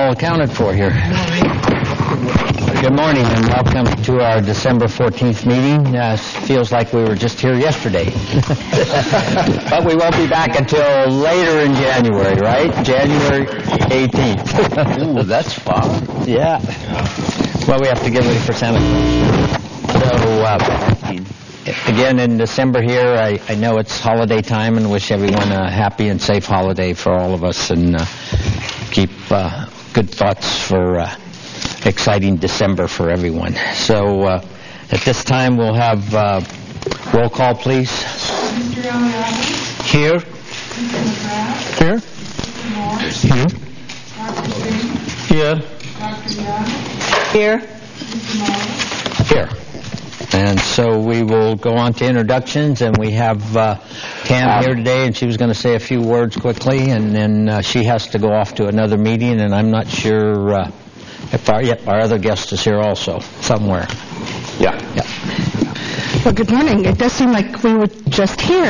all accounted for here. Good morning and welcome to our December 14th meeting. Feels like we were just here yesterday. But we won't be back until later in January, right? January 18th. Ooh, that's far. Yeah. Well, we have to get ready for Santa Claus. So, again, in December here, I know it's holiday time and wish everyone a happy and safe holiday for all of us, and keep good thoughts for exciting December for everyone. So at this time, we'll have roll call, please. Mr. Eliade. Here. Mr. McGrath. Here. Mr. Morris. Here. Dr. Green. Here. Dr. Young. Here. Mr. Morris. Here. And so we will go on to introductions, and we have Tam here today, and she was going to say a few words quickly, and then she has to go off to another meeting, and I'm not sure if our other guest is here also, somewhere. Yeah. Well, good morning. It does seem like we were just here.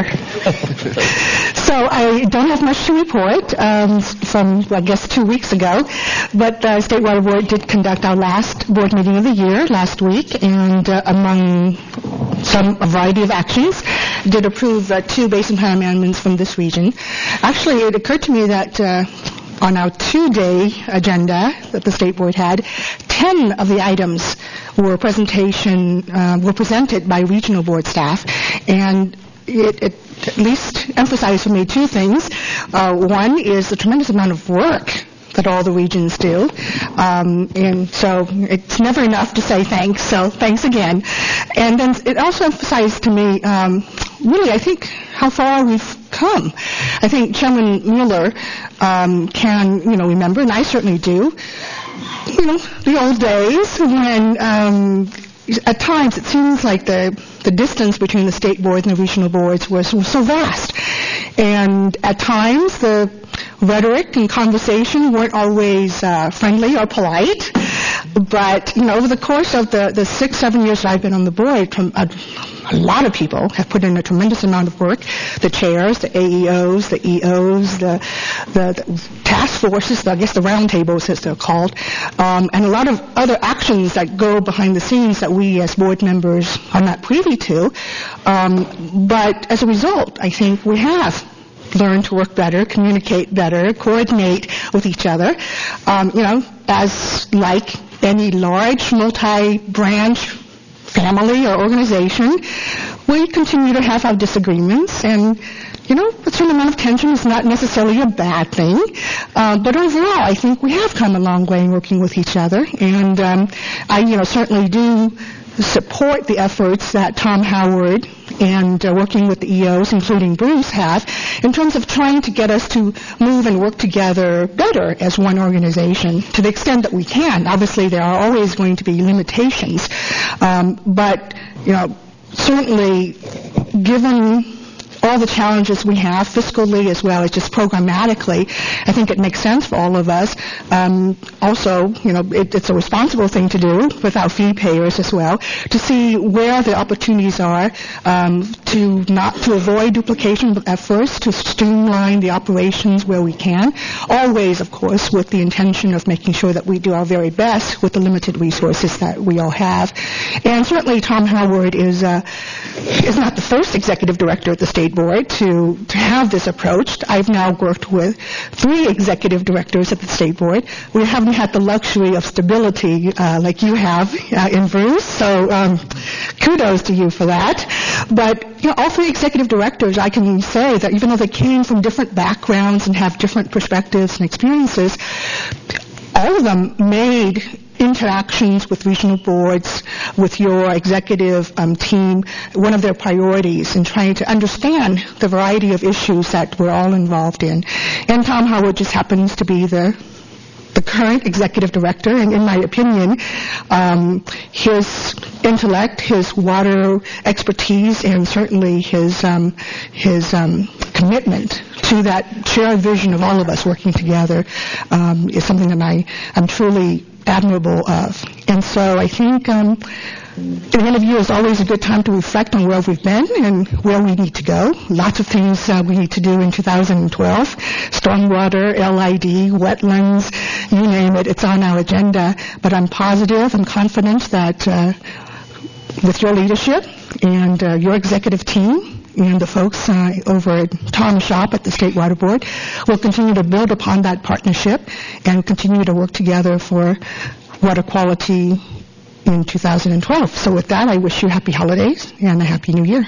So I don't have much to report from, I guess, 2 weeks ago, but the State Water Board did conduct our last board meeting of the year last week, and among a variety of actions, did approve 2 basin plan amendments from this region. Actually, it occurred to me that on our 2-day agenda that the State Board had, 10 of the items were presented by regional board staff, and it at least emphasized for me 2 things. One is the tremendous amount of work that all the regions do, and so it's never enough to say thanks, so thanks again. And then it also emphasized to me, really, I think, how far we've come. I think Chairman Mueller can, remember, and I certainly do, the old days when at times it seems like the distance between the state boards and the regional boards was so vast. And at times the rhetoric and conversation weren't always friendly or polite. But, over the course of the 6-7 years that I've been on the board, a lot of people have put in a tremendous amount of work. The chairs, the AEOs, the EOs, the task forces, I guess the round tables as they're called, and a lot of other actions that go behind the scenes that we as board members are not privy to. But as a result, I think we have learned to work better, communicate better, coordinate with each other. As like any large multi-branch family or organization, we continue to have our disagreements, and a certain amount of tension is not necessarily a bad thing, but overall I think we have come a long way in working with each other, and I certainly do support the efforts that Tom Howard and working with the EOs, including Bruce, have in terms of trying to get us to move and work together better as one organization to the extent that we can. Obviously, there are always going to be limitations, but certainly given all the challenges we have fiscally as well as just programmatically, I think it makes sense for all of us. Also, it's a responsible thing to do with our fee payers as well, to see where the opportunities are to avoid duplication of efforts, to streamline the operations where we can, always, of course, with the intention of making sure that we do our very best with the limited resources that we all have. And certainly Tom Howard is not the first executive director at the State Board to have this approach. I've now worked with 3 executive directors at the State Board. We haven't had the luxury of stability like you have in Bruce, so kudos to you for that. But all 3 executive directors, I can say that even though they came from different backgrounds and have different perspectives and experiences, all of them made interactions with regional boards, with your executive team, one of their priorities in trying to understand the variety of issues that we're all involved in. And Tom Howard just happens to be the current executive director, and in my opinion, his intellect, his water expertise, and certainly his commitment to that shared vision of all of us working together is something that I'm truly admirable of. And so I think the end of year is always a good time to reflect on where we've been and where we need to go. Lots of things we need to do in 2012. Stormwater, LID, wetlands, you name it, it's on our agenda. But I'm positive, I'm confident that with your leadership and your executive team and the folks over at Tom Shop at the State Water Board, we'll continue to build upon that partnership and continue to work together for water quality in 2012. So with that, I wish you happy holidays and a happy new year.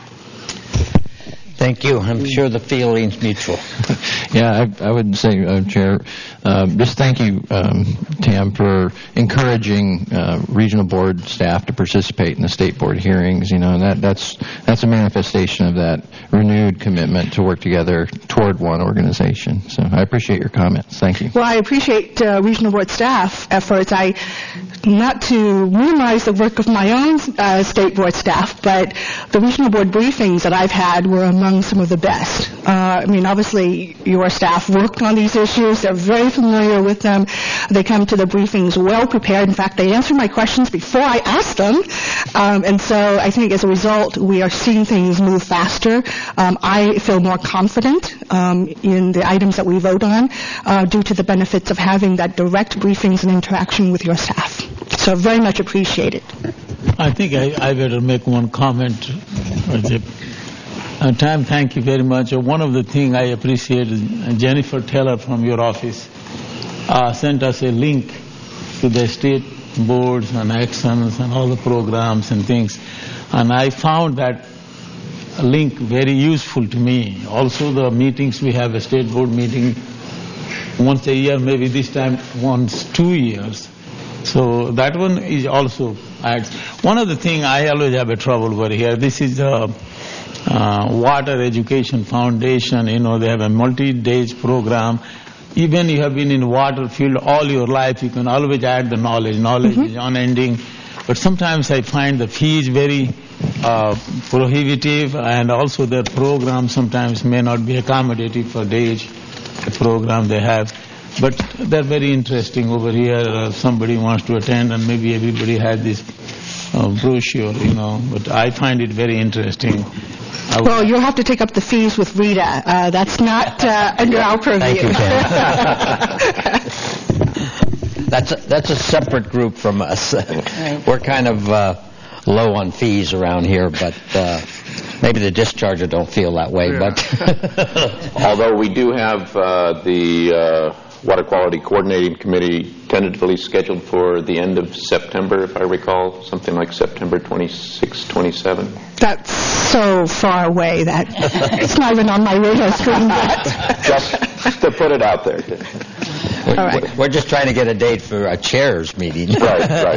Thank you. I'm sure the feeling's mutual. Yeah, I would say, Chair, just thank you, Tam, for encouraging regional board staff to participate in the state board hearings. You know, and that's a manifestation of that renewed commitment to work together toward one organization. So I appreciate your comments. Thank you. Well, I appreciate regional board staff efforts. Not to minimize the work of my own state board staff, but the regional board briefings that I've had were among some of the best. I mean, obviously, your staff worked on these issues. They're very familiar with them. They come to the briefings well prepared. In fact, they answer my questions before I ask them. And so I think as a result, we are seeing things move faster. I feel more confident in the items that we vote on due to the benefits of having that direct briefings and interaction with your staff. So very much appreciate it. I think I better make one comment. Tam, thank you very much. One of the things I appreciate is Jennifer Taylor from your office sent us a link to the state boards and actions and all the programs and things. And I found that link very useful to me. Also the meetings, we have a state board meeting once a year, maybe this time once 2 years. So that one is also adds. One of the things I always have a trouble over here, this is the Water Education Foundation. You know, they have a multi-days program. Even you have been in water field all your life, you can always add the knowledge. Knowledge is unending. But sometimes I find the fees very prohibitive, and also their program sometimes may not be accommodative for the age the program they have. But they're very interesting over here. Somebody wants to attend, and maybe everybody has this brochure, you know. But I find it very interesting. Well, you'll have to take up the fees with Rita. That's not under our purview. Thank you, Tam. That's a separate group from us. We're kind of low on fees around here, but maybe the discharger don't feel that way. Yeah. But although we do have the Water Quality Coordinating Committee tentatively scheduled for the end of September, if I recall, something like September 26, 27. That's so far away that it's not even on my radar screen yet. Just to put it out there. All right. We're just trying to get a date for a chairs meeting. Right.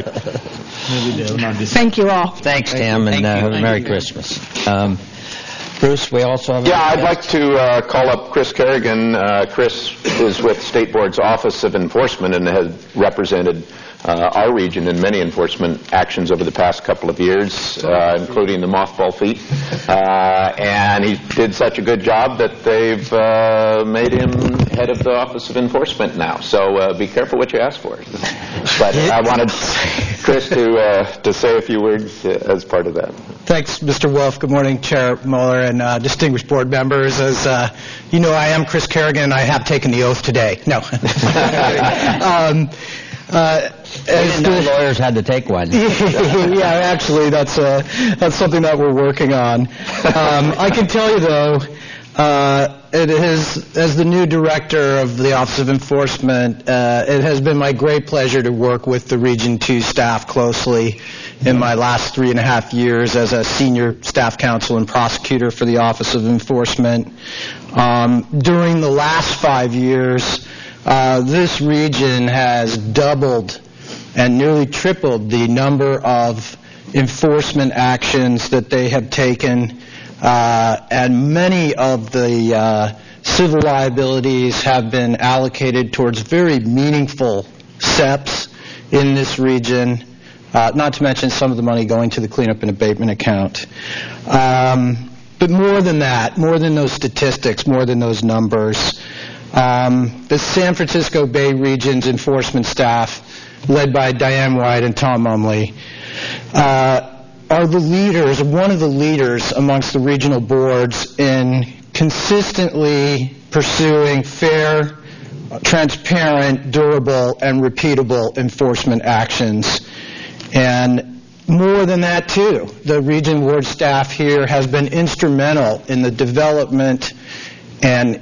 Thank you all. Thanks, Tam, and have a Merry Christmas. Bruce, we also have... Yeah, I'd like to call up Chris Kerrigan. Chris is with State Board's Office of Enforcement and has represented our region in many enforcement actions over the past couple of years, including the mothball fleet. And he did such a good job that they've made him head of the Office of Enforcement now. So be careful what you ask for. But I wanted Chris to say a few words as part of that. Thanks, Mr. Wolf. Good morning, Chair Mueller and distinguished board members. As you know, I am Chris Kerrigan, and I have taken the oath today. No. As the lawyers had to take one. Yeah, actually, that's something that we're working on. I can tell you, though, it is, as the new director of the Office of Enforcement, it has been my great pleasure to work with the Region 2 staff closely in my last 3.5 years as a senior staff counsel and prosecutor for the Office of Enforcement. During the last 5 years, this region has doubled and nearly tripled the number of enforcement actions that they have taken, and many of the civil liabilities have been allocated towards very meaningful steps in this region, not to mention some of the money going to the cleanup and abatement account. But more than that, more than those statistics, more than those numbers, the San Francisco Bay Region's enforcement staff, led by Diane White and Tom Umley, are the leaders, one of the leaders amongst the regional boards in consistently pursuing fair, transparent, durable, and repeatable enforcement actions. And more than that, too, the Region Board staff here has been instrumental in the development and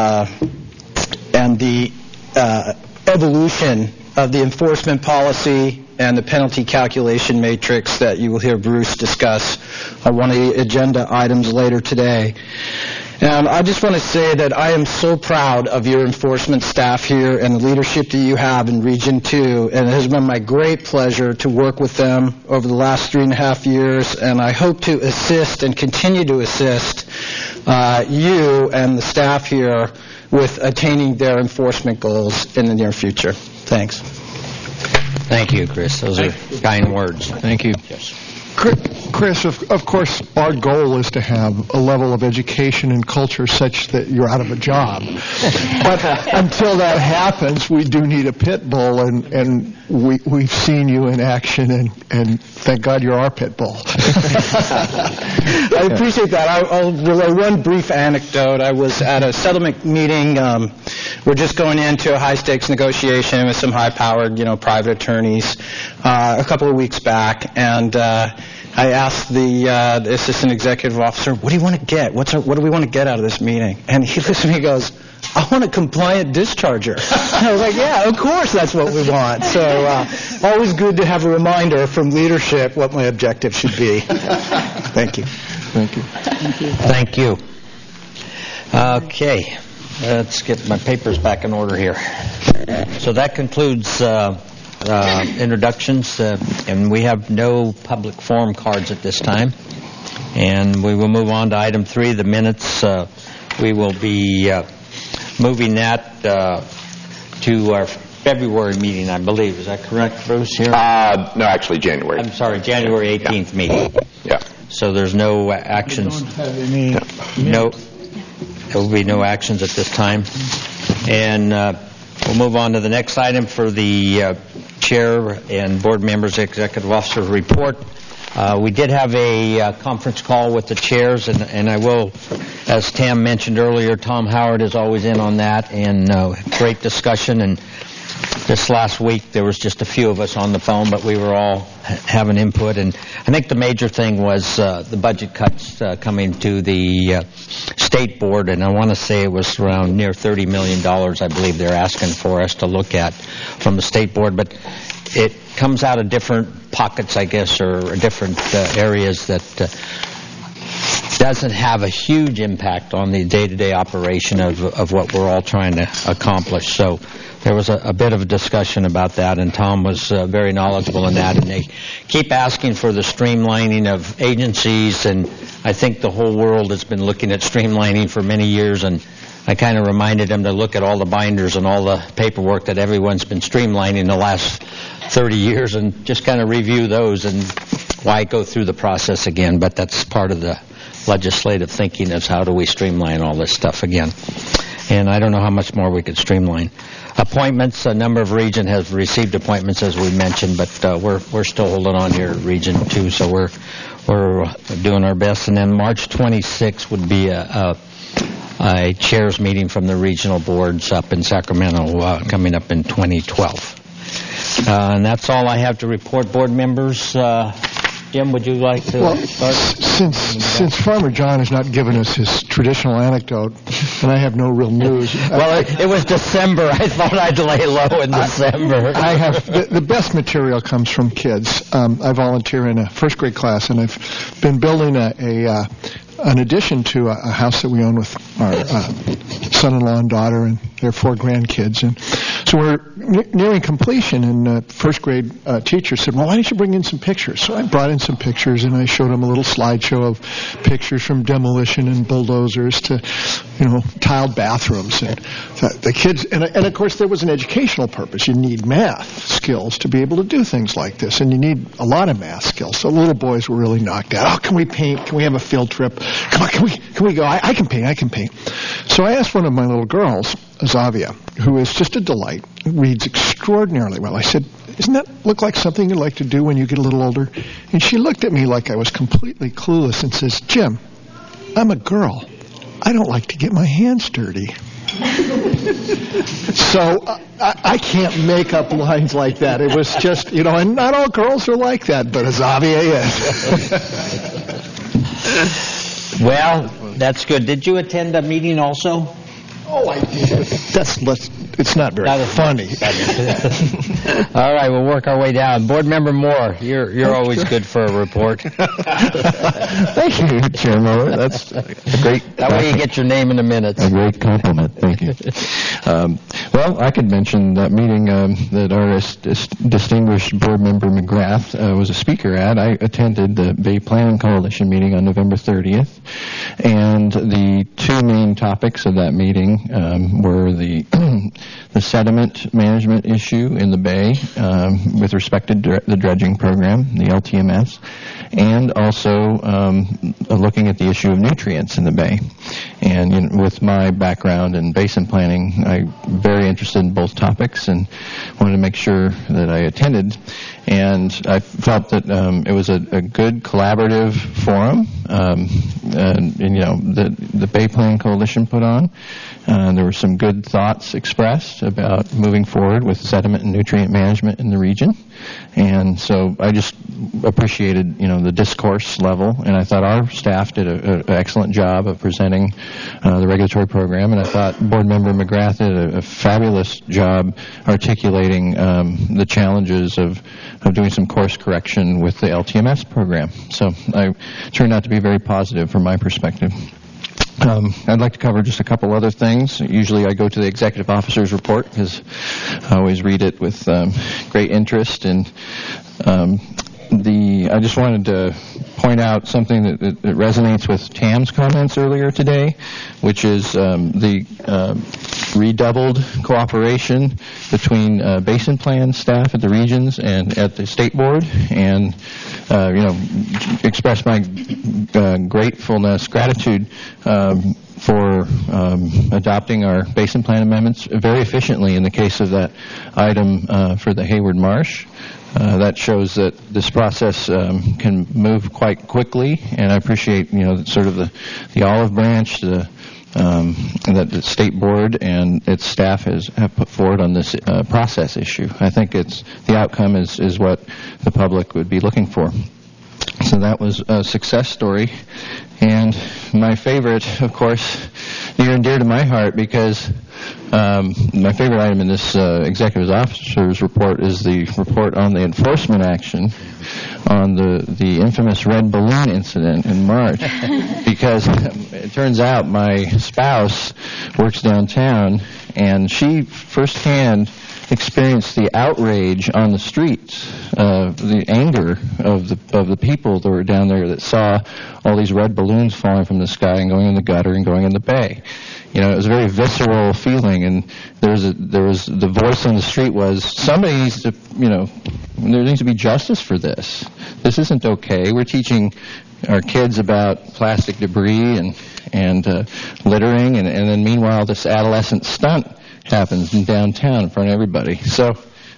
the evolution of the enforcement policy and the penalty calculation matrix that you will hear Bruce discuss on one of the agenda items later today. And I just want to say that I am so proud of your enforcement staff here and the leadership that you have in Region 2, and it has been my great pleasure to work with them over the last 3.5 years, and I hope to assist and continue to assist you and the staff here with attaining their enforcement goals in the near future. Thanks. Thank you, Chris. Those are kind words. Thank you. Yes. Chris, of course, our goal is to have a level of education and culture such that you're out of a job. But until that happens, we do need a pit bull, and we've seen you in action, and thank God you're our pit bull. I appreciate that. I'll relay one brief anecdote. I was at a settlement meeting. We're just going into a high-stakes negotiation with some high-powered, private attorneys a couple of weeks back, and I asked the assistant executive officer, what do you want to get? What do we want to get out of this meeting? And he looks at me and goes, I want a compliant discharger. I was like, yeah, of course that's what we want. So always good to have a reminder from leadership what my objective should be. Thank you. Thank you. Thank you. Okay. Let's get my papers back in order here. So that concludes introductions, and we have no public forum cards at this time. And we will move on to item 3, the minutes. We will be moving that to our February meeting, I believe. Is that correct, Bruce? Here? No, actually January. I'm sorry, January 18th meeting. Yeah. So there's no actions. We don't have any No. There will be no actions at this time. And we'll move on to the next item for the chair and board members' executive officer report. We did have a conference call with the chairs, and I will, as Tam mentioned earlier, Tom Howard is always in on that, and great discussion. And this last week there was just a few of us on the phone, but we were all having input. And I think the major thing was the budget cuts coming to the state board, and I want to say it was around near $30 million, I believe they're asking for us to look at from the state board. But it comes out of different pockets, I guess, or different areas that doesn't have a huge impact on the day-to-day operation of what we're all trying to accomplish. So there was a bit of a discussion about that, and Tom was very knowledgeable in that. And they keep asking for the streamlining of agencies, and I think the whole world has been looking at streamlining for many years, and I kind of reminded them to look at all the binders and all the paperwork that everyone's been streamlining the last 30 years and just kind of review those, and why go through the process again. But that's part of the legislative thinking, is how do we streamline all this stuff again. And I don't know how much more we could streamline. Appointments, a number of region has received appointments, as we mentioned, but we're still holding on here at Region 2, so we're doing our best. And then March 26th would be a chairs meeting from the regional boards up in Sacramento coming up in 2012. And that's all I have to report, board members. Jim, would you like to start? Since Farmer John has not given us his traditional anecdote, and I have no real news. Well, it was December. I thought I'd lay low in December. I have the best material comes from kids. I volunteer in a first grade class, and I've been building an addition to a house that we own with our son-in-law and daughter and their 4 grandkids. And so we're nearing completion, and the first grade teacher said, well, why don't you bring in some pictures? So I brought in some pictures, and I showed them a little slideshow of pictures from demolition and bulldozers to, tiled bathrooms. And the kids, and of course there was an educational purpose. You need math skills to be able to do things like this, and you need a lot of math skills. So little boys were really knocked out. Oh, can we paint? Can we have a field trip? Come on, can we go? I can paint. So I asked one of my little girls, Zavia, who is just a delight, reads extraordinarily well. I said, doesn't that look like something you'd like to do when you get a little older? And she looked at me like I was completely clueless and says, Jim, I'm a girl. I don't like to get my hands dirty. So I can't make up lines like that. It was just, and not all girls are like that, but Xavier is. Well, that's good. Did you attend a meeting also? Oh, I did. It's not very funny. All right, we'll work our way down. Board Member Moore, you're always good for a report. Thank you, Chair Moore. That's a great. That way you get your name in the minutes. A great compliment. Thank you. Well, I could mention that meeting that our distinguished board member McGrath was a speaker at. I attended the Bay Planning Coalition meeting on November 30th, and the two main topics of that meeting were the sediment management issue in the Bay with respect to the dredging program, the LTMS, and also looking at the issue of nutrients in the Bay. And with my background in basin planning, I'm very interested in both topics and wanted to make sure that I attended. And I felt that it was a good collaborative forum, the Bay Planning Coalition put on. There were some good thoughts expressed about moving forward with sediment and nutrient management in the region. And so I just appreciated, the discourse level, and I thought our staff did an excellent job of presenting the regulatory program, and I thought Board Member McGrath did a fabulous job articulating the challenges of doing some course correction with the LTMS program. So I turned out to be very positive from my perspective. I'd like to cover just a couple other things. Usually I go to the executive officer's report because I always read it with great interest. And I just wanted to point out something that resonates with Tam's comments earlier today, which is the redoubled cooperation between basin plan staff at the regions and at the state board, and express my gratitude for adopting our basin plan amendments very efficiently in the case of that item for the Hayward Marsh. That shows that this process can move quite quickly, and I appreciate sort of the olive branch that the state board and its staff have put forward on this process issue. I think the outcome is what the public would be looking for. So that was a success story. And my favorite, of course, near and dear to my heart, because my favorite item in this executive officer's report is the report on the enforcement action on the infamous red balloon incident in March. Because it turns out my spouse works downtown, and she firsthand experienced the outrage on the streets, the anger of the people that were down there that saw all these red balloons falling from the sky and going in the gutter and going in the bay. It was a very visceral feeling, and there was the voice on the street was, somebody needs to, there needs to be justice for this. This isn't okay. We're teaching our kids about plastic debris and littering, and then meanwhile this adolescent stunt happens in downtown in front of everybody. So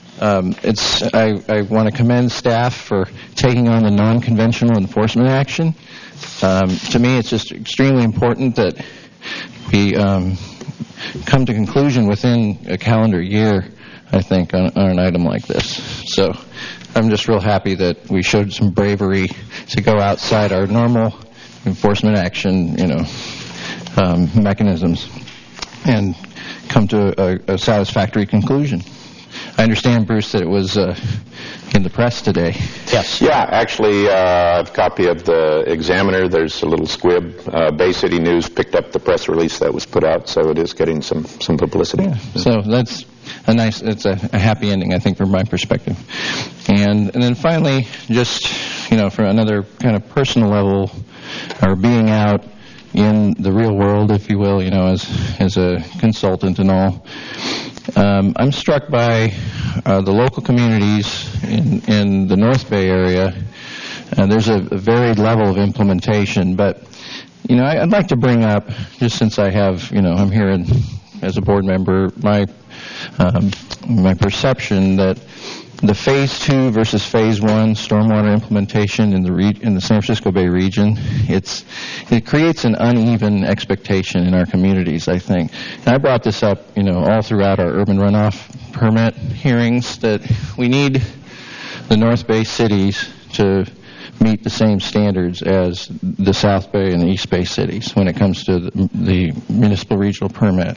I want to commend staff for taking on the non-conventional enforcement action. To me, it's just extremely important that we come to conclusion within a calendar year, I think, on an item like this. So I'm just real happy that we showed some bravery to go outside our normal enforcement action, mechanisms and come to a satisfactory conclusion. I understand, Bruce, that it was in the press today. Yes. Yeah, actually, a copy of the Examiner. There's a little squib. Bay City News picked up the press release that was put out, so it is getting some publicity. Yeah. So that's it's a happy ending, I think, from my perspective. And then finally, just, for another kind of personal level, or being out in the real world, if you will, as a consultant and all, I'm struck by the local communities in the North Bay area. There's a varied level of implementation, but I'd like to bring up, just since I have, I'm here as a board member, my my perception that the Phase 2 versus Phase 1 stormwater implementation in the San Francisco Bay region, it creates an uneven expectation in our communities, I think. And I brought this up, all throughout our urban runoff permit hearings, that we need the North Bay cities to meet the same standards as the South Bay and the East Bay cities when it comes to the municipal regional permit.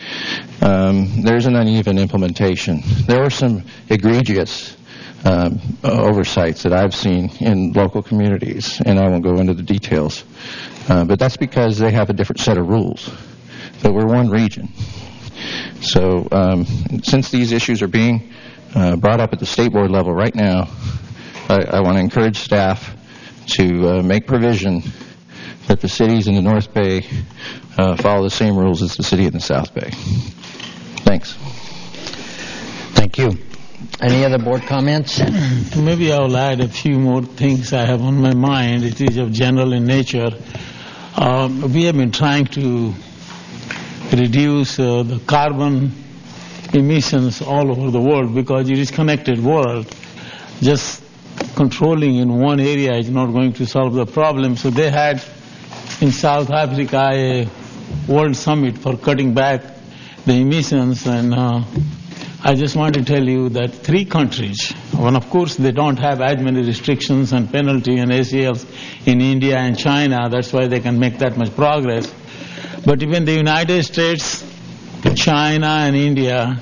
There's an uneven implementation. There are some egregious oversights that I've seen in local communities, and I won't go into the details. But that's because they have a different set of rules. But we're one region. So since these issues are being brought up at the state board level right now, I want to encourage staff to make provision that the cities in the North Bay follow the same rules as the city in the South Bay. Thanks. Thank you. Any other board comments? Maybe I'll add a few more things I have on my mind. It is of general in nature. We have been trying to reduce the carbon emissions all over the world because it is connected world. Just controlling in one area is not going to solve the problem. So they had in South Africa a world summit for cutting back the emissions, and I just want to tell you that 3 countries, well, of course they don't have as many restrictions and penalty and ACLs in India and China, that's why they can make that much progress. But even the United States, China and India,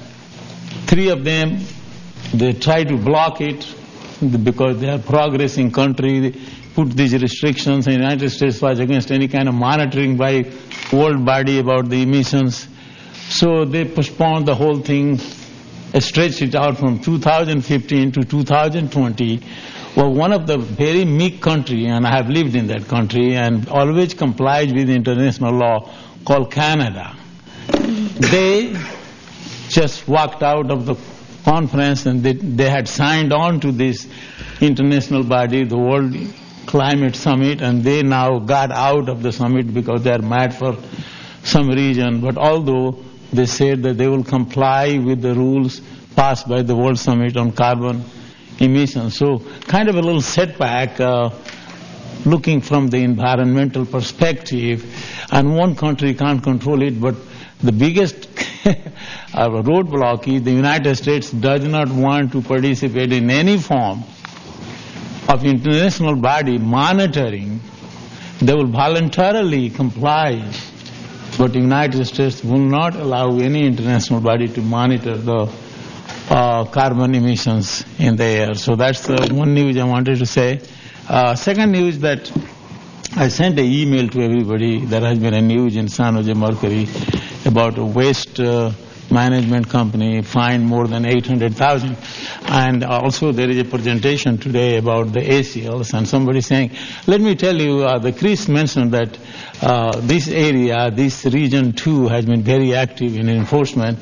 3 of them, they try to block it because they are progressing country, they put these restrictions. The United States was against any kind of monitoring by world body about the emissions. So they postponed the whole thing, stretched it out from 2015 to 2020. Well, one of the very meek country, and I have lived in that country and always complied with international law, called Canada. They just walked out of the conference, and they had signed on to this international body, the World Climate Summit, and they now got out of the summit because they are mad for some reason. But although they said that they will comply with the rules passed by the World Summit on carbon emissions. So kind of a little setback looking from the environmental perspective, and one country can't control it, but the biggest roadblock is the United States does not want to participate in any form of international body monitoring. They will voluntarily comply, but the United States will not allow any international body to monitor the carbon emissions in the air. So that's the one news I wanted to say. Second news, that I sent an email to everybody. There has been a news in San Jose Mercury about a waste management company fined more than $800,000. And also there is a presentation today about the ACLs, and somebody saying, let me tell you, the Chris mentioned that this area, this region too, has been very active in enforcement.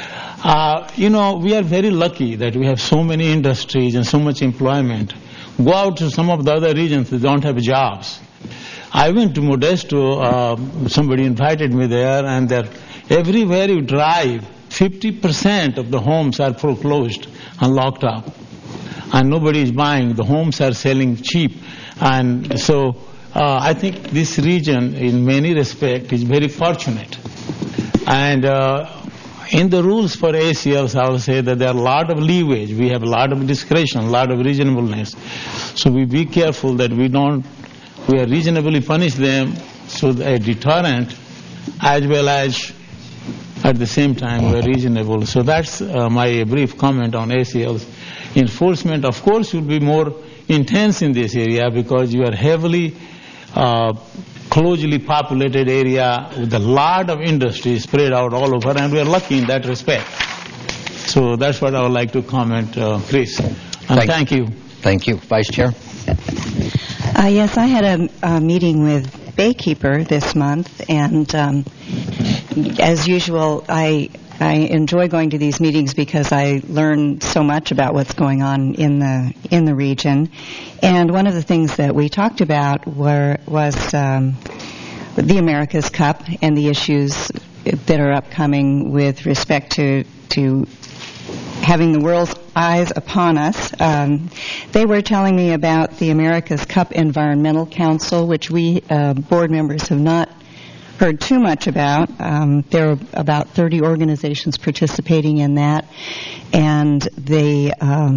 We are very lucky that we have so many industries and so much employment. Go out to some of the other regions that don't have jobs. I went to Modesto, somebody invited me there, and everywhere you drive, 50% of the homes are foreclosed and locked up. And nobody is buying. The homes are selling cheap. And so I think this region, in many respects, is very fortunate. And in the rules for ACLs, I will say that there are a lot of leeway. We have a lot of discretion, a lot of reasonableness. So we be careful that we are reasonably punish them, so a deterrent, as well as at the same time we are reasonable. So that's my brief comment on ACLs. Enforcement, of course, will be more intense in this area because you are heavily closely populated area with a lot of industry spread out all over, and we are lucky in that respect. So that's what I would like to comment, Chris. And thank you. Thank you. Vice Chair? Yes, I had a meeting with Baykeeper this month, and as usual, I enjoy going to these meetings because I learn so much about what's going on in the region. And one of the things that we talked about was the America's Cup and the issues that are upcoming with respect to having the world's eyes upon us. They were telling me about the America's Cup Environmental Council, which we board members have not heard too much about. There are about 30 organizations participating in that, and the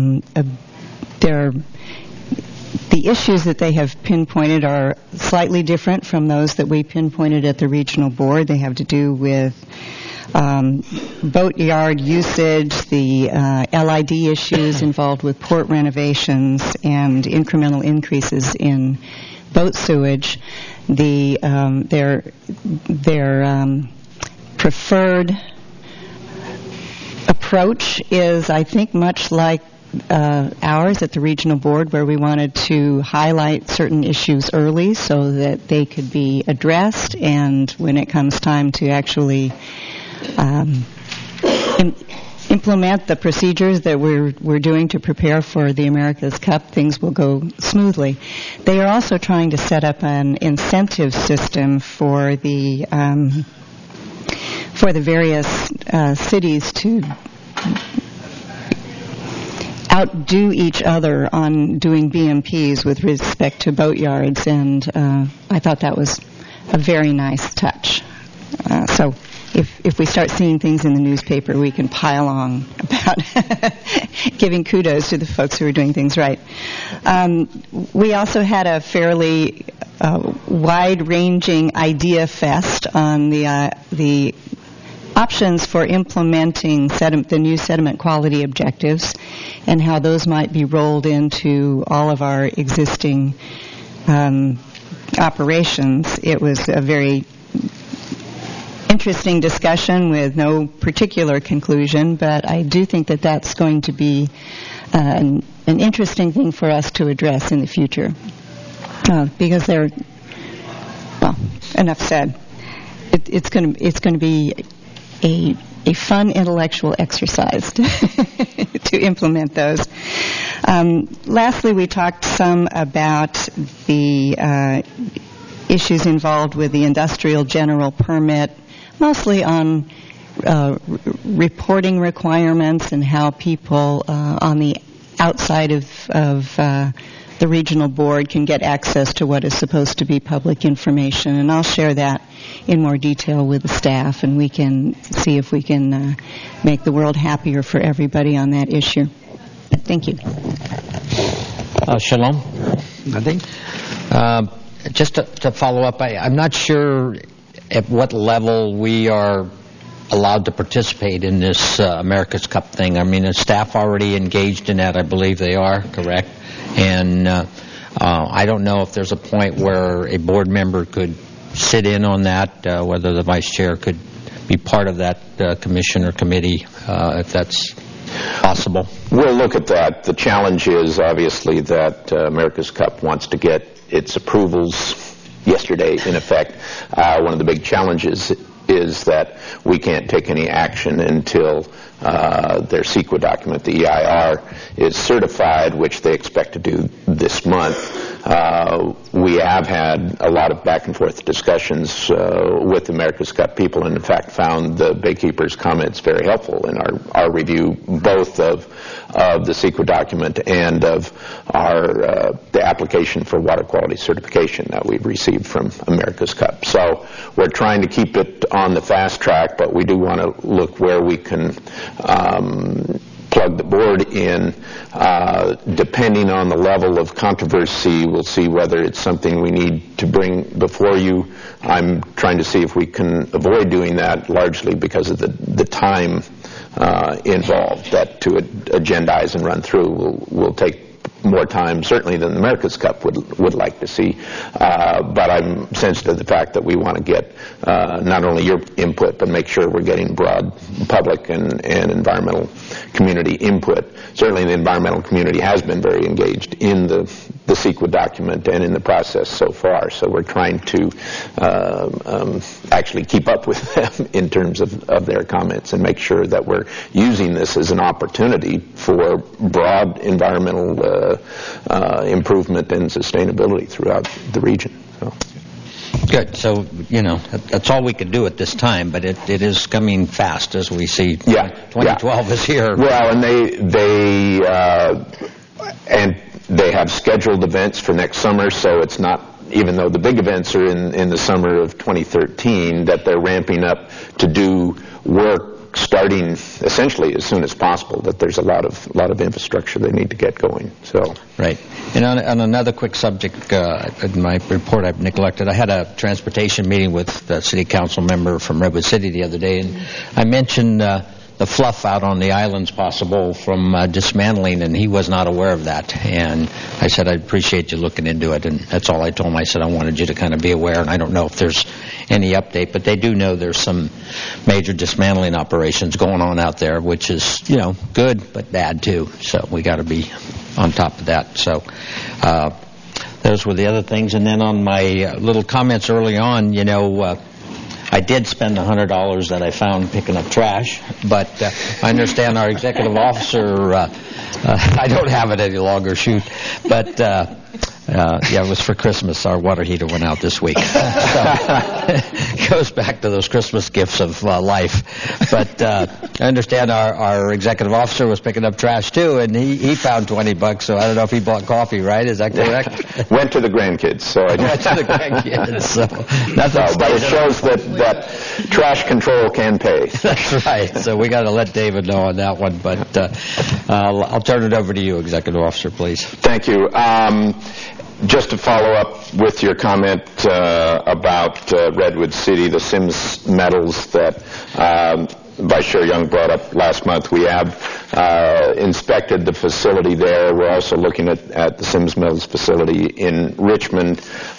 issues that they have pinpointed are slightly different from those that we pinpointed at the regional board. They have to do with boatyard usage, the LID issues involved with port renovations, and incremental increases in boat sewage. Their preferred approach is, I think, much like ours at the regional board, where we wanted to highlight certain issues early so that they could be addressed, and when it comes time to actually implement the procedures that we're doing to prepare for the America's Cup, things will go smoothly. They are also trying to set up an incentive system for the various cities to outdo each other on doing BMPs with respect to boatyards, and I thought that was a very nice touch. So if we start seeing things in the newspaper, we can pile on about giving kudos to the folks who are doing things right. We also had a fairly wide-ranging idea fest on the options for implementing the new sediment quality objectives and how those might be rolled into all of our existing operations. It was a very interesting discussion with no particular conclusion, but I do think that that's going to be an interesting thing for us to address in the future. Because enough said. It's going to be a fun intellectual exercise to implement those. Lastly, we talked some about the issues involved with the industrial general permit, mostly on reporting requirements and how people on the outside of the regional board can get access to what is supposed to be public information. And I'll share that in more detail with the staff, and we can see if we can make the world happier for everybody on that issue. Thank you. Shalom. Nothing. Just to follow up, I'm not sure at what level we are allowed to participate in this America's Cup thing. I mean, is staff already engaged in that? I believe they are, correct? And I don't know if there's a point where a board member could sit in on that, whether the vice chair could be part of that commission or committee, if that's possible. We'll look at that. The challenge is obviously that America's Cup wants to get its approvals yesterday, in effect. One of the big challenges is that we can't take any action until their CEQA document, the EIR, is certified, which they expect to do this month. We have had a lot of back and forth discussions with America's Cup people, and in fact found the Baykeeper's comments very helpful in our review, both of the CEQA document and of the application for water quality certification that we've received from America's Cup. So we're trying to keep it on the fast track, but we do want to look where we can plug the board in. Depending on the level of controversy, we'll see whether it's something we need to bring before you. I'm trying to see if we can avoid doing that, largely because of the time involved. That to agendize and run through will take more time, certainly, than the America's Cup would like to see. But I'm sensitive to the fact that we want to get not only your input, but make sure we're getting broad public and environmental community input. Certainly the environmental community has been very engaged in the CEQA document and in the process so far. So we're trying to actually keep up with them in terms of their comments and make sure that we're using this as an opportunity for broad environmental improvement and sustainability throughout the region. So. Good. So, that's all we could do at this time, but it is coming fast as we see. Yeah. 2012 is here. Well, and they have scheduled events for next summer, so it's not, even though the big events are in the summer of 2013, that they're ramping up to do work starting essentially as soon as possible, that there's a lot of infrastructure they need to get going. So right. And on another quick subject, in my report I've neglected, I had a transportation meeting with the city council member from Redwood City the other day, and I mentioned the fluff out on the islands possible from dismantling, and he was not aware of that. And I said, I'd appreciate you looking into it, and that's all I told him. I said, I wanted you to kind of be aware, and I don't know if there's any update, but they do know there's some major dismantling operations going on out there, which is, good, but bad too. So we got to be on top of that. So those were the other things. And then on my little comments early on, I did spend $100 that I found picking up trash, but I understand our executive officer, I don't have it any longer, shoot, but it was for Christmas. Our water heater went out this week. So it goes back to those Christmas gifts of life. But I understand our executive officer was picking up trash too, and he found $20, so I don't know if he bought coffee, right? Is that correct? Went to the grandkids, so I went to the grandkids. So but it shows that trash control can pay. That's right. So we got to let David know on that one. But I'll turn it over to you, executive officer, please. Thank you. Just to follow up with your comment about Redwood City, the Sims metals that Vice Chair Young brought up last month, we have inspected the facility there. We're also looking at the Sims Metals facility in Richmond.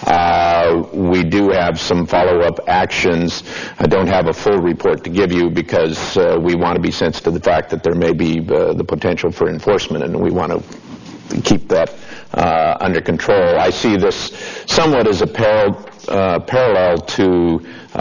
We do have some follow-up actions. I don't have a full report to give you because we want to be sensitive to the fact that there may be the potential for enforcement, and we want to keep that under control. I see this somewhat as a parallel to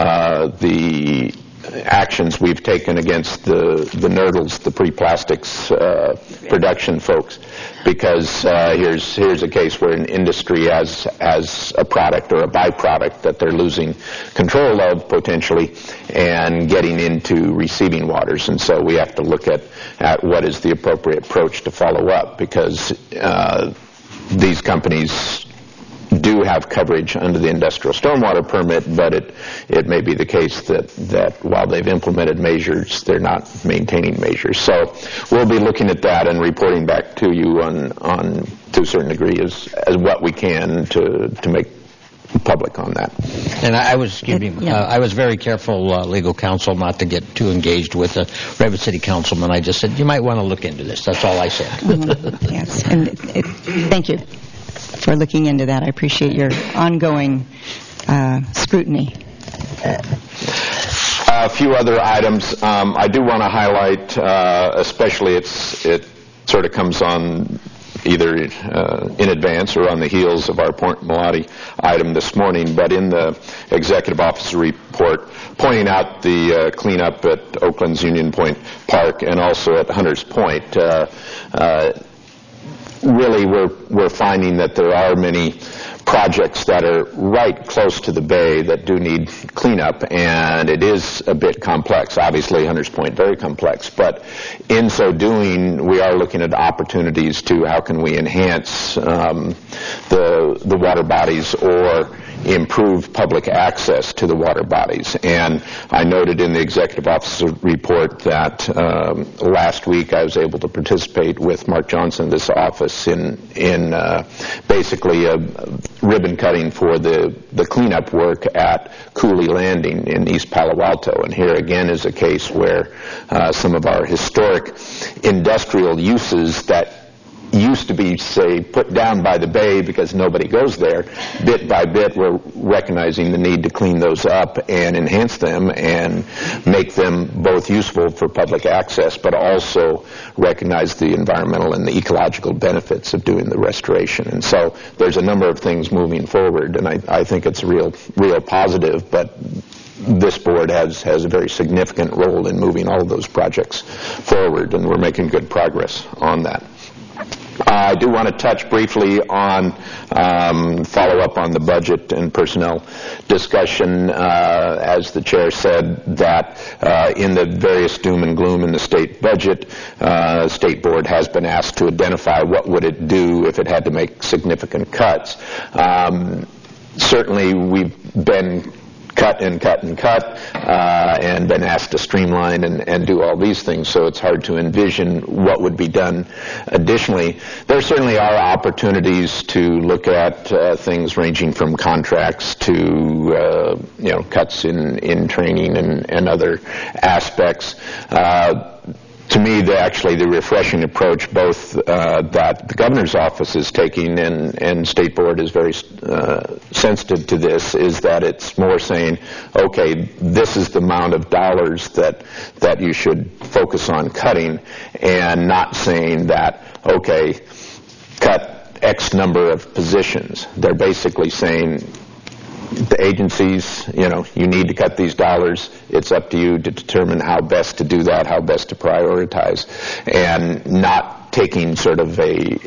the actions we've taken against the NERDLs, the pre-plastics production folks, because here's a case where an industry has a product or a byproduct that they're losing control of potentially and getting into receiving waters. And so we have to look at what is the appropriate approach to follow up, because these companies do have coverage under the industrial stormwater permit, but it may be the case that while they've implemented measures, they're not maintaining measures. So we'll be looking at that and reporting back to you on to a certain degree as what we can to make public on that. And I was very careful, legal counsel, not to get too engaged with the Redwood City councilman. I just said, you might want to look into this. That's all I said. Yes, and thank you for looking into that. I appreciate your ongoing scrutiny. A few other items. I do want to highlight, especially it sort of comes on either in advance or on the heels of our Port Malati item this morning, but in the executive officer report, pointing out the cleanup at Oakland's Union Point Park and also at Hunters Point. Really, we're finding that there are many projects that are right close to the bay that do need cleanup, and it is a bit complex. Obviously, Hunters Point, very complex, but in so doing, we are looking at opportunities to how can we enhance the water bodies or improve public access to the water bodies. And I noted in the executive officer report that last week I was able to participate with Mark Johnson, this office, in basically a ribbon cutting for the cleanup work at Cooley Landing in East Palo Alto. And here again is a case where some of our historic industrial uses that used to be, say, put down by the bay because nobody goes there, bit by bit we're recognizing the need to clean those up and enhance them and make them both useful for public access, but also recognize the environmental and the ecological benefits of doing the restoration. And so there's a number of things moving forward, and I think it's a real positive, but this board has a very significant role in moving all of those projects forward, and we're making good progress on that. I do want to touch briefly on follow-up on the budget and personnel discussion. As the chair said, that in the various doom and gloom in the state budget, State Board has been asked to identify what would it do if it had to make significant cuts. Certainly, we've been cut and been asked to streamline and do all these things, so it's hard to envision what would be done additionally. There certainly are opportunities to look at things ranging from contracts to cuts in training and other aspects. To me, the refreshing approach, both that the governor's office is taking and State Board is very sensitive to this, is that it's more saying, okay, this is the amount of dollars that you should focus on cutting, and not saying that, okay, cut X number of positions. They're basically saying, the agencies, you need to cut these dollars. It's up to you to determine how best to do that, how best to prioritize, and not taking sort of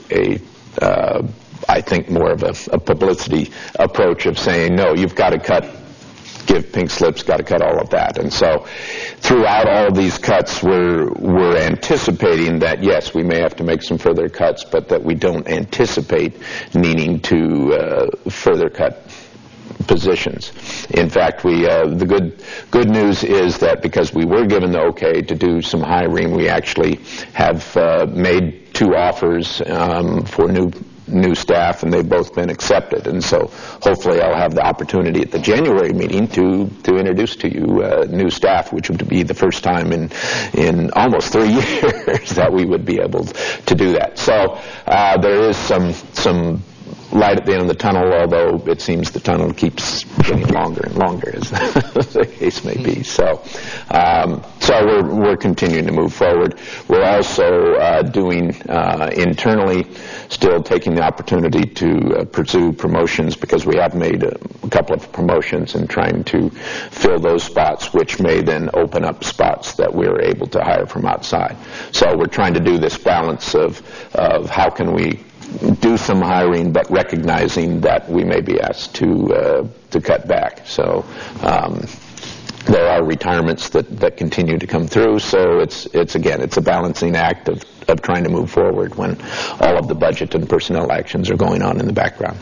I think more of a publicity approach of saying, no, you've got to cut, give pink slips, got to cut all of that. And so throughout all of these cuts, we're anticipating that, yes, we may have to make some further cuts, but that we don't anticipate needing to further cut positions. In fact, the good news is that because we were given the okay to do some hiring, we actually have made 2 offers for new staff, and they've both been accepted. And so hopefully I'll have the opportunity at the January meeting to introduce to you new staff, which would be the first time in almost 3 years that we would be able to do that. So there is some light at the end of the tunnel, although it seems the tunnel keeps getting longer and longer, as the case may be. So we're continuing to move forward. We're also doing internally, still taking the opportunity to pursue promotions, because we have made a couple of promotions and trying to fill those spots, which may then open up spots that we're able to hire from outside. So we're trying to do this balance of how can we do some hiring, but recognizing that we may be asked to cut back. So there are retirements that continue to come through. So it's a balancing act of trying to move forward when all of the budget and personnel actions are going on in the background.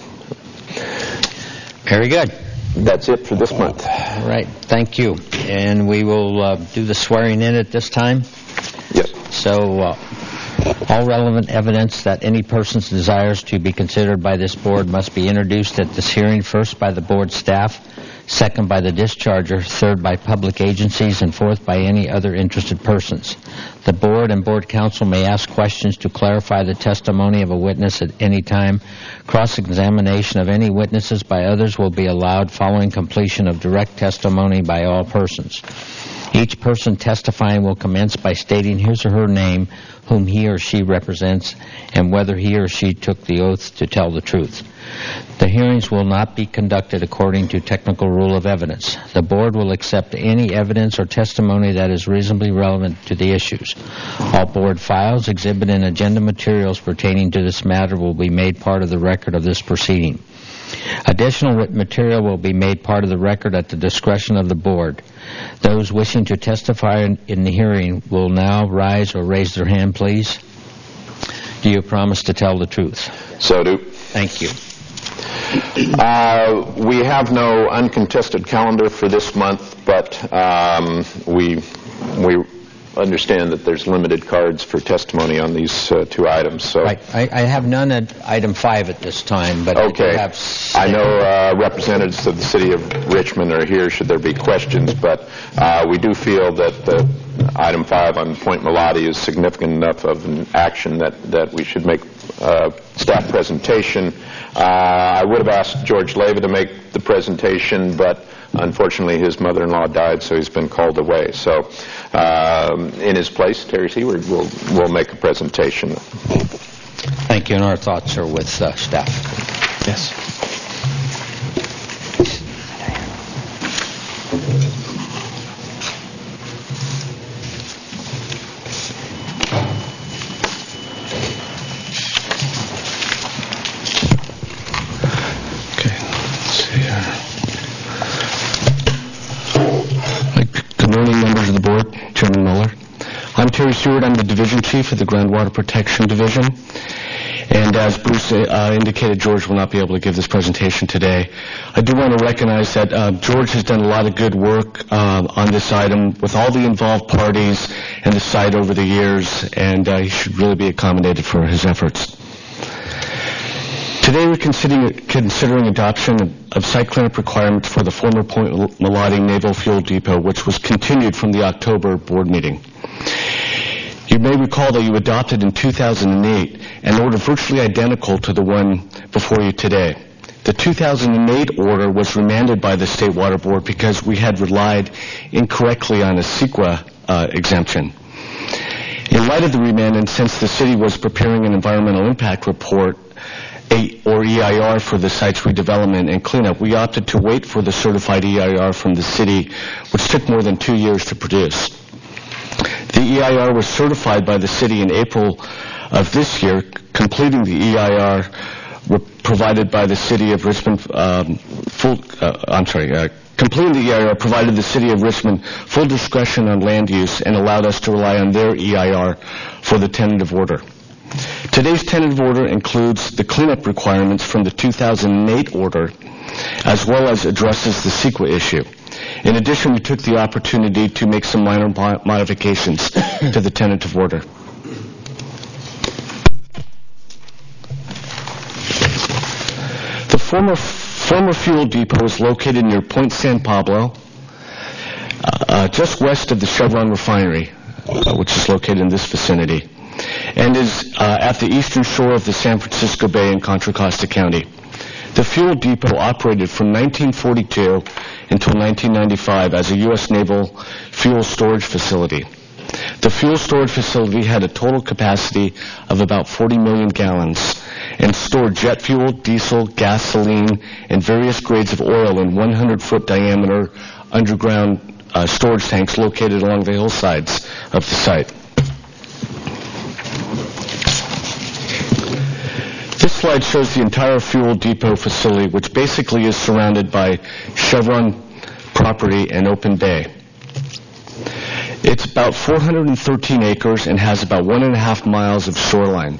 Very good. That's it for this month. All right. Thank you. And we will do the swearing in at this time. Yes. So all relevant evidence that any person desires to be considered by this board must be introduced at this hearing, first by the board staff, second by the discharger, third by public agencies, and fourth by any other interested persons. The board and board counsel may ask questions to clarify the testimony of a witness at any time. Cross-examination of any witnesses by others will be allowed following completion of direct testimony by all persons. Each person testifying will commence by stating his or her name, whom he or she represents, and whether he or she took the oath to tell the truth. The hearings will not be conducted according to technical rule of evidence. The board will accept any evidence or testimony that is reasonably relevant to the issues. All board files, exhibit, and agenda materials pertaining to this matter will be made part of the record of this proceeding. Additional written material will be made part of the record at the discretion of the board. Those wishing to testify in the hearing will now rise or raise their hand, please. Do you promise to tell the truth? So do. Thank you. We have no uncontested calendar for this month, but we understand that there's limited cards for testimony on these 2 items. So right. I have none at item 5 at this time, but okay. I know representatives of the city of Richmond are here should there be questions, but we do feel that the item 5 on Point Melody is significant enough of an action that we should make staff presentation. I would have asked George Leva to make the presentation, but unfortunately his mother-in-law died, so he's been called away. So in his place, Terry Seward will make a presentation. Thank you, and our thoughts are with staff. Yes. Bruce Hewitt. I'm the Division Chief of the Groundwater Protection Division. And as Bruce indicated, George will not be able to give this presentation today. I do want to recognize that George has done a lot of good work on this item with all the involved parties and the site over the years, and he should really be accommodated for his efforts. Today we're considering adoption of site cleanup requirements for the former Point Malati Naval Fuel Depot, which was continued from the October board meeting. You may recall that you adopted in 2008 an order virtually identical to the one before you today. The 2008 order was remanded by the State Water Board because we had relied incorrectly on a CEQA exemption. In light of the remand, and since the city was preparing an environmental impact report, or EIR, for the site's redevelopment and cleanup, we opted to wait for the certified EIR from the city, which took more than 2 years to produce. The EIR was certified by the city in April of this year, completing the EIR provided by the city of Richmond completing the EIR provided the city of Richmond full discretion on land use and allowed us to rely on their EIR for the tentative order. Today's tentative order includes the cleanup requirements from the 2008 order, as well as addresses the CEQA issue. In addition, we took the opportunity to make some minor modifications to the tentative order. The former fuel depot is located near Point San Pablo, just west of the Chevron refinery, which is located in this vicinity, and is at the eastern shore of the San Francisco Bay in Contra Costa County. The fuel depot operated from 1942 until 1995 as a U.S. Naval fuel storage facility. The fuel storage facility had a total capacity of about 40 million gallons and stored jet fuel, diesel, gasoline, and various grades of oil in 100-foot diameter underground storage tanks located along the hillsides of the site. This slide shows the entire fuel depot facility, which basically is surrounded by Chevron property and open bay. It's about 413 acres and has about 1.5 miles of shoreline.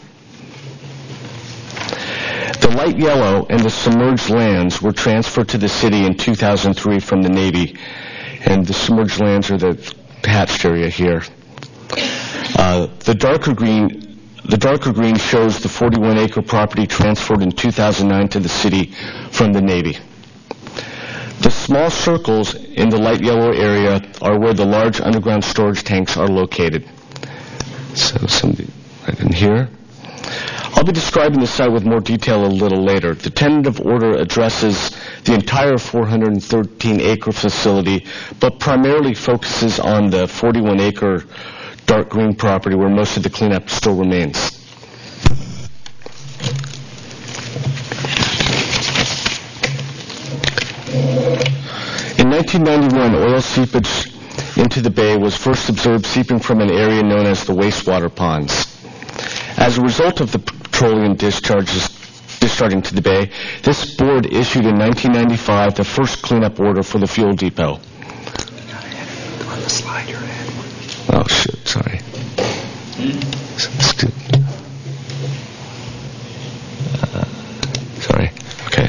The light yellow and the submerged lands were transferred to the city in 2003 from the Navy, and the submerged lands are the hatched area here. The darker green shows the 41-acre property transferred in 2009 to the city from the Navy. The small circles in the light yellow area are where the large underground storage tanks are located. So somebody right in here. I'll be describing the site with more detail a little later. The tentative order addresses the entire 413-acre facility, but primarily focuses on the 41-acre dark green property where most of the cleanup still remains. In 1991, oil seepage into the bay was first observed seeping from an area known as the wastewater ponds. As a result of the petroleum discharging to the bay, this board issued in 1995 the first cleanup order for the fuel depot. On the slide you're in. Oh, shit, sorry. Sorry. Okay.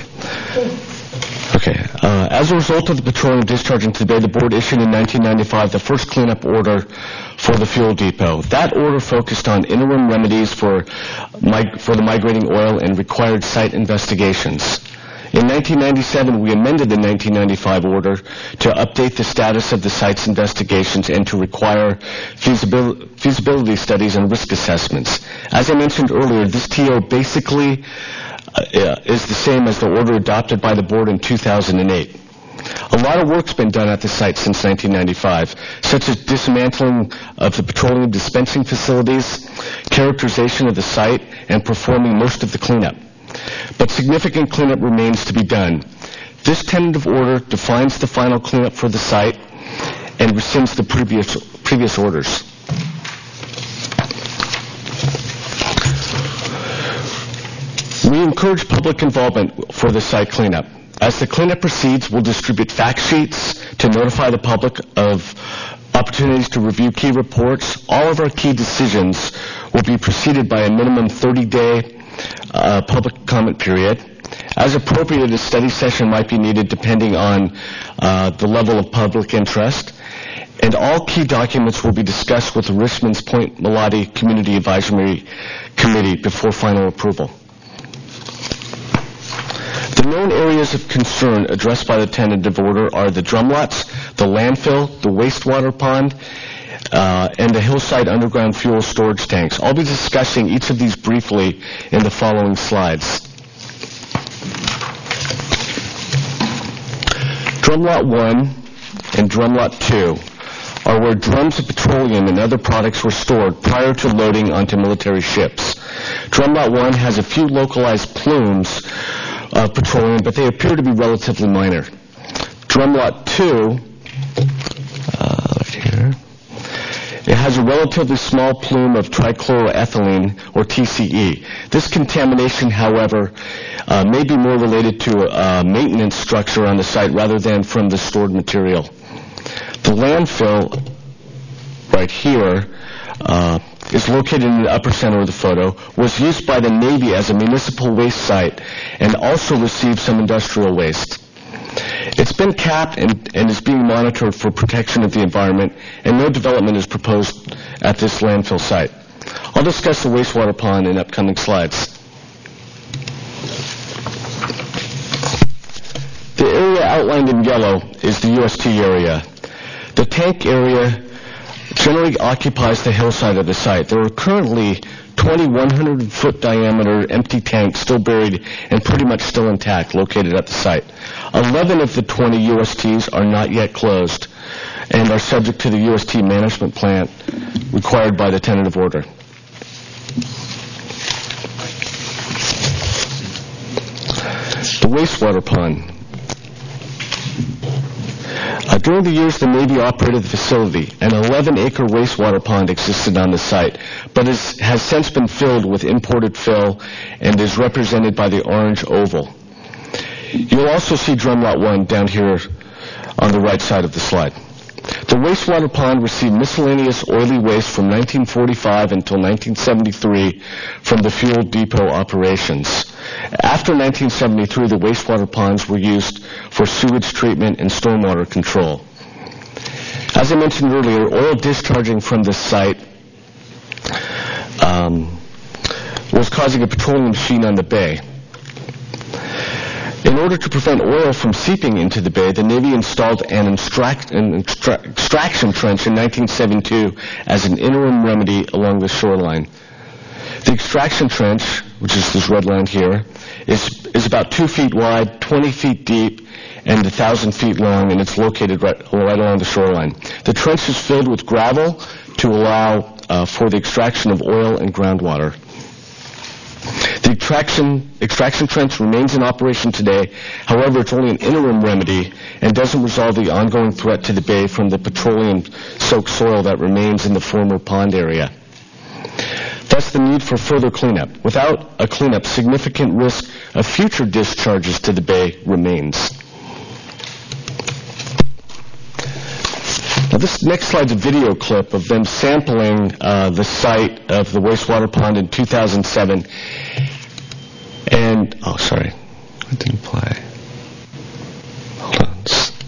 As a result of the petroleum discharging to the bay, the board issued in 1995 the first cleanup order for the fuel depot. That order focused on interim remedies for the migrating oil and required site investigations. In 1997, we amended the 1995 order to update the status of the site's investigations and to require feasibility studies and risk assessments. As I mentioned earlier, this TO basically is the same as the order adopted by the board in 2008. A lot of work's been done at the site since 1995, such as dismantling of the petroleum dispensing facilities, characterization of the site, and performing most of the cleanup. But significant cleanup remains to be done. This tentative order defines the final cleanup for the site and rescinds the previous orders. We encourage public involvement for the site cleanup. As the cleanup proceeds, we'll distribute fact sheets to notify the public of opportunities to review key reports. All of our key decisions will be preceded by a minimum 30-day public comment period. As appropriate, a study session might be needed depending on the level of public interest. And all key documents will be discussed with the Richmond's Point Malati Community Advisory Committee before final approval. The known areas of concern addressed by the tentative order are the drumlots, the landfill, the wastewater pond, and the hillside underground fuel storage tanks. I'll be discussing each of these briefly in the following slides. Drumlot 1 and Drumlot 2 are where drums of petroleum and other products were stored prior to loading onto military ships. Drumlot 1 has a few localized plumes of petroleum, but they appear to be relatively minor. Drumlot 2, here, it has a relatively small plume of trichloroethylene, or TCE. This contamination, however, may be more related to a maintenance structure on the site rather than from the stored material. The landfill, right here, is located in the upper center of the photo, was used by the Navy as a municipal waste site and also received some industrial waste. It's been capped and is being monitored for protection of the environment, and no development is proposed at this landfill site. I'll discuss the wastewater pond in upcoming slides. The area outlined in yellow is the UST area. The tank area generally occupies the hillside of the site. There are currently 20 100-foot diameter empty tanks still buried and pretty much still intact located at the site. 11 of the 20 USTs are not yet closed and are subject to the UST management plan required by the tentative order. The wastewater pond. During the years the Navy operated the facility, an 11-acre wastewater pond existed on the site, but has since been filled with imported fill and is represented by the orange oval. You'll also see Drumlot 1 down here on the right side of the slide. The wastewater pond received miscellaneous oily waste from 1945 until 1973 from the fuel depot operations. After 1973, the wastewater ponds were used for sewage treatment and stormwater control. As I mentioned earlier, oil discharging from this site was causing a petroleum sheen on the bay. In order to prevent oil from seeping into the bay, the Navy installed an extraction trench in 1972 as an interim remedy along the shoreline. The extraction trench, which is this red line here, is about 2 feet wide, 20 feet deep, and 1,000 feet long, and it's located right along the shoreline. The trench is filled with gravel to allow for the extraction of oil and groundwater. The extraction trench remains in operation today. However, it's only an interim remedy and doesn't resolve the ongoing threat to the bay from the petroleum-soaked soil that remains in the former pond area. Thus, the need for further cleanup. Without a cleanup, significant risk of future discharges to the bay remains. Now, this next slide's a video clip of them sampling the site of the wastewater pond in 2007. And, oh, sorry, it didn't play. Hold on.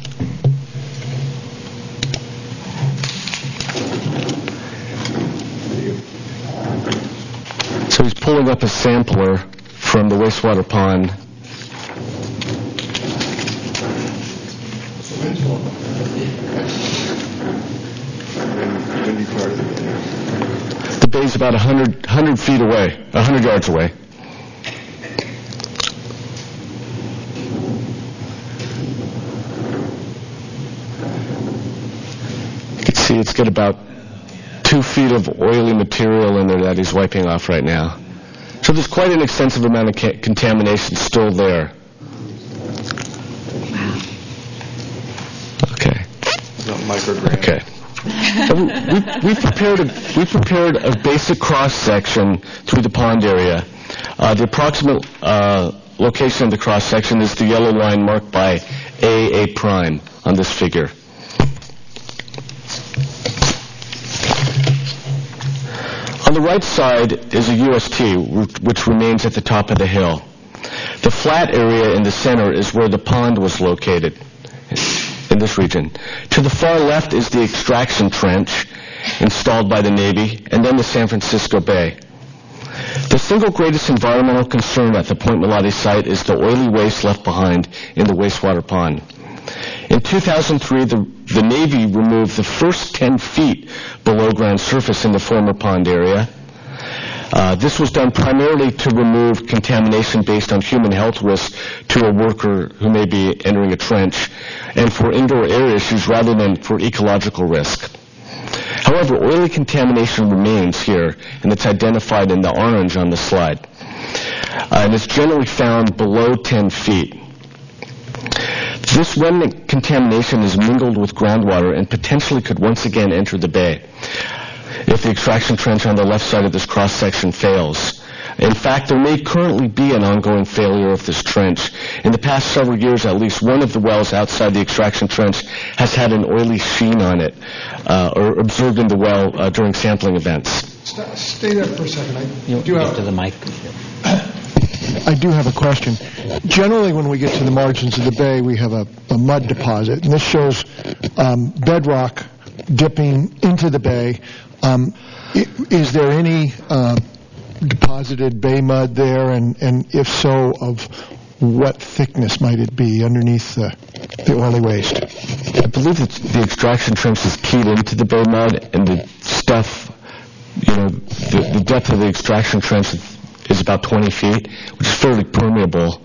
So he's pulling up a sampler from the wastewater pond. The bay's about 100 feet away, 100 yards away. You can see it's got about 2 feet of oily material in there that he's wiping off right now. So there's quite an extensive amount of contamination still there. Wow. Okay. Not microgram. Okay. We prepared a basic cross section through the pond area. The approximate location of the cross section is the yellow line marked by A prime on this figure. On the right side is a UST, which remains at the top of the hill. The flat area in the center is where the pond was located in this region. To the far left is the extraction trench installed by the Navy, and then the San Francisco Bay. The single greatest environmental concern at the Point Melotti site is the oily waste left behind in the wastewater pond. In 2003, the Navy removed the first 10 feet below ground surface in the former pond area. This was done primarily to remove contamination based on human health risk to a worker who may be entering a trench, and for indoor air issues rather than for ecological risk. However, oily contamination remains here, and it's identified in the orange on the slide. And it's generally found below 10 feet. This remnant contamination is mingled with groundwater and potentially could once again enter the bay if the extraction trench on the left side of this cross-section fails. In fact, there may currently be an ongoing failure of this trench. In the past several years, at least one of the wells outside the extraction trench has had an oily sheen on it, or observed in the well during sampling events. Stay there for a second. You get to the mic. I do have a question. Generally, when we get to the margins of the bay, we have a mud deposit, and this shows bedrock dipping into the bay. Is there any deposited bay mud there, and if so, of what thickness might it be underneath the oily waste? I believe that the extraction trench is keyed into the bay mud, and the stuff, the depth of the extraction trench is about 20 feet, which is fairly permeable.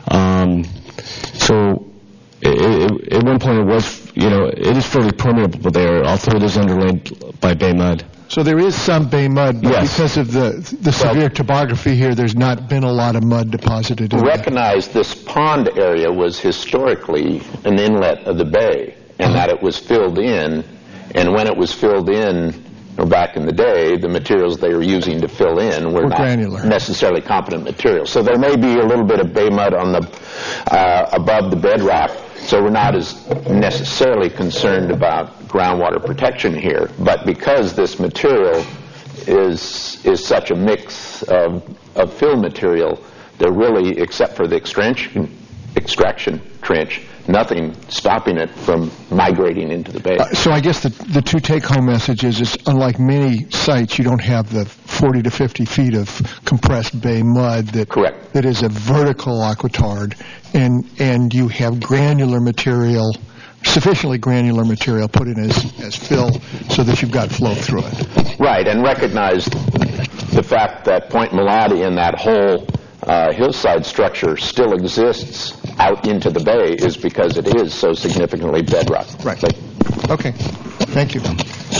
So at one point it was, it is fairly permeable there, although it is underlaid by bay mud. So there is some bay mud, but yes, because of the severe topography here, there's not been a lot of mud deposited in Recognize this pond area was historically an inlet of the bay, and that it was filled in, and when it was filled in, or back in the day, the materials they were using to fill in were not granular, necessarily competent materials. So there may be a little bit of bay mud on the above the bedrock, so we're not as necessarily concerned about groundwater protection here. But because this material is such a mix of fill material, there really, except for the extraction trench, nothing stopping it from migrating into the bay. So I guess the two take-home messages is, unlike many sites, you don't have the 40 to 50 feet of compressed bay mud that is a vertical aquitard, and you have granular material, sufficiently granular material put in as fill so that you've got flow through it. Right, and recognize the fact that Point Melotti and that whole hillside structure still exists out into the bay is because it is so significantly bedrock. Right. Okay. Thank you.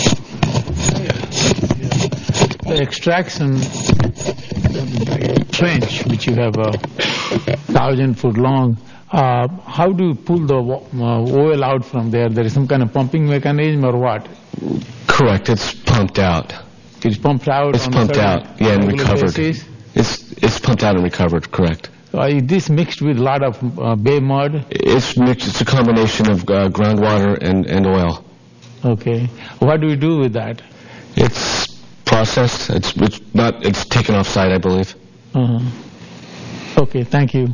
The extraction trench, which you have 1,000 foot long, how do you pull the oil out from there? There is some kind of pumping mechanism or what? Correct. It's pumped out. It's pumped out. It's pumped out. Yeah, and recovered. Basis? It's pumped out and recovered. Correct. Is this mixed with a lot of bay mud? It's mixed. It's a combination of groundwater and oil. Okay. What do we do with that? It's processed. It's taken off site, I believe. Okay. Thank you.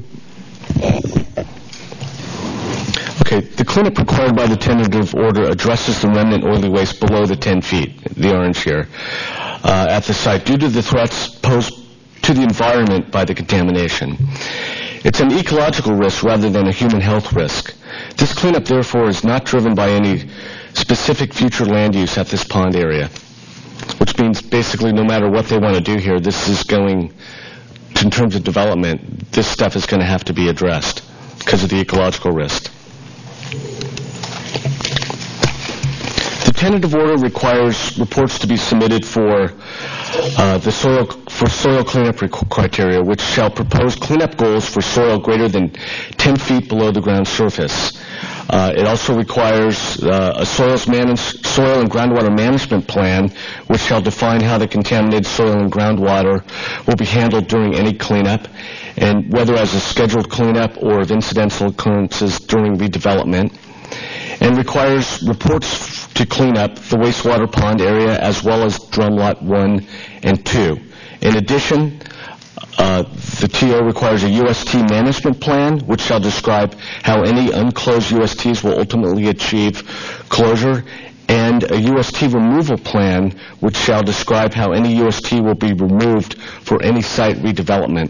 Okay, the cleanup required by the tentative order addresses the remnant oily waste below the 10 feet, the orange here, at the site due to the threats posed to the environment by the contamination. It's an ecological risk rather than a human health risk. This cleanup, therefore, is not driven by any specific future land use at this pond area, which means basically no matter what they want to do here, this is going, in terms of development, this stuff is going to have to be addressed because of the ecological risk. The tentative order requires reports to be submitted for soil cleanup criteria, which shall propose cleanup goals for soil greater than 10 feet below the ground surface. It also requires a soil and groundwater management plan, which shall define how the contaminated soil and groundwater will be handled during any cleanup, and whether as a scheduled cleanup or of incidental occurrences during redevelopment. and requires reports to clean up the wastewater pond area as well as drum lot 1 and 2. In addition, the TO requires a UST management plan, which shall describe how any unclosed USTs will ultimately achieve closure, and a UST removal plan, which shall describe how any UST will be removed for any site redevelopment.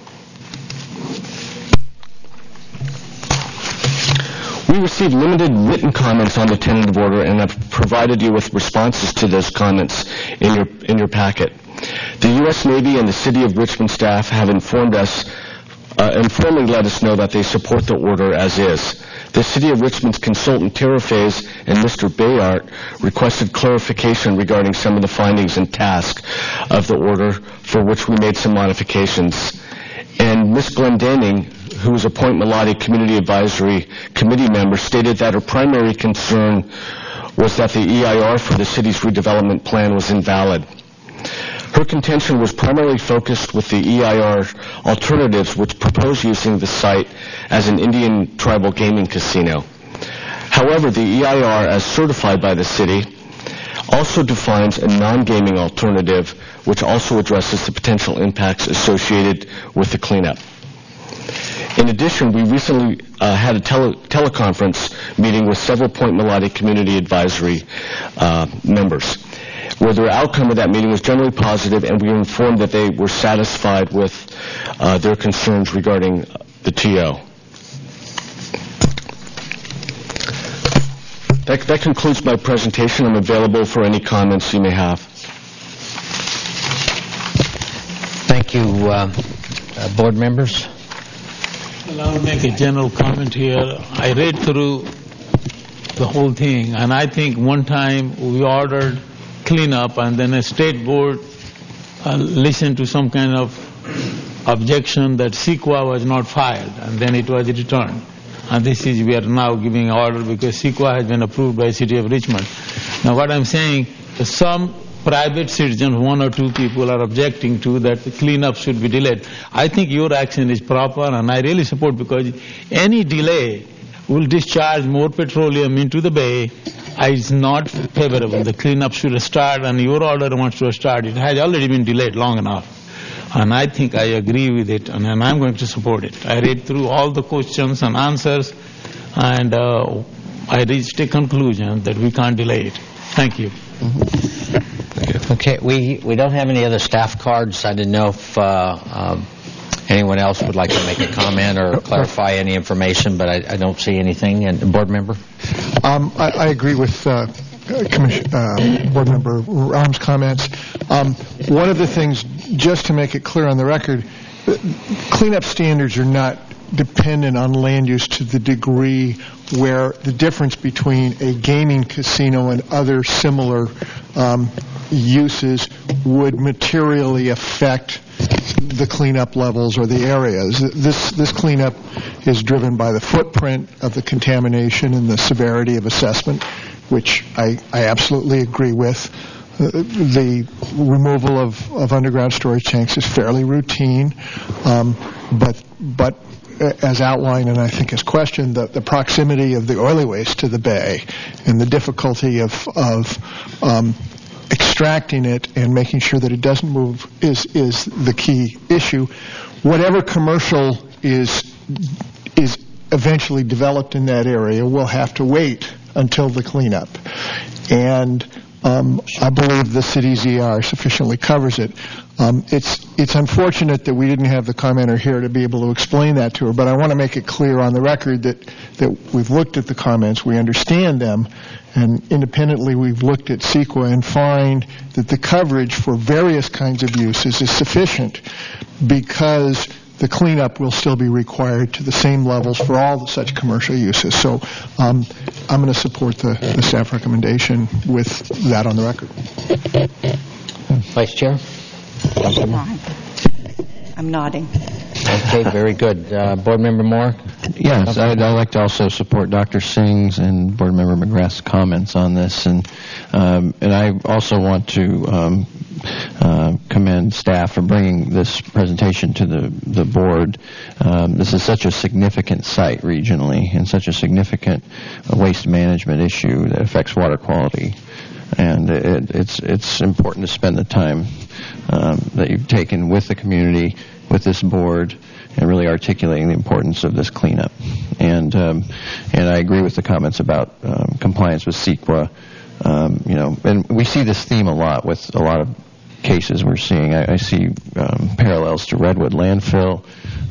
We received limited written comments on the tentative order and have provided you with responses to those comments in your packet. The U.S. Navy and the City of Richmond staff have informally let us know that they support the order as is. The City of Richmond's consultant, Terraphase, and Mr. Bayart requested clarification regarding some of the findings and tasks of the order, for which we made some modifications. And Ms. Glendenning, who is a Point Melody Community Advisory Committee member, stated that her primary concern was that the EIR for the city's redevelopment plan was invalid. Her contention was primarily focused with the EIR alternatives, which propose using the site as an Indian tribal gaming casino. However, the EIR, as certified by the city, also defines a non-gaming alternative, which also addresses the potential impacts associated with the cleanup. In addition, we recently had a teleconference meeting with several Point Melody Community Advisory members, where the outcome of that meeting was generally positive, and we were informed that they were satisfied with their concerns regarding the TO. That concludes my presentation. I'm available for any comments you may have. Thank you, board members. Well, I'll make a general comment here. I read through the whole thing, and I think one time we ordered cleanup, and then a state board listened to some kind of objection that CEQA was not filed, and then it was returned. And this is, we are now giving order because CEQA has been approved by the City of Richmond. Now what I'm saying, some private citizens, 1 or 2 people are objecting to that the cleanup should be delayed. I think your action is proper, and I really support, because any delay will discharge more petroleum into the bay. Is not favorable. The cleanup should start, and your order wants to start. It has already been delayed long enough. And I think I agree with it, and I'm going to support it. I read through all the questions and answers, and I reached a conclusion that we can't delay it. Thank you. Okay, we don't have any other staff cards. I didn't know if anyone else would like to make a comment or clarify any information, but I don't see anything. And board member? I agree with Board Member Rahm's comments. One of the things, just to make it clear on the record, cleanup standards are not dependent on land use to the degree where the difference between a gaming casino and other similar uses would materially affect the cleanup levels or the areas. This cleanup is driven by the footprint of the contamination and the severity of assessment, which I absolutely agree with. The removal of underground storage tanks is fairly routine, but as outlined and I think as questioned, the proximity of the oily waste to the bay and the difficulty of extracting it and making sure that it doesn't move is the key issue. Whatever commercial is eventually developed in that area will have to wait until the cleanup. And I believe the city's ER sufficiently covers it. It's unfortunate that we didn't have the commenter here to be able to explain that to her, but I want to make it clear on the record that we've looked at the comments, we understand them, and independently we've looked at CEQA and find that the coverage for various kinds of uses is sufficient because the cleanup will still be required to the same levels for all such commercial uses. So I'm going to support the staff recommendation with that on the record. Vice Chair? I'm nodding. Okay, very good. Board Member Moore? Yes, I'd like to also support Dr. Singh's and Board Member McGrath's comments on this, and I also want to commend staff for bringing this presentation to the board. This is such a significant site regionally and such a significant waste management issue that affects water quality, and it's important to spend the time that you've taken with the community, with this board, and really articulating the importance of this cleanup. And I agree with the comments about compliance with CEQA. And we see this theme a lot with a lot of cases we're seeing. I see parallels to Redwood landfill,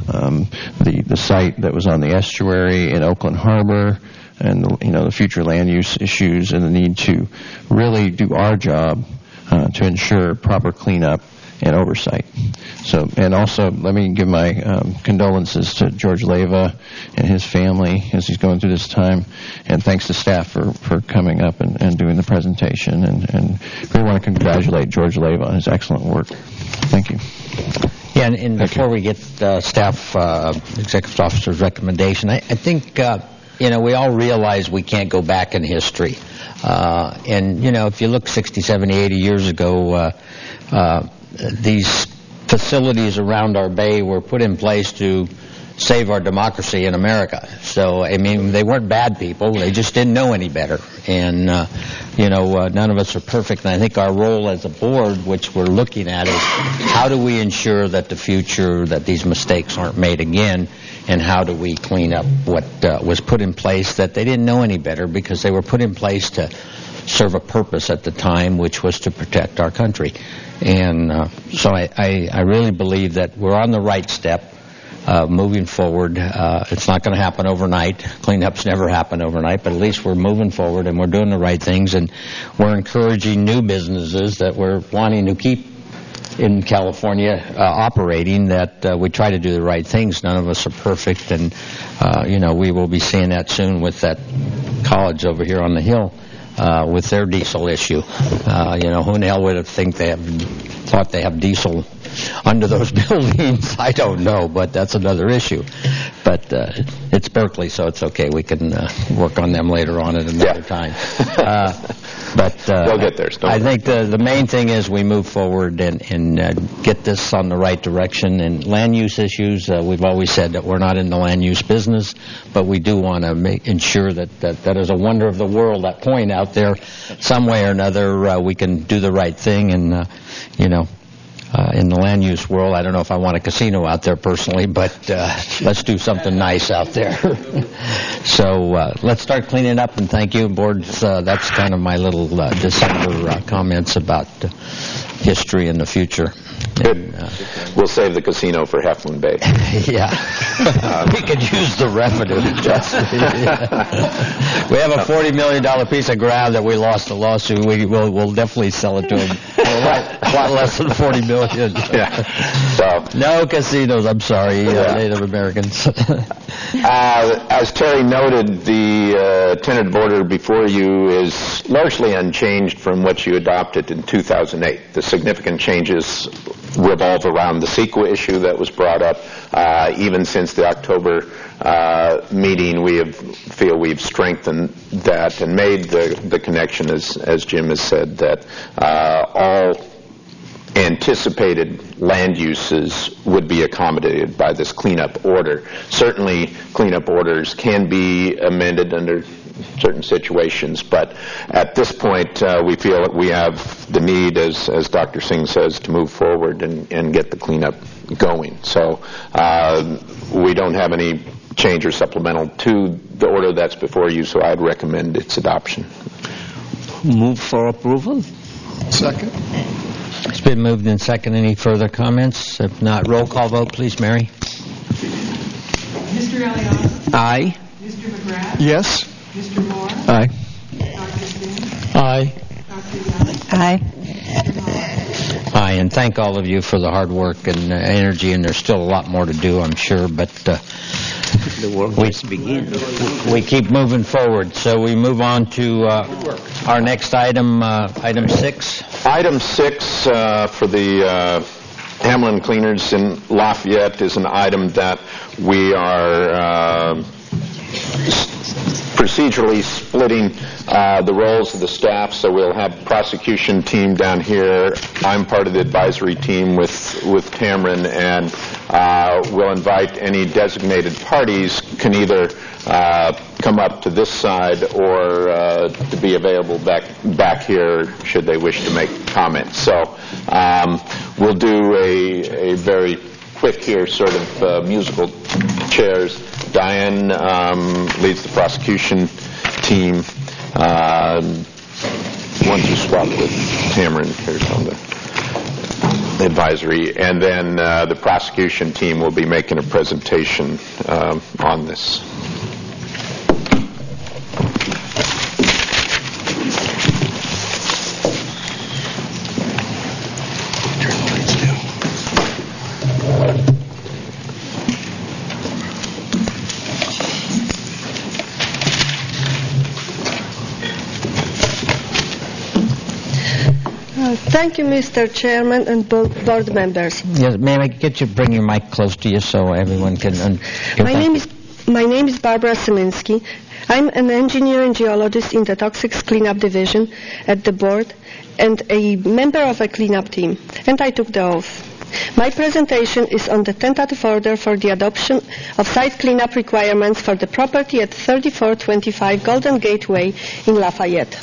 the site that was on the estuary in Oakland Harbor, and the future land use issues, and the need to really do our job to ensure proper cleanup and oversight. So, and also, let me give my condolences to George Leyva and his family as he's going through this time, and thanks to staff for coming up and doing the presentation, and really want to congratulate George Leyva on his excellent work. Thank you. Yeah, and before we get staff executive officer's recommendation, I think we all realize we can't go back in history. And if you look 60, 70, 80 years ago, these facilities around our bay were put in place to save our democracy in America. So, they weren't bad people. They just didn't know any better. And, none of us are perfect. And I think our role as a board, which we're looking at, is how do we ensure that the future, that these mistakes aren't made again, and how do we clean up what was put in place that they didn't know any better because they were put in place to serve a purpose at the time, which was to protect our country. And so I really believe that we're on the right step moving forward. It's not going to happen overnight. Cleanups never happen overnight, but at least we're moving forward and we're doing the right things, and we're encouraging new businesses that we're wanting to keep in California operating, that we try to do the right things. None of us are perfect, and we will be seeing that soon with that college over here on the hill. With their diesel issue. Who in the hell would have thought they have diesel under those buildings? I don't know, but that's another issue. But it's Berkeley, so it's okay. We can work on them later on at another time. But they'll get there. I think the main thing is we move forward and get this on the right direction. And land use issues, we've always said that we're not in the land use business, but we do want to ensure that is a wonder of the world, that point out there, some way or another, we can do the right thing. And, in the land use world, I don't know if I want a casino out there personally, but let's do something nice out there. So let's start cleaning up, and thank you, boards. That's kind of my little December comments about history and the future. Good. We'll save the casino for Half Moon Bay. Yeah. We could use the revenue. We have a $40 million piece of ground that we lost a lawsuit. We'll definitely sell it to them for a lot less than $40 million. Yeah. So, no casinos, I'm sorry, Native Americans. As Terry noted, the tentative order before you is largely unchanged from what you adopted in 2008. The significant changes revolve around the CEQA issue that was brought up. Even since the October meeting, feel we've strengthened that and made the connection, as Jim has said, that all anticipated land uses would be accommodated by this cleanup order. Certainly, cleanup orders can be amended under certain situations, but at this point, we feel that we have the need, as Dr. Singh says, to move forward and get the cleanup going. So we don't have any change or supplemental to the order that's before you, so I'd recommend its adoption. Move for approval. Second. It's been moved and second. Any further comments? If not, roll call vote, please, Mary. Mr. Elias? Aye. Mr. McGrath? Yes. Mr. Moore? Aye. Dr. Singh? Aye. Dr. Young? Aye. Mr. Hall? Aye, and thank all of you for the hard work and energy, and there's still a lot more to do, I'm sure, but The work must begin. we keep moving forward. So we move on to our next item, item 6. Item 6 for the Hamlin Cleaners in Lafayette is an item that we are procedurally splitting the roles of the staff, so we'll have prosecution team down here. I'm part of the advisory team with Tamron, and we'll invite any designated parties can either come up to this side or to be available back here should they wish to make comments. So we'll do a very quick here sort of musical chairs. Diane leads the prosecution team. Why don't you swap with Tamron here's on the advisory, and then the prosecution team will be making a presentation on this. Thank you, Mr. Chairman and board members. Yes, may I get you bring your mic close to you so everyone can hear? My name is Barbara Szyminski. I'm an engineer and geologist in the Toxics Cleanup Division at the board and a member of a cleanup team, and I took the oath. My presentation is on the tentative order for the adoption of site cleanup requirements for the property at 3425 Golden Gate Way in Lafayette.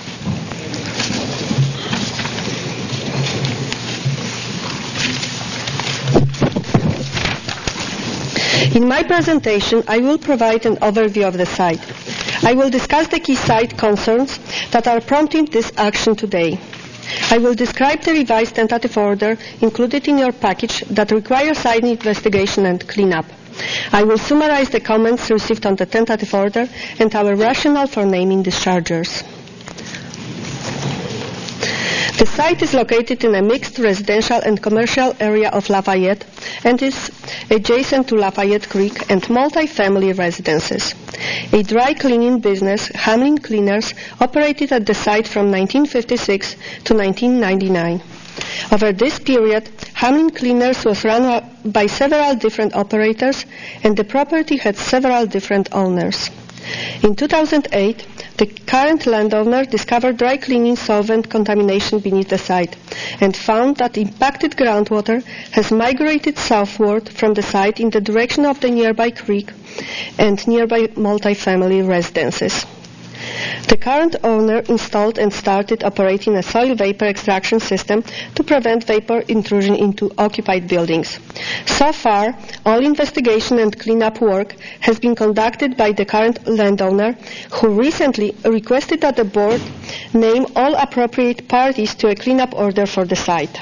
In my presentation, I will provide an overview of the site. I will discuss the key site concerns that are prompting this action today. I will describe the revised tentative order included in your package that requires site investigation and cleanup. I will summarize the comments received on the tentative order and our rationale for naming dischargers. The site is located in a mixed residential and commercial area of Lafayette and is adjacent to Lafayette Creek and multi-family residences. A dry cleaning business, Hamlin Cleaners, operated at the site from 1956 to 1999. Over this period, Hamlin Cleaners was run by several different operators, and the property had several different owners. In 2008, the current landowner discovered dry cleaning solvent contamination beneath the site and found that impacted groundwater has migrated southward from the site in the direction of the nearby creek and nearby multi-family residences. The current owner installed and started operating a soil vapor extraction system to prevent vapor intrusion into occupied buildings. So far, all investigation and cleanup work has been conducted by the current landowner, who recently requested that the board name all appropriate parties to a cleanup order for the site.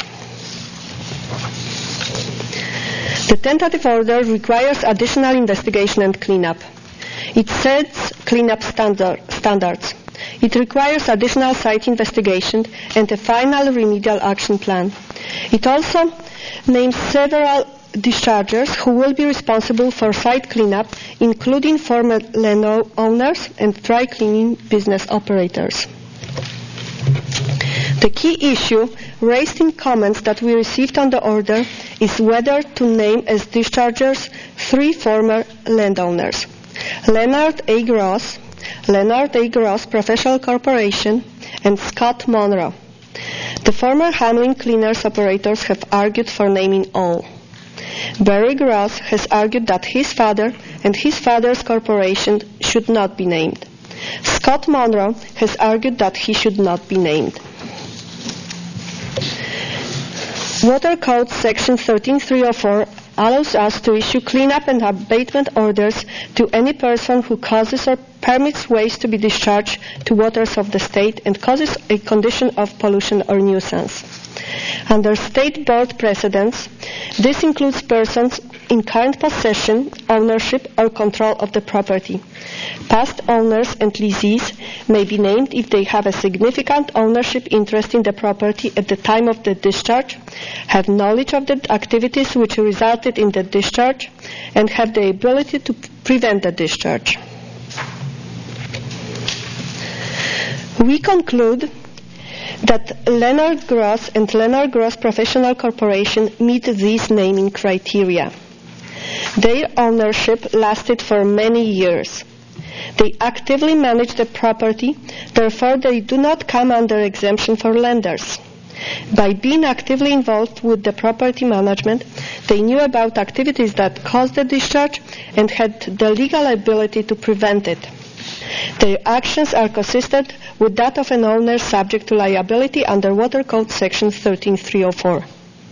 The tentative order requires additional investigation and cleanup. It sets cleanup standards. It requires additional site investigation and a final remedial action plan. It also names several dischargers who will be responsible for site cleanup, including former land owners and dry cleaning business operators. The key issue raised in comments that we received on the order is whether to name as dischargers 3 former landowners: Leonard A. Gross Professional Corporation, and Scott Monroe. The former Hamlin Cleaners operators have argued for naming all. Barry Gross has argued that his father and his father's corporation should not be named. Scott Monroe has argued that he should not be named. Water Code Section 13304 allows us to issue cleanup and abatement orders to any person who causes or permits waste to be discharged to waters of the state and causes a condition of pollution or nuisance. Under state board precedents, this includes persons in current possession, ownership, or control of the property. Past owners and lessees may be named if they have a significant ownership interest in the property at the time of the discharge, have knowledge of the activities which resulted in the discharge, and have the ability to prevent the discharge. We conclude that Leonard Gross and Leonard Gross Professional Corporation meet these naming criteria. Their ownership lasted for many years. They actively manage the property, therefore they do not come under exemption for lenders. By being actively involved with the property management, they knew about activities that caused the discharge and had the legal ability to prevent it. Their actions are consistent with that of an owner subject to liability under Water Code Section 13304.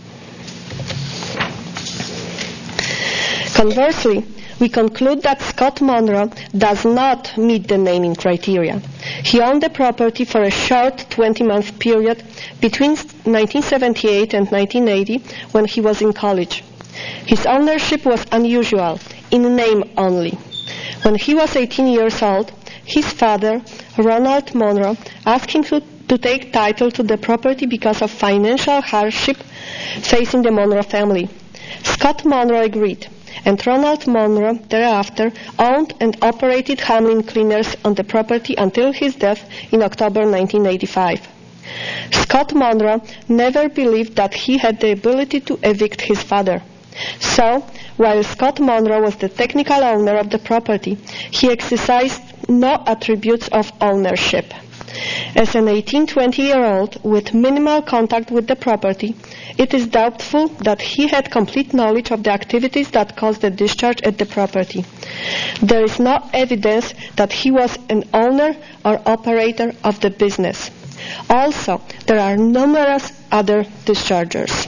Conversely, we conclude that Scott Monroe does not meet the naming criteria. He owned the property for a short 20-month period between 1978 and 1980 when he was in college. His ownership was unusual, in name only. When he was 18 years old, his father, Ronald Monroe, asked him to take title to the property because of financial hardship facing the Monroe family. Scott Monroe agreed, and Ronald Monroe thereafter owned and operated Hamlin Cleaners on the property until his death in October 1985. Scott Monroe never believed that he had the ability to evict his father. So, while Scott Monroe was the technical owner of the property, he exercised no attributes of ownership. As an 18-20-year-old with minimal contact with the property, it is doubtful that he had complete knowledge of the activities that caused the discharge at the property. There is no evidence that he was an owner or operator of the business. Also, there are numerous other dischargers.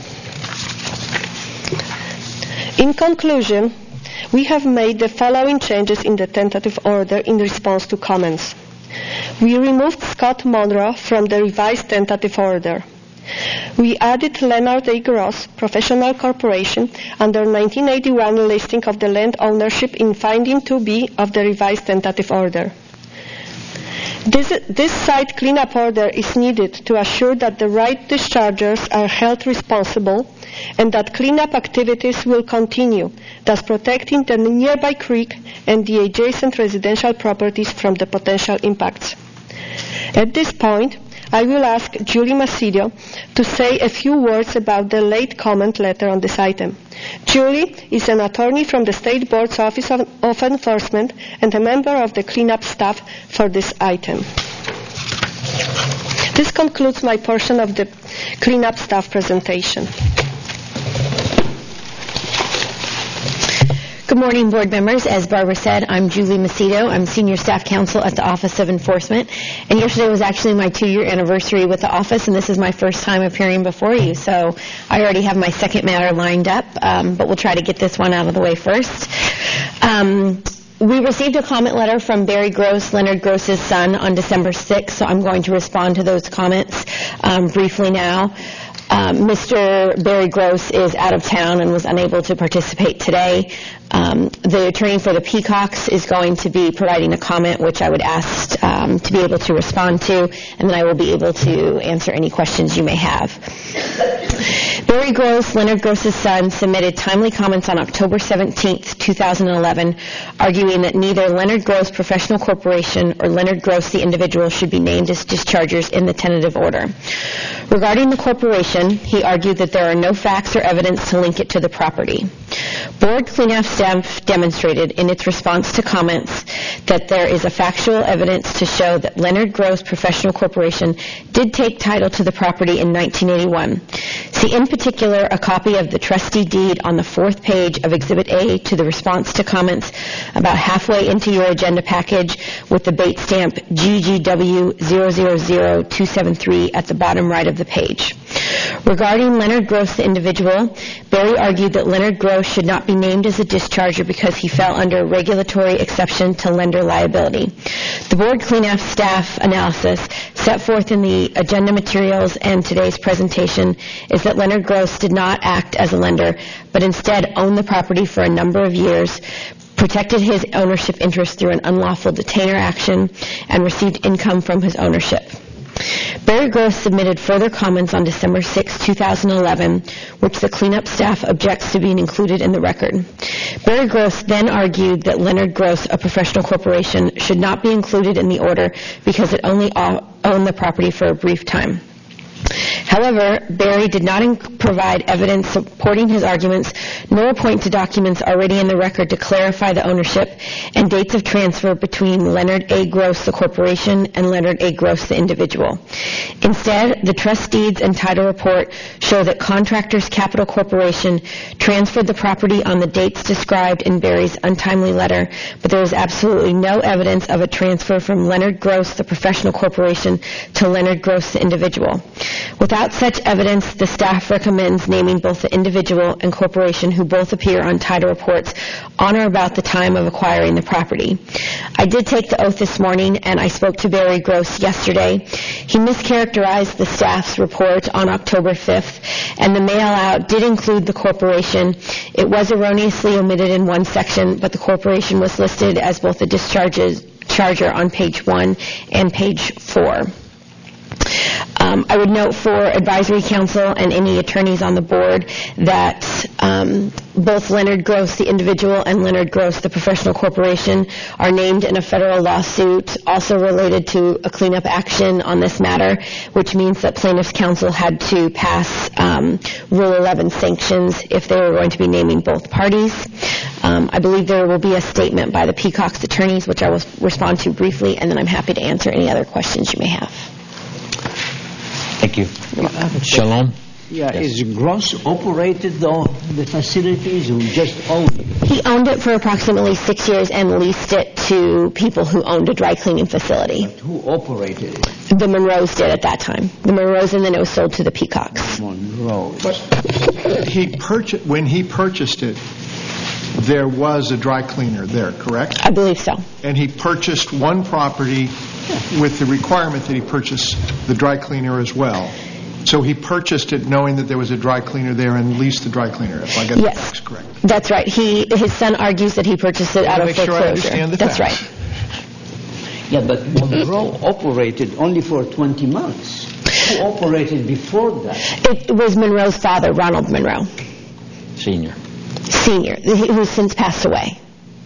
In conclusion, we have made the following changes in the tentative order in response to comments. We removed Scott Monroe from the revised tentative order. We added Leonard A. Gross Professional Corporation under 1981 listing of the land ownership in finding 2B of the revised tentative order. This site cleanup order is needed to assure that the right dischargers are held responsible and that cleanup activities will continue, thus protecting the nearby creek and the adjacent residential properties from the potential impacts. At this point, I will ask Julie Macidio to say a few words about the late comment letter on this item. Julie is an attorney from the State Board's Office of Enforcement and a member of the cleanup staff for this item. This concludes my portion of the cleanup staff presentation. Good morning, board members. As Barbara said, I'm Julie Macedo. I'm Senior Staff Counsel at the Office of Enforcement. And yesterday was actually my 2-year anniversary with the office, and this is my first time appearing before you. So I already have my second matter lined up, but we'll try to get this one out of the way first. We received a comment letter from Barry Gross, Leonard Gross's son, on December 6th, so I'm going to respond to those comments briefly now. Mr. Barry Gross is out of town and was unable to participate today. The attorney for the Peacocks is going to be providing a comment, which I would ask to be able to respond to, and then I will be able to answer any questions you may have. Barry Gross, Leonard Gross's son, submitted timely comments on October 17th, 2011, arguing that neither Leonard Gross Professional Corporation or Leonard Gross the individual should be named as dischargers in the tentative order. Regarding the corporation, he argued that there are no facts or evidence to link it to the property. Board cleanup staff demonstrated in its response to comments that there is a factual evidence to show that Leonard Gross Professional Corporation did take title to the property in 1981. See in particular a copy of the trustee deed on the 4th page of Exhibit A to the response to comments about halfway into your agenda package with the bait stamp GGW000273 at the bottom right of the page. Regarding Leonard Gross the individual, Barry argued that Leonard Gross should not be named as a discharger because he fell under regulatory exception to lender liability. The board cleanup staff analysis set forth in the agenda materials and today's presentation is that Leonard Gross did not act as a lender, but instead owned the property for a number of years, protected his ownership interest through an unlawful detainer action, and received income from his ownership. Barry Gross submitted further comments on December 6, 2011, which the cleanup staff objects to being included in the record. Barry Gross then argued that Leonard Gross, a professional corporation, should not be included in the order because it only owned the property for a brief time. However, Barry did not provide evidence supporting his arguments, nor point to documents already in the record to clarify the ownership and dates of transfer between Leonard A. Gross, the corporation, and Leonard A. Gross, the individual. Instead, the trust deeds and title report show that Contractors Capital Corporation transferred the property on the dates described in Barry's untimely letter, but there is absolutely no evidence of a transfer from Leonard Gross, the professional corporation, to Leonard Gross, the individual. Without such evidence, the staff recommends naming both the individual and corporation, who both appear on title reports on or about the time of acquiring the property. I did take the oath this morning, and I spoke to Barry Gross yesterday. He mischaracterized the staff's report on October 5th, and the mail-out did include the corporation. It was erroneously omitted in one section, but the corporation was listed as both a discharger on page 1 and page 4. I would note for advisory council and any attorneys on the board that both Leonard Gross, the individual, and Leonard Gross, the professional corporation, are named in a federal lawsuit also related to a cleanup action on this matter, which means that plaintiffs' counsel had to pass Rule 11 sanctions if they were going to be naming both parties. I believe there will be a statement by the Peacock's attorneys, which I will respond to briefly, and then I'm happy to answer any other questions you may have. Thank you. Shalom? Yeah, is Gross operated the facilities or just owned it? He owned it for approximately 6 years and leased it to people who owned a dry cleaning facility. But who operated it? The Monroes did at that time. The Monroes, and then it was sold to the Peacocks. Monroes. But when he purchased it, there was a dry cleaner there, correct? I believe so. And he purchased one property with the requirement that he purchase the dry cleaner as well. So he purchased it knowing that there was a dry cleaner there and leased the dry cleaner, if I get the facts correct. That's right. His son argues that he purchased it out of foreclosure. Make sure I understand the That's facts. right. Yeah, but Monroe operated only for 20 months. Who operated before that? It was Monroe's father, Ronald Monroe. Senior, who's since passed away.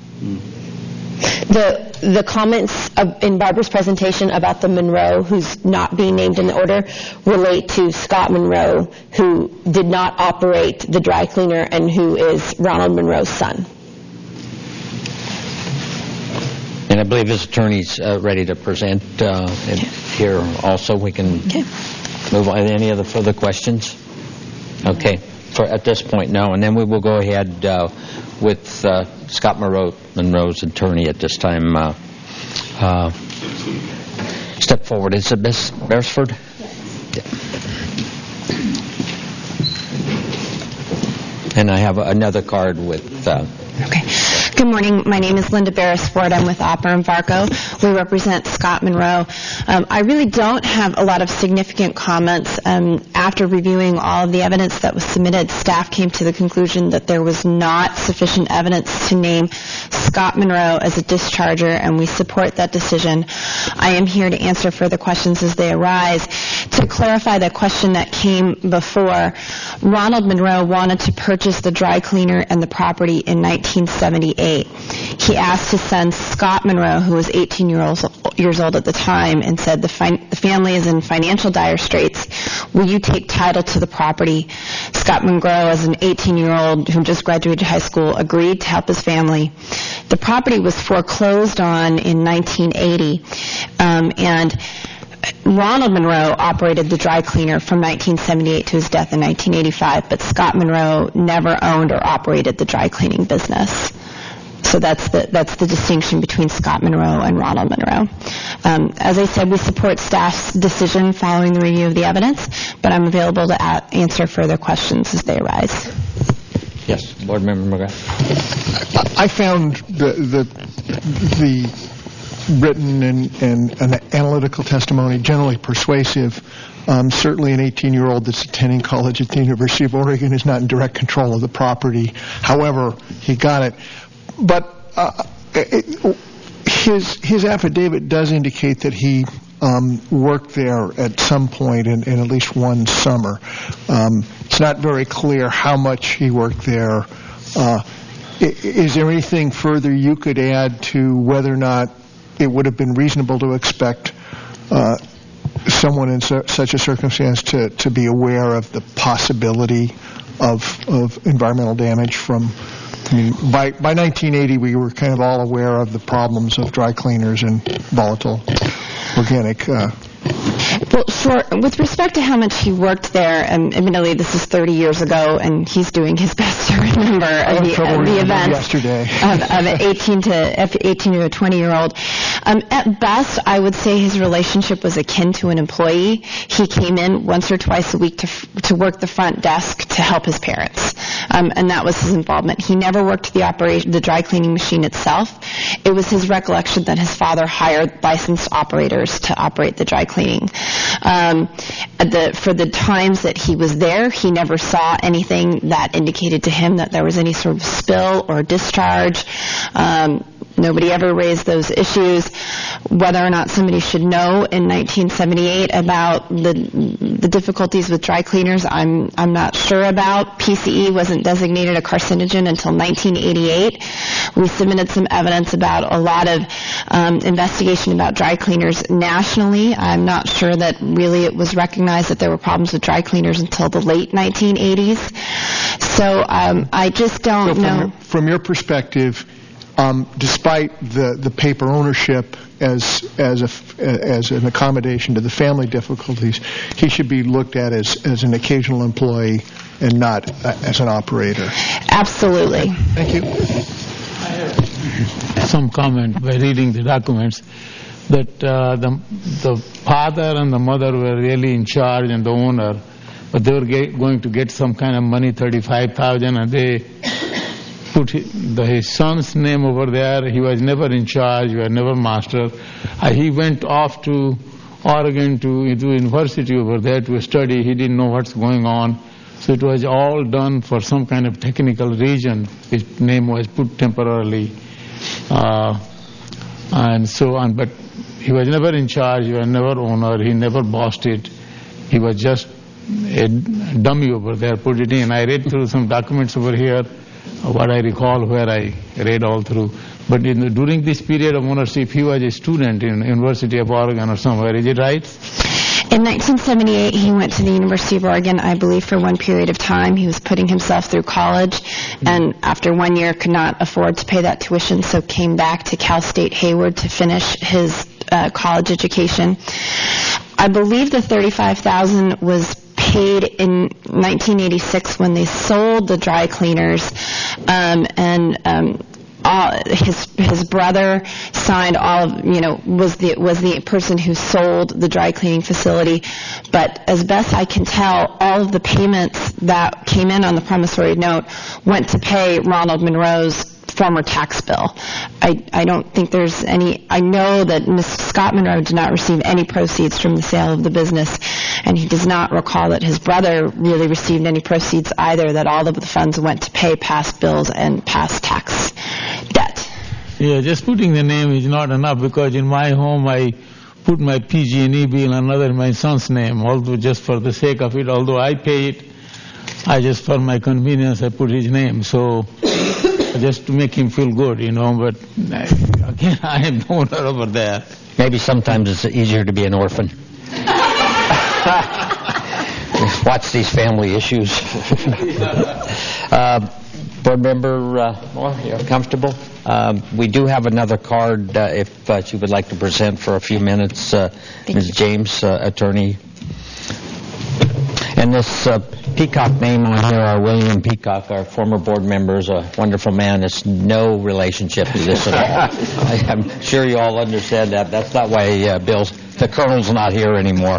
The comments in Barbara's presentation about the Monroe, who's not being named in the order, relate to Scott Monroe, who did not operate the dry cleaner and who is Ronald Monroe's son. and I believe his attorney's ready to present here also. We can move on. Any other further questions? Okay. At this point, no. And then we will go ahead with Scott Monroe's attorney at this time. Step forward. Is it Ms. Beresford? And I have another card with... Okay. Good morning. My name is Linda Beresford. I'm with Opper and Varco. We represent Scott Monroe. I really don't have a lot of significant comments. After reviewing all of the evidence that was submitted, staff came to the conclusion that there was not sufficient evidence to name Scott Monroe as a discharger, and we support that decision. I am here to answer further questions as they arise. To clarify the question that came before, Ronald Monroe wanted to purchase the dry cleaner and the property in 1978. He asked his son, Scott Monroe, who was 18 years old at the time, and said, the family is in financial dire straits. Will you take title to the property? Scott Monroe, as an 18-year-old who just graduated high school, agreed to help his family. The property was foreclosed on in 1980, and Ronald Monroe operated the dry cleaner from 1978 to his death in 1985, but Scott Monroe never owned or operated the dry cleaning business. So that's the distinction between Scott Monroe and Ronald Monroe. As I said, we support staff's decision following the review of the evidence, but I'm available to answer further questions as they arise. Yes, Board Member McGrath. I found the written and analytical testimony generally persuasive. Certainly an 18-year-old that's attending college at the University of Oregon is not in direct control of the property. However, he got it. But his affidavit does indicate that he worked there at some point in at least one summer. It's not very clear how much he worked there. Is there anything further you could add to whether or not it would have been reasonable to expect someone in such a circumstance to be aware of the possibility of environmental damage from. I mean, by 1980, we were kind of all aware of the problems of dry cleaners and volatile organic. Well, sure. With respect to how much he worked there, and admittedly this is 30 years ago, and he's doing his best to remember the events of an 18 to a 20-year-old. At best, I would say his relationship was akin to an employee. He came in once or twice a week to work the front desk to help his parents, and that was his involvement. He never worked the dry cleaning machine itself. It was his recollection that his father hired licensed operators to operate the dry cleaning. For the times that he was there, he never saw anything that indicated to him that there was any sort of spill or discharge. Nobody ever raised those issues. Whether or not somebody should know in 1978 about the difficulties with dry cleaners, I'm not sure about. PCE wasn't designated a carcinogen until 1988. We submitted some evidence about a lot of investigation about dry cleaners nationally. I'm not sure that really it was recognized that there were problems with dry cleaners until the late 1980s. So I just don't know. From your perspective, despite the paper ownership as an accommodation to the family difficulties, he should be looked at as an occasional employee and not as an operator. Absolutely. Thank you. I have some comment by reading the documents that the father and the mother were really in charge and the owner, but they were going to get some kind of money, $35,000, and they put his son's name over there. He was never in charge. He was never master. He went off to Oregon to university over there to study. He didn't know what's going on. So it was all done for some kind of technical reason. His name was put temporarily. And so on. But he was never in charge. He was never owner. He never bossed it. He was just a dummy over there, put it in. I read through some documents over here, what I recall, where I read all through. But during this period of ownership, he was a student in University of Oregon or somewhere. Is it right? In 1978, he went to the University of Oregon, I believe, for one period of time. He was putting himself through college, and after 1 year could not afford to pay that tuition, so came back to Cal State Hayward to finish his college education. I believe the $35,000 was paid in 1986 when they sold the dry cleaners, his brother signed all of, was the person who sold the dry cleaning facility. But as best I can tell, all of the payments that came in on the promissory note went to pay Ronald Monroe's former tax bill. I don't think there's any. I know that Mr. Scott Monroe did not receive any proceeds from the sale of the business, and he does not recall that his brother really received any proceeds either, that all of the funds went to pay past bills and past tax debt. Yeah, just putting the name is not enough, because in my home I put my PG&E bill under my son's name, although just for the sake of it, although I pay it, I just for my convenience I put his name. So just to make him feel good, but again, I am the owner over there. Maybe sometimes it's easier to be an orphan. Watch these family issues. Board Member Moore, you're comfortable? We do have another card if she would like to present for a few minutes. Ms. James, attorney. And this Peacock name on here, our William Peacock, our former board member, is a wonderful man. There's no relationship to this at all. I'm sure you all understand that. That's not why the Colonel's not here anymore.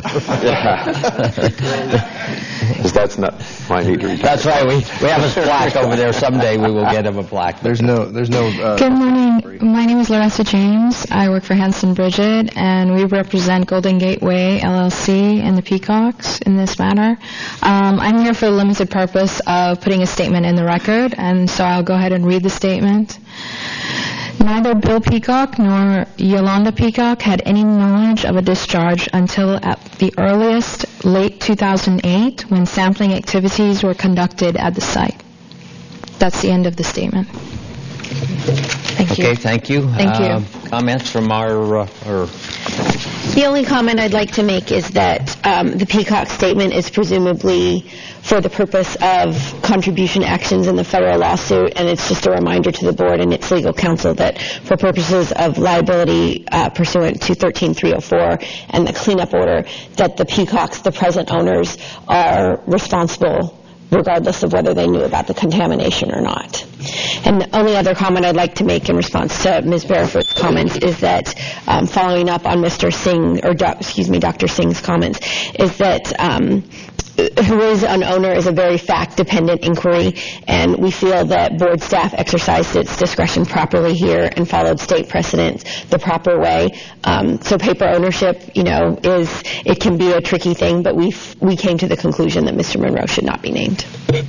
That's not why I need to retire. That's right. We have his plaque over there. Someday we will get him a plaque. There's no. Good morning. My name is Larissa James. I work for Hanson Bridget, and we represent Golden Gateway LLC and the Peacocks in this matter. I'm here for the limited purpose of putting a statement in the record, and so I'll go ahead and read the statement. Neither Bill Peacock nor Yolanda Peacock had any knowledge of a discharge until at the earliest, late 2008, when sampling activities were conducted at the site. That's the end of the statement. Thank you. Okay, thank you. Thank you. Comments from our The only comment I'd like to make is that the Peacock statement is presumably for the purpose of contribution actions in the federal lawsuit, and it's just a reminder to the board and its legal counsel that for purposes of liability pursuant to 13304 and the cleanup order, that the Peacocks, the present owners, are responsible regardless of whether they knew about the contamination or not. And the only other comment I'd like to make in response to Ms. Bareford's comments is that, following up on Mr. Singh, or Dr. Singh's comments, is that who is an owner is a very fact-dependent inquiry, and we feel that board staff exercised its discretion properly here and followed state precedent the proper way. So paper ownership, it can be a tricky thing, but we came to the conclusion that Mr. Monroe should not be named.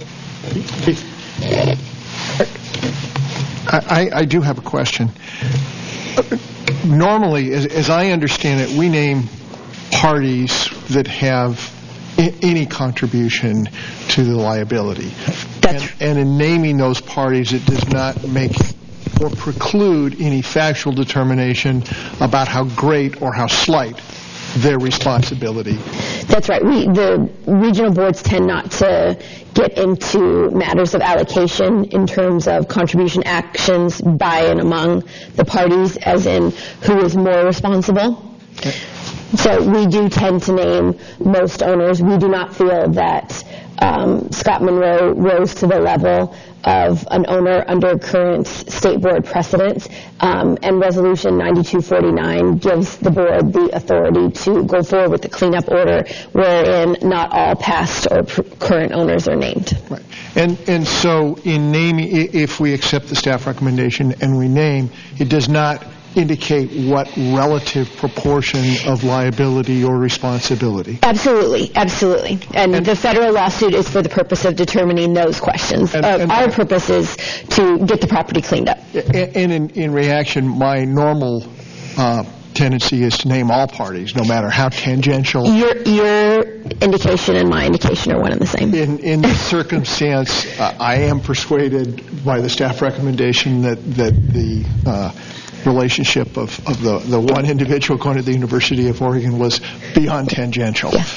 I do have a question. Normally, as I understand it, we name parties that have any contribution to the liability. And in naming those parties, it does not make or preclude any factual determination about how great or how slight their responsibility. That's right. The regional boards tend not to get into matters of allocation in terms of contribution actions by and among the parties, as in who is more responsible. So we do tend to name most owners. We do not feel that Scott Monroe rose to the level of an owner under current state board precedent, and Resolution 9249 gives the board the authority to go forward with the cleanup order wherein not all past or current owners are named. Right. And so in naming, if we accept the staff recommendation and we name, it does not indicate what relative proportion of liability or responsibility? Absolutely. And the federal lawsuit is for the purpose of determining those questions. Our purpose is to get the property cleaned up. And in reaction, my normal tendency is to name all parties, no matter how tangential. Your indication and my indication are one and the same. In this circumstance, I am persuaded by the staff recommendation that the relationship of the one individual going to the University of Oregon was beyond tangential. Yeah.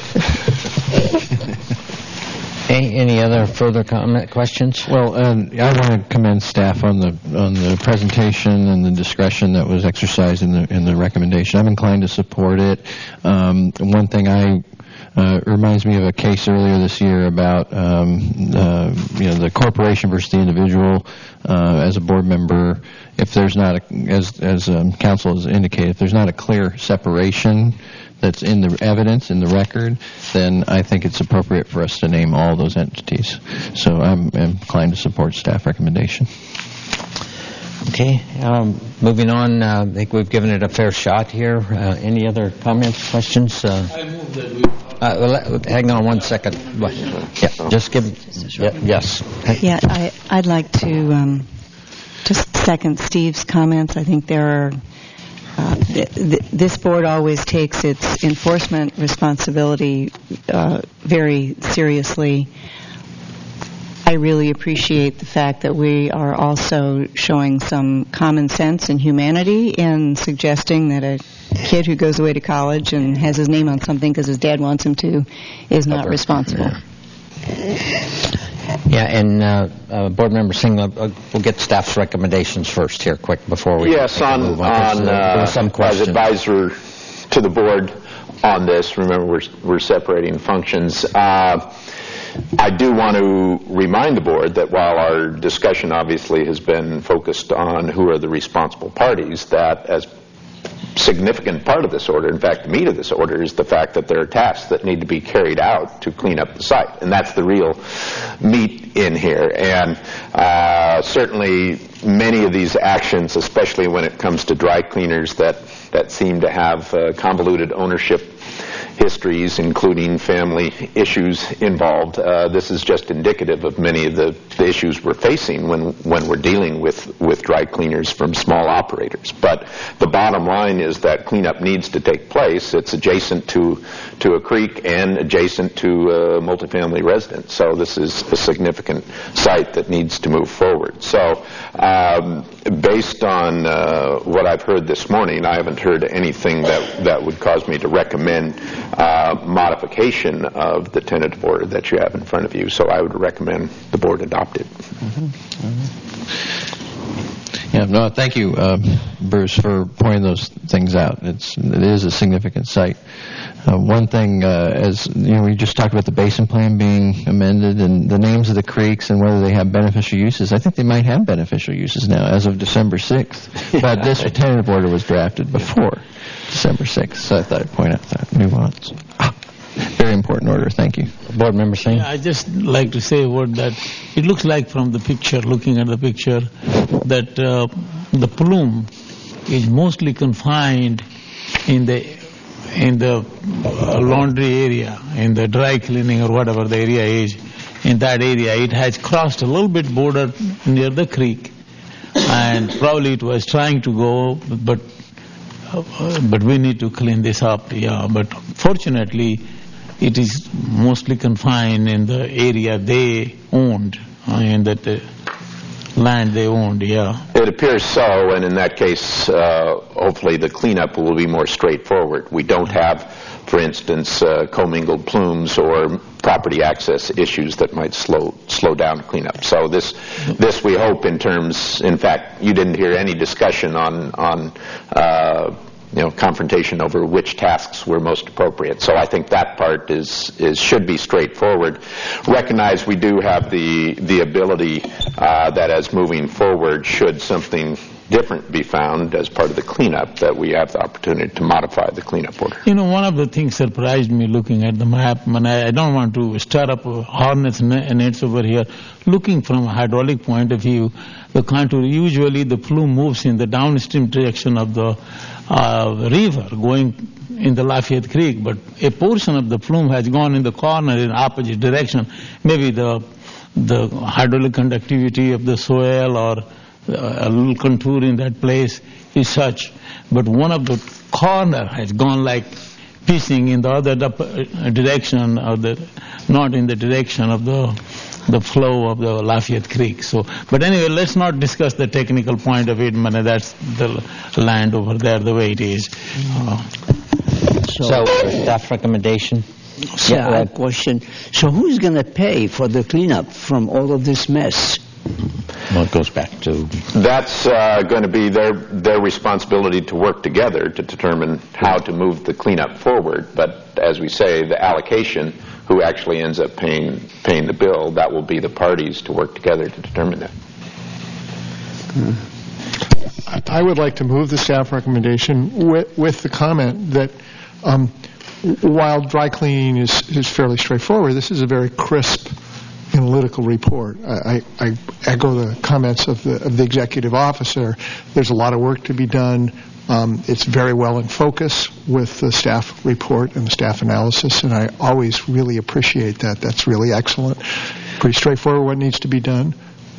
Any other further questions? Well, I want to commend staff on the presentation and the discretion that was exercised in the recommendation. I'm inclined to support it. One thing reminds me of a case earlier this year about the corporation versus the individual. As a board member, if there's not as council has indicated, if there's not a clear separation that's in the evidence, in the record, then I think it's appropriate for us to name all those entities. So I'm inclined to support staff recommendation. Okay. Moving on, I think we've given it a fair shot here. Any other comments, questions? I move that we... hang on one second. Yeah, just give... yes. Yeah, I'd like to just second Steve's comments. I think there are... this board always takes its enforcement responsibility very seriously. I really appreciate the fact that we are also showing some common sense and humanity in suggesting that a kid who goes away to college and has his name on something because his dad wants him to is not responsible. Yeah, and Board Member Singh, we'll get staff's recommendations first here, quick, before we move on. There was some question. As advisor to the board on this, remember we're separating functions. I do want to remind the board that while our discussion obviously has been focused on who are the responsible parties, that as significant part of this order, in fact the meat of this order, is the fact that there are tasks that need to be carried out to clean up the site. And that's the real meat in here. And certainly many of these actions, especially when it comes to dry cleaners that seem to have convoluted ownership histories, including family issues involved. This is just indicative of many of the issues we're facing when we're dealing with dry cleaners from small operators. But the bottom line is that cleanup needs to take place. It's adjacent to a creek and adjacent to a multifamily residence. So this is a significant site that needs to move forward. So based on what I've heard this morning, I haven't heard anything that would cause me to recommend modification of the tentative order that you have in front of you. So I would recommend the board adopt it. Yeah, no, thank you, Bruce, for pointing those things out. It is a significant site. One thing, as you know, we just talked about the basin plan being amended and the names of the creeks and whether they have beneficial uses. I think they might have beneficial uses now as of December 6th, but this tentative order was drafted before December 6th, so I thought I'd point out that nuance. Very important order. Thank you. Board Member Singh? Yeah, I'd just like to say a word that it looks like from the picture, looking at the picture, that the plume is mostly confined in the laundry area, in the dry cleaning or whatever the area is. In that area, it has crossed a little bit border near the creek, and probably it was trying to go, but we need to clean this up. Yeah, but fortunately, it is mostly confined in the area they owned, and that the land they owned, yeah. It appears so, and in that case, hopefully the cleanup will be more straightforward. We don't have, for instance, commingled plumes or property access issues that might slow down cleanup. So this we hope in fact, you didn't hear any discussion on confrontation over which tasks were most appropriate. So I think that part should be straightforward. Recognize we do have the ability that as moving forward, should something different be found as part of the cleanup, that we have the opportunity to modify the cleanup order. You know, one of the things surprised me looking at the map, and I don't want to stir up hornets' nets over here. Looking from a hydraulic point of view, the contour, usually the plume moves in the downstream direction of the river going in the Lafayette Creek, but a portion of the plume has gone in the corner in opposite direction. Maybe the hydraulic conductivity of the soil or a little contour in that place is such, but one of the corner has gone like pissing in the other direction of not in the direction of the flow of the Lafayette Creek. So, but anyway, let's not discuss the technical point of it. That's the land over there, the way it is. So, staff recommendation? So I have a question. So who's going to pay for the cleanup from all of this mess? Well, it goes back to... That's going to be their responsibility to work together to determine how to move the cleanup forward. But as we say, the allocation, who actually ends up paying the bill, that will be the parties to work together to determine that. I would like to move the staff recommendation with the comment that while dry cleaning is fairly straightforward, this is a very crisp analytical report. I echo the comments of the executive officer. There's a lot of work to be done. It's very well in focus with the staff report and the staff analysis, and I always really appreciate that. That's really excellent. Pretty straightforward what needs to be done.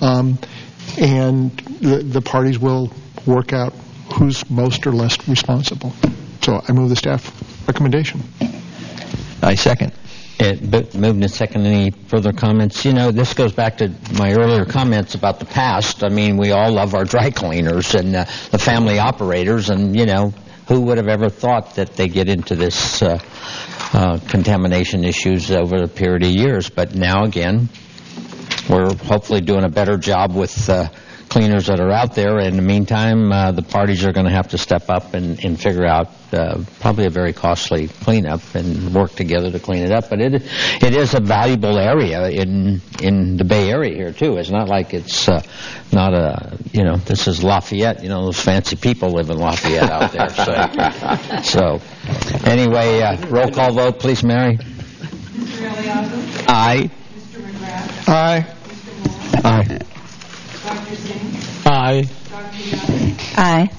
And the parties will work out who's most or less responsible. So I move the staff recommendation. I second. Moved and second. Any further comments? You know, this goes back to my earlier comments about the past. I mean, we all love our dry cleaners and the family operators, and, you know, who would have ever thought that they get into this contamination issues over a period of years? But now, again, we're hopefully doing a better job with cleaners that are out there. In the meantime, the parties are going to have to step up and figure out probably a very costly cleanup and work together to clean it up. But it is a valuable area in the Bay Area here, too. It's not like it's not a, you know, this is Lafayette. You know, those fancy people live in Lafayette out there. So anyway, roll call vote, please, Mary. Mr. Eliason? Aye. Mr. McGrath? Aye. Mr. Moore? Aye. Dr. Singh? Aye. Dr. Young? Aye.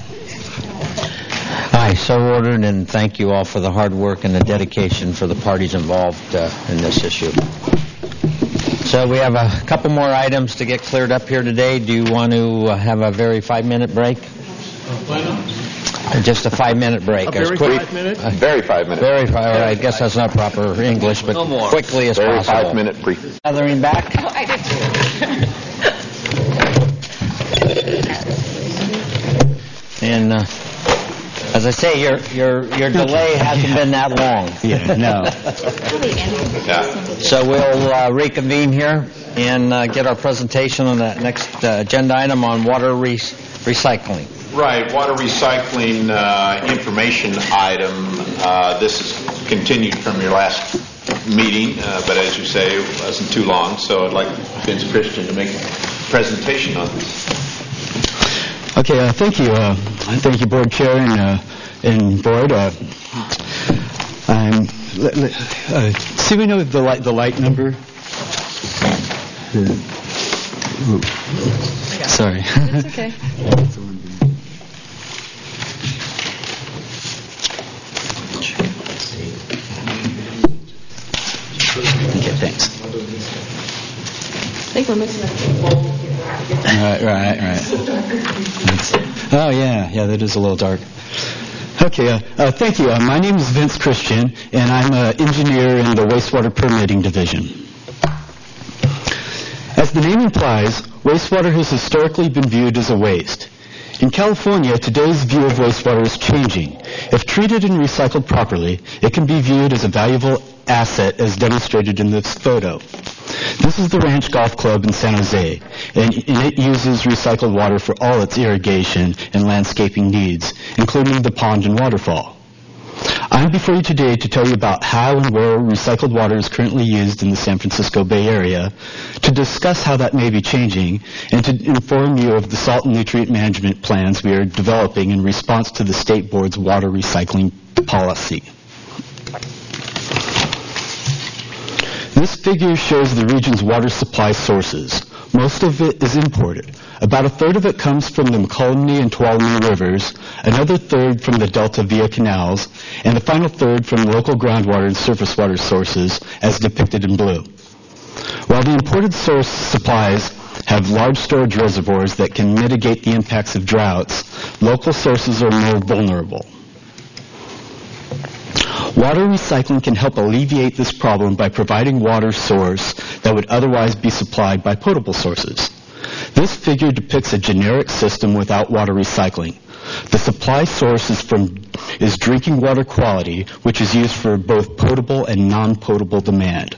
Aye, so ordered, and thank you all for the hard work and the dedication for the parties involved in this issue. So we have a couple more items to get cleared up here today. Do you want to have a very 5-minute break? Just a 5-minute break. A very 5 minutes? Very 5 minutes. Very 5. All right, I guess that's not proper English, but quickly as very possible. 5-minute brief. Gathering back. Oh, I did too. And as I say, your delay hasn't been that long. Yeah, no. So we'll reconvene here and get our presentation on that next agenda item on water recycling. Right, water recycling information item. This is continued from your last meeting, but as you say, it wasn't too long, so I'd like Vince Christian to make a presentation on this. Okay, thank you. Thank you, Board Chair and Board. See, we know the light number? Sorry. That's okay. Okay, thanks. I think we're missing a bulb here. Right. Oh, yeah, that is a little dark. Okay, thank you. My name is Vince Christian, and I'm an engineer in the Wastewater Permitting Division. As the name implies, wastewater has historically been viewed as a waste. In California, today's view of wastewater is changing. If treated and recycled properly, it can be viewed as a valuable asset as demonstrated in this photo. This is the Ranch Golf Club in San Jose, and it uses recycled water for all its irrigation and landscaping needs, including the pond and waterfall. I'm before you today to tell you about how and where recycled water is currently used in the San Francisco Bay Area, to discuss how that may be changing, and to inform you of the salt and nutrient management plans we are developing in response to the State Board's water recycling policy. This figure shows the region's water supply sources. Most of it is imported. About a third of it comes from the Mokelumne and Tuolumne rivers, another third from the Delta via canals, and the final third from local groundwater and surface water sources, as depicted in blue. While the imported source supplies have large storage reservoirs that can mitigate the impacts of droughts, local sources are more vulnerable. Water recycling can help alleviate this problem by providing water source that would otherwise be supplied by potable sources. This figure depicts a generic system without water recycling. The supply source is drinking water quality, which is used for both potable and non-potable demand.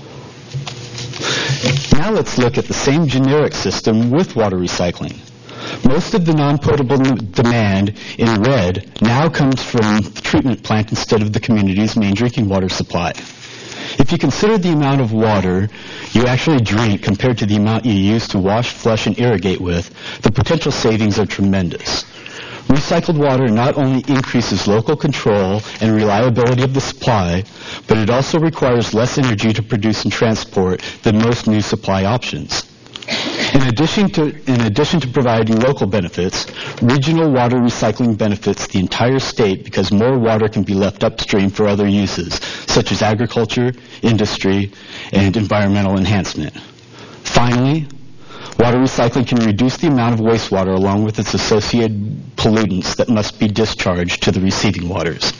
Now let's look at the same generic system with water recycling. Most of the non-potable demand in red now comes from the treatment plant instead of the community's main drinking water supply. If you consider the amount of water you actually drink compared to the amount you use to wash, flush, and irrigate with, the potential savings are tremendous. Recycled water not only increases local control and reliability of the supply, but it also requires less energy to produce and transport than most new supply options. In addition to providing local benefits, regional water recycling benefits the entire state because more water can be left upstream for other uses, such as agriculture, industry, and environmental enhancement. Finally, water recycling can reduce the amount of wastewater along with its associated pollutants that must be discharged to the receiving waters.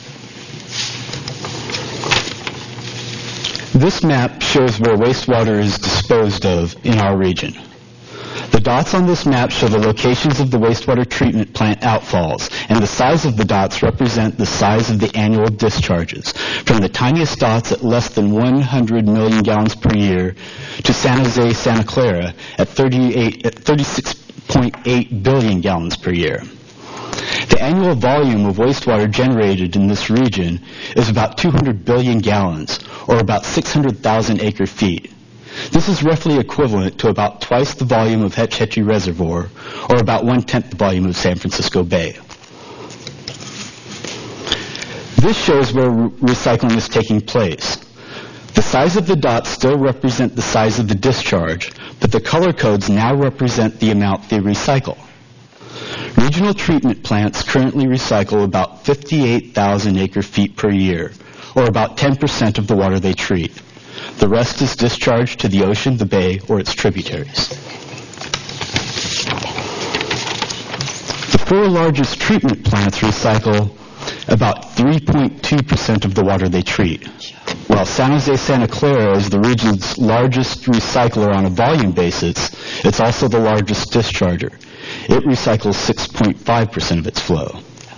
This map shows where wastewater is disposed of in our region. The dots on this map show the locations of the wastewater treatment plant outfalls, and the size of the dots represent the size of the annual discharges, from the tiniest dots at less than 100 million gallons per year to San Jose, Santa Clara at 36.8 billion gallons per year. The annual volume of wastewater generated in this region is about 200 billion gallons, or about 600,000 acre-feet. This is roughly equivalent to about twice the volume of Hetch Hetchy Reservoir, or about 1/10 the volume of San Francisco Bay. This shows where recycling is taking place. The size of the dots still represent the size of the discharge, but the color codes now represent the amount they recycle. Regional treatment plants currently recycle about 58,000 acre-feet per year, or about 10% of the water they treat. The rest is discharged to the ocean, the bay, or its tributaries. The four largest treatment plants recycle about 3.2% of the water they treat. While San Jose Santa Clara is the region's largest recycler on a volume basis, it's also the largest discharger. It recycles 6.5% of its flow.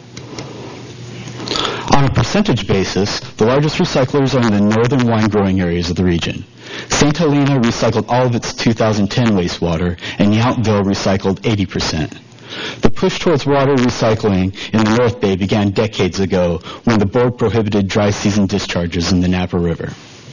On a percentage basis, the largest recyclers are in the northern wine-growing areas of the region. St. Helena recycled all of its 2010 wastewater, and Yountville recycled 80%. The push towards water recycling in the North Bay began decades ago when the board prohibited dry season discharges in the Napa River.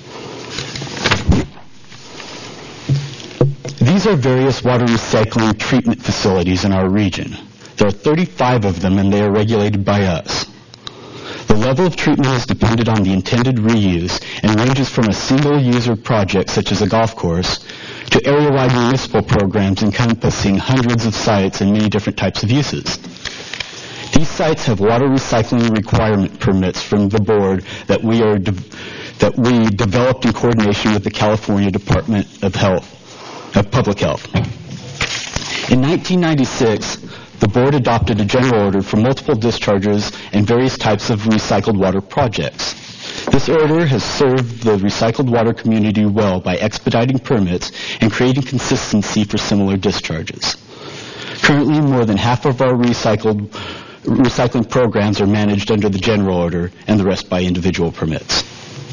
These are various water recycling treatment facilities in our region. There are 35 of them, and they are regulated by us. The level of treatment is dependent on the intended reuse and ranges from a single-user project such as a golf course to area-wide municipal programs encompassing hundreds of sites and many different types of uses. These sites have water recycling requirement permits from the board that we developed in coordination with the California Department of Public Health. In 1996, the board adopted a general order for multiple discharges and various types of recycled water projects. This order has served the recycled water community well by expediting permits and creating consistency for similar discharges. Currently, more than half of our recycling programs are managed under the general order and the rest by individual permits.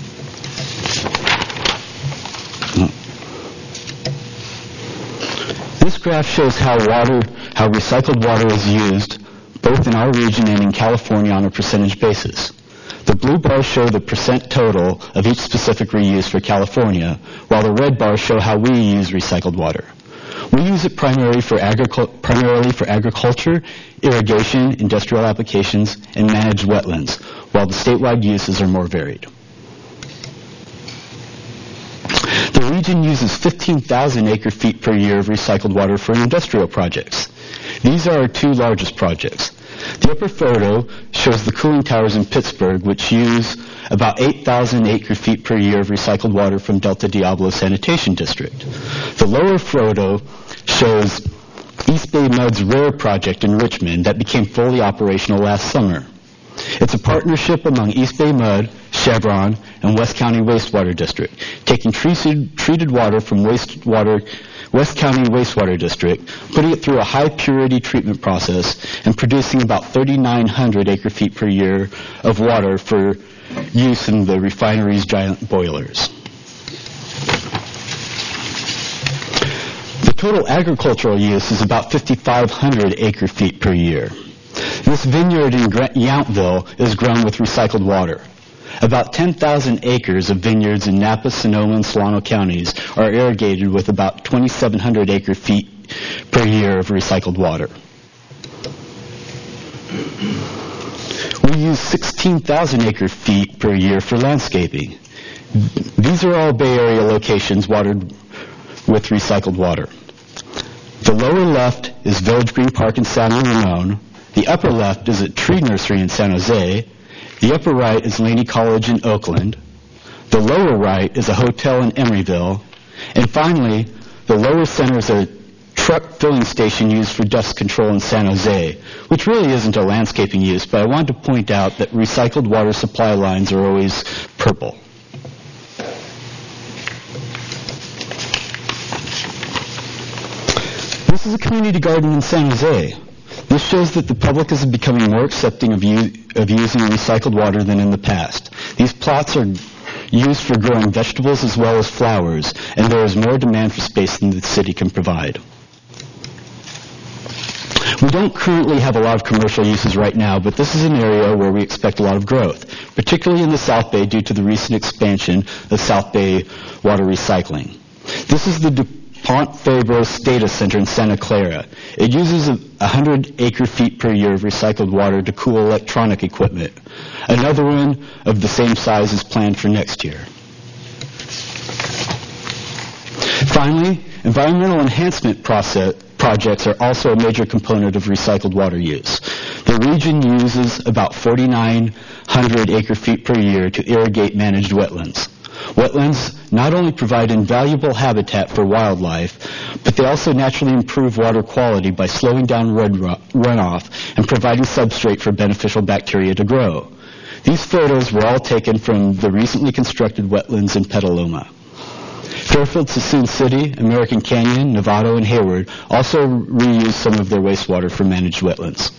This graph shows how recycled water is used both in our region and in California on a percentage basis. The blue bars show the percent total of each specific reuse for California, while the red bars show how we use recycled water. We use it primarily for agriculture, irrigation, industrial applications, and managed wetlands, while the statewide uses are more varied. The region uses 15,000 acre-feet per year of recycled water for industrial projects. These are our two largest projects. The upper photo shows the cooling towers in Pittsburgh, which use about 8,000 acre-feet per year of recycled water from Delta Diablo Sanitation District. The lower photo shows East Bay Mud's RARE project in Richmond that became fully operational last summer. It's a partnership among East Bay Mud, Chevron, and West County Wastewater District, taking treated water from West County Wastewater District, putting it through a high-purity treatment process, and producing about 3,900 acre-feet per year of water for use in the refinery's giant boilers. The total agricultural use is about 5,500 acre-feet per year. This vineyard in Yountville is grown with recycled water. About 10,000 acres of vineyards in Napa, Sonoma, and Solano counties are irrigated with about 2,700 acre-feet per year of recycled water. We use 16,000 acre-feet per year for landscaping. These are all Bay Area locations watered with recycled water. The lower left is Village Green Park in San Ramon. The upper left is a tree nursery in San Jose. The upper right is Laney College in Oakland. The lower right is a hotel in Emeryville. And finally, the lower center is a truck filling station used for dust control in San Jose, which really isn't a landscaping use, but I wanted to point out that recycled water supply lines are always purple. This is a community garden in San Jose. This shows that the public is becoming more accepting of using recycled water than in the past. These plots are used for growing vegetables as well as flowers, and there is more demand for space than the city can provide. We don't currently have a lot of commercial uses right now, but this is an area where we expect a lot of growth, particularly in the South Bay due to the recent expansion of South Bay water recycling. This is the DuPont Fabros Data Center in Santa Clara. It uses 100 acre-feet per year of recycled water to cool electronic equipment. Another one of the same size is planned for next year. Finally, environmental enhancement projects are also a major component of recycled water use. The region uses about 4,900 acre-feet per year to irrigate managed wetlands. Wetlands not only provide invaluable habitat for wildlife, but they also naturally improve water quality by slowing down runoff and providing substrate for beneficial bacteria to grow. These photos were all taken from the recently constructed wetlands in Petaluma. Fairfield, Suisun City, American Canyon, Novato, and Hayward also reuse some of their wastewater for managed wetlands.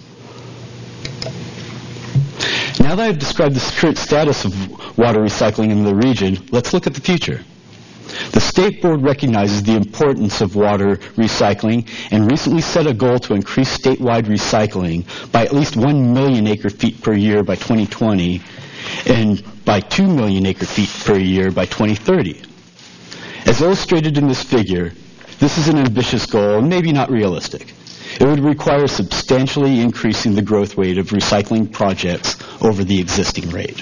Now that I've described the current status of water recycling in the region, let's look at the future. The State Board recognizes the importance of water recycling and recently set a goal to increase statewide recycling by at least 1 million acre-feet per year by 2020 and by 2 million acre-feet per year by 2030. As illustrated in this figure, this is an ambitious goal and maybe not realistic. It would require substantially increasing the growth rate of recycling projects over the existing rate.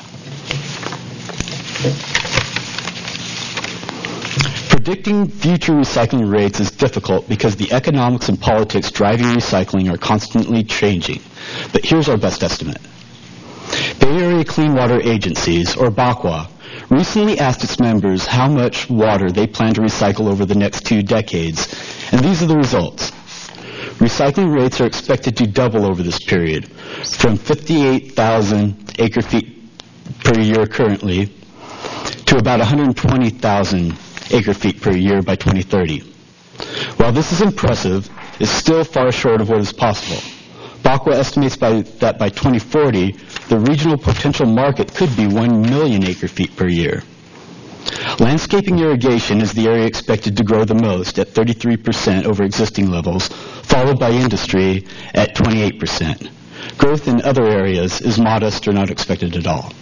Predicting future recycling rates is difficult because the economics and politics driving recycling are constantly changing. But here's our best estimate. Bay Area Clean Water Agencies, or BACWA, recently asked its members how much water they plan to recycle over the next 2 decades, and these are the results. Recycling rates are expected to double over this period, from 58,000 acre-feet per year currently to about 120,000 acre-feet per year by 2030. While this is impressive, it's still far short of what is possible. BACWA estimates that by 2040, the regional potential market could be 1 million acre-feet per year. Landscaping irrigation is the area expected to grow the most at 33% over existing levels, followed by industry at 28%. Growth in other areas is modest or not expected at all.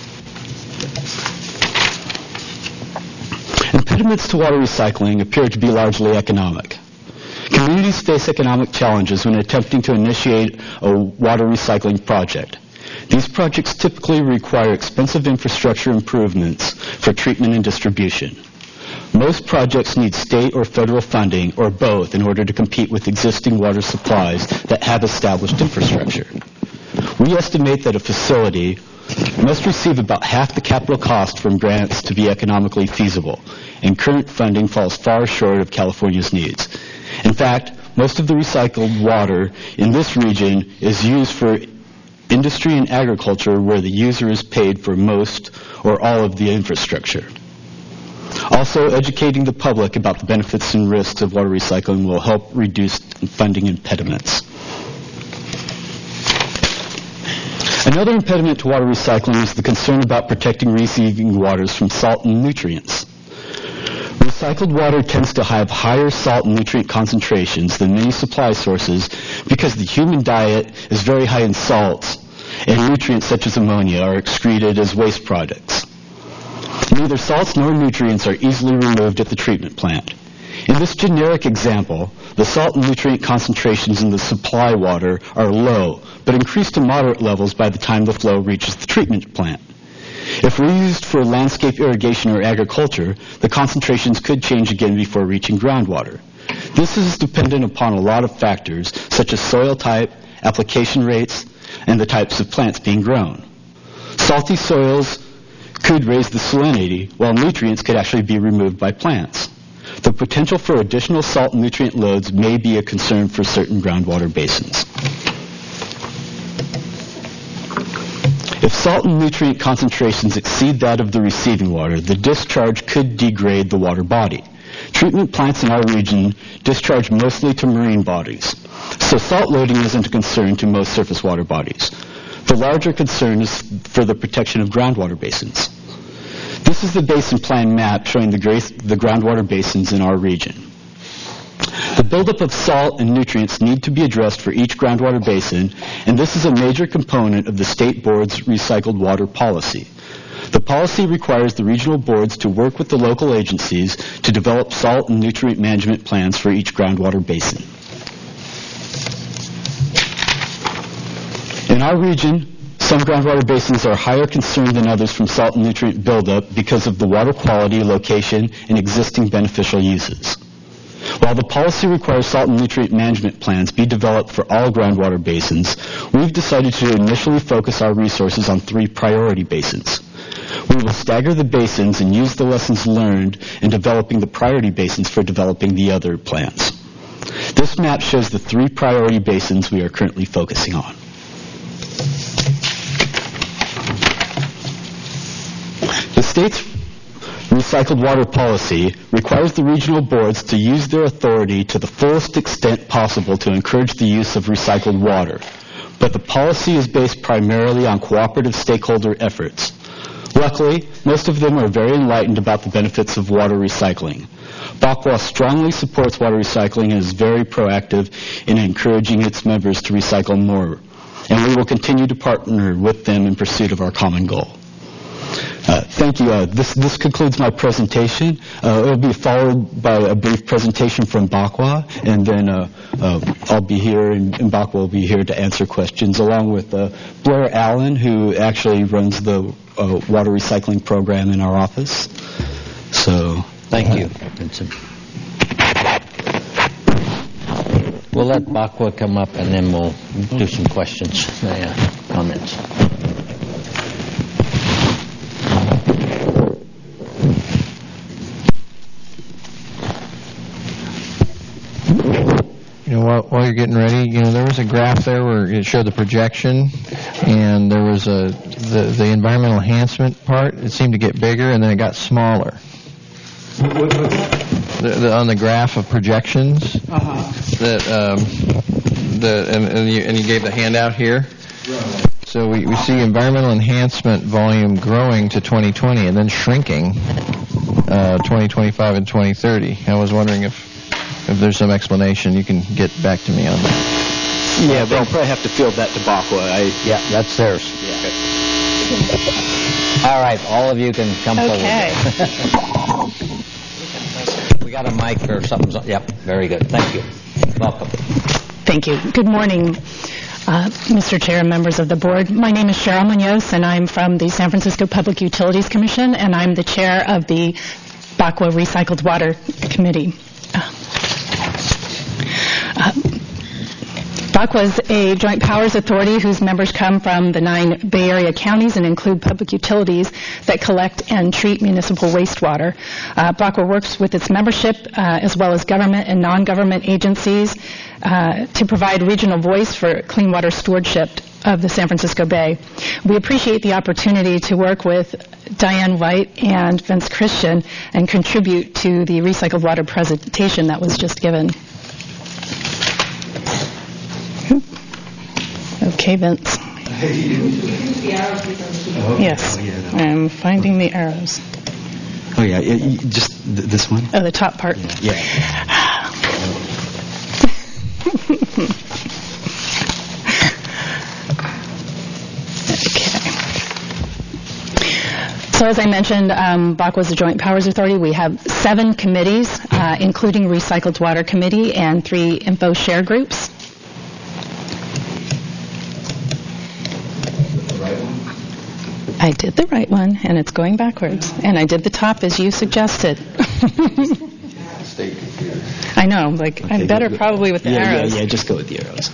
Impediments to water recycling appear to be largely economic. Communities face economic challenges when attempting to initiate a water recycling project. These projects typically require expensive infrastructure improvements for treatment and distribution. Most projects need state or federal funding, or both, in order to compete with existing water supplies that have established infrastructure. We estimate that a facility must receive about half the capital cost from grants to be economically feasible, and current funding falls far short of California's needs. In fact, most of the recycled water in this region is used for industry and agriculture, where the user is paid for most or all of the infrastructure. Also, educating the public about the benefits and risks of water recycling will help reduce funding impediments. Another impediment to water recycling is the concern about protecting receiving waters from salt and nutrients. Recycled water tends to have higher salt and nutrient concentrations than many supply sources because the human diet is very high in salts, and nutrients such as ammonia are excreted as waste products. Neither salts nor nutrients are easily removed at the treatment plant. In this generic example, the salt and nutrient concentrations in the supply water are low, but increase to moderate levels by the time the flow reaches the treatment plant. If reused for landscape irrigation or agriculture, the concentrations could change again before reaching groundwater. This is dependent upon a lot of factors, such as soil type, application rates, and the types of plants being grown. Salty soils could raise the salinity, while nutrients could actually be removed by plants. The potential for additional salt and nutrient loads may be a concern for certain groundwater basins. If salt and nutrient concentrations exceed that of the receiving water, the discharge could degrade the water body. Treatment plants in our region discharge mostly to marine bodies, so salt loading isn't a concern to most surface water bodies. The larger concern is for the protection of groundwater basins. This is the basin plan map showing the groundwater basins in our region. The buildup of salt and nutrients need to be addressed for each groundwater basin, and this is a major component of the state board's recycled water policy. The policy requires the regional boards to work with the local agencies to develop salt and nutrient management plans for each groundwater basin. In our region, some groundwater basins are higher concerned than others from salt and nutrient buildup because of the water quality, location, and existing beneficial uses. While the policy requires salt and nutrient management plans be developed for all groundwater basins, we've decided to initially focus our resources on 3 priority basins. We will stagger the basins and use the lessons learned in developing the priority basins for developing the other plans. This map shows the 3 priority basins we are currently focusing on. The state's Recycled water policy requires the regional boards to use their authority to the fullest extent possible to encourage the use of recycled water. But the policy is based primarily on cooperative stakeholder efforts. Luckily, most of them are very enlightened about the benefits of water recycling. BACWA strongly supports water recycling and is very proactive in encouraging its members to recycle more. And we will continue to partner with them in pursuit of our common goal. Thank you. This concludes my presentation. It will be followed by a brief presentation from BACWA, and then I'll be here, and BACWA will be here to answer questions, along with Blair Allen, who actually runs the water recycling program in our office. So, thank you, Vincent. We'll let BACWA come up, and then we'll do some questions, comments. While you're getting ready, there was a graph there where it showed the projection, and there was the environmental enhancement part. It seemed to get bigger, and then it got smaller. On the graph of projections, and you gave the handout here. So we see environmental enhancement volume growing to 2020, and then shrinking 2025 and 2030. I was wondering if there's some explanation, you can get back to me on that. Yeah, they'll probably have to field that to BACWA. Yeah, that's theirs. Yeah. All right, all of you can come forward. We got a mic or something. Yep, very good. Thank you. Welcome. Thank you. Good morning, Mr. Chair and members of the board. My name is Cheryl Munoz, and I'm from the San Francisco Public Utilities Commission, and I'm the chair of the BACWA Recycled Water Committee. BACWA is a joint powers authority whose members come from the 9 Bay Area counties and include public utilities that collect and treat municipal wastewater. BACWA works with its membership as well as government and non-government agencies to provide regional voice for clean water stewardship of the San Francisco Bay. We appreciate the opportunity to work with Diane White and Vince Christian and contribute to the recycled water presentation that was just given. Okay, Vince. Yes, I'm finding the arrows. Oh, yeah, just this one? Oh, the top part? Yeah. So as I mentioned, BACWA is a joint powers authority. We have 7 committees, including Recycled Water Committee and 3 info share groups. I did the right one, and it's going backwards. And I did the top as you suggested. I know, okay, I'm better probably with the arrows. Yeah, just go with the arrows.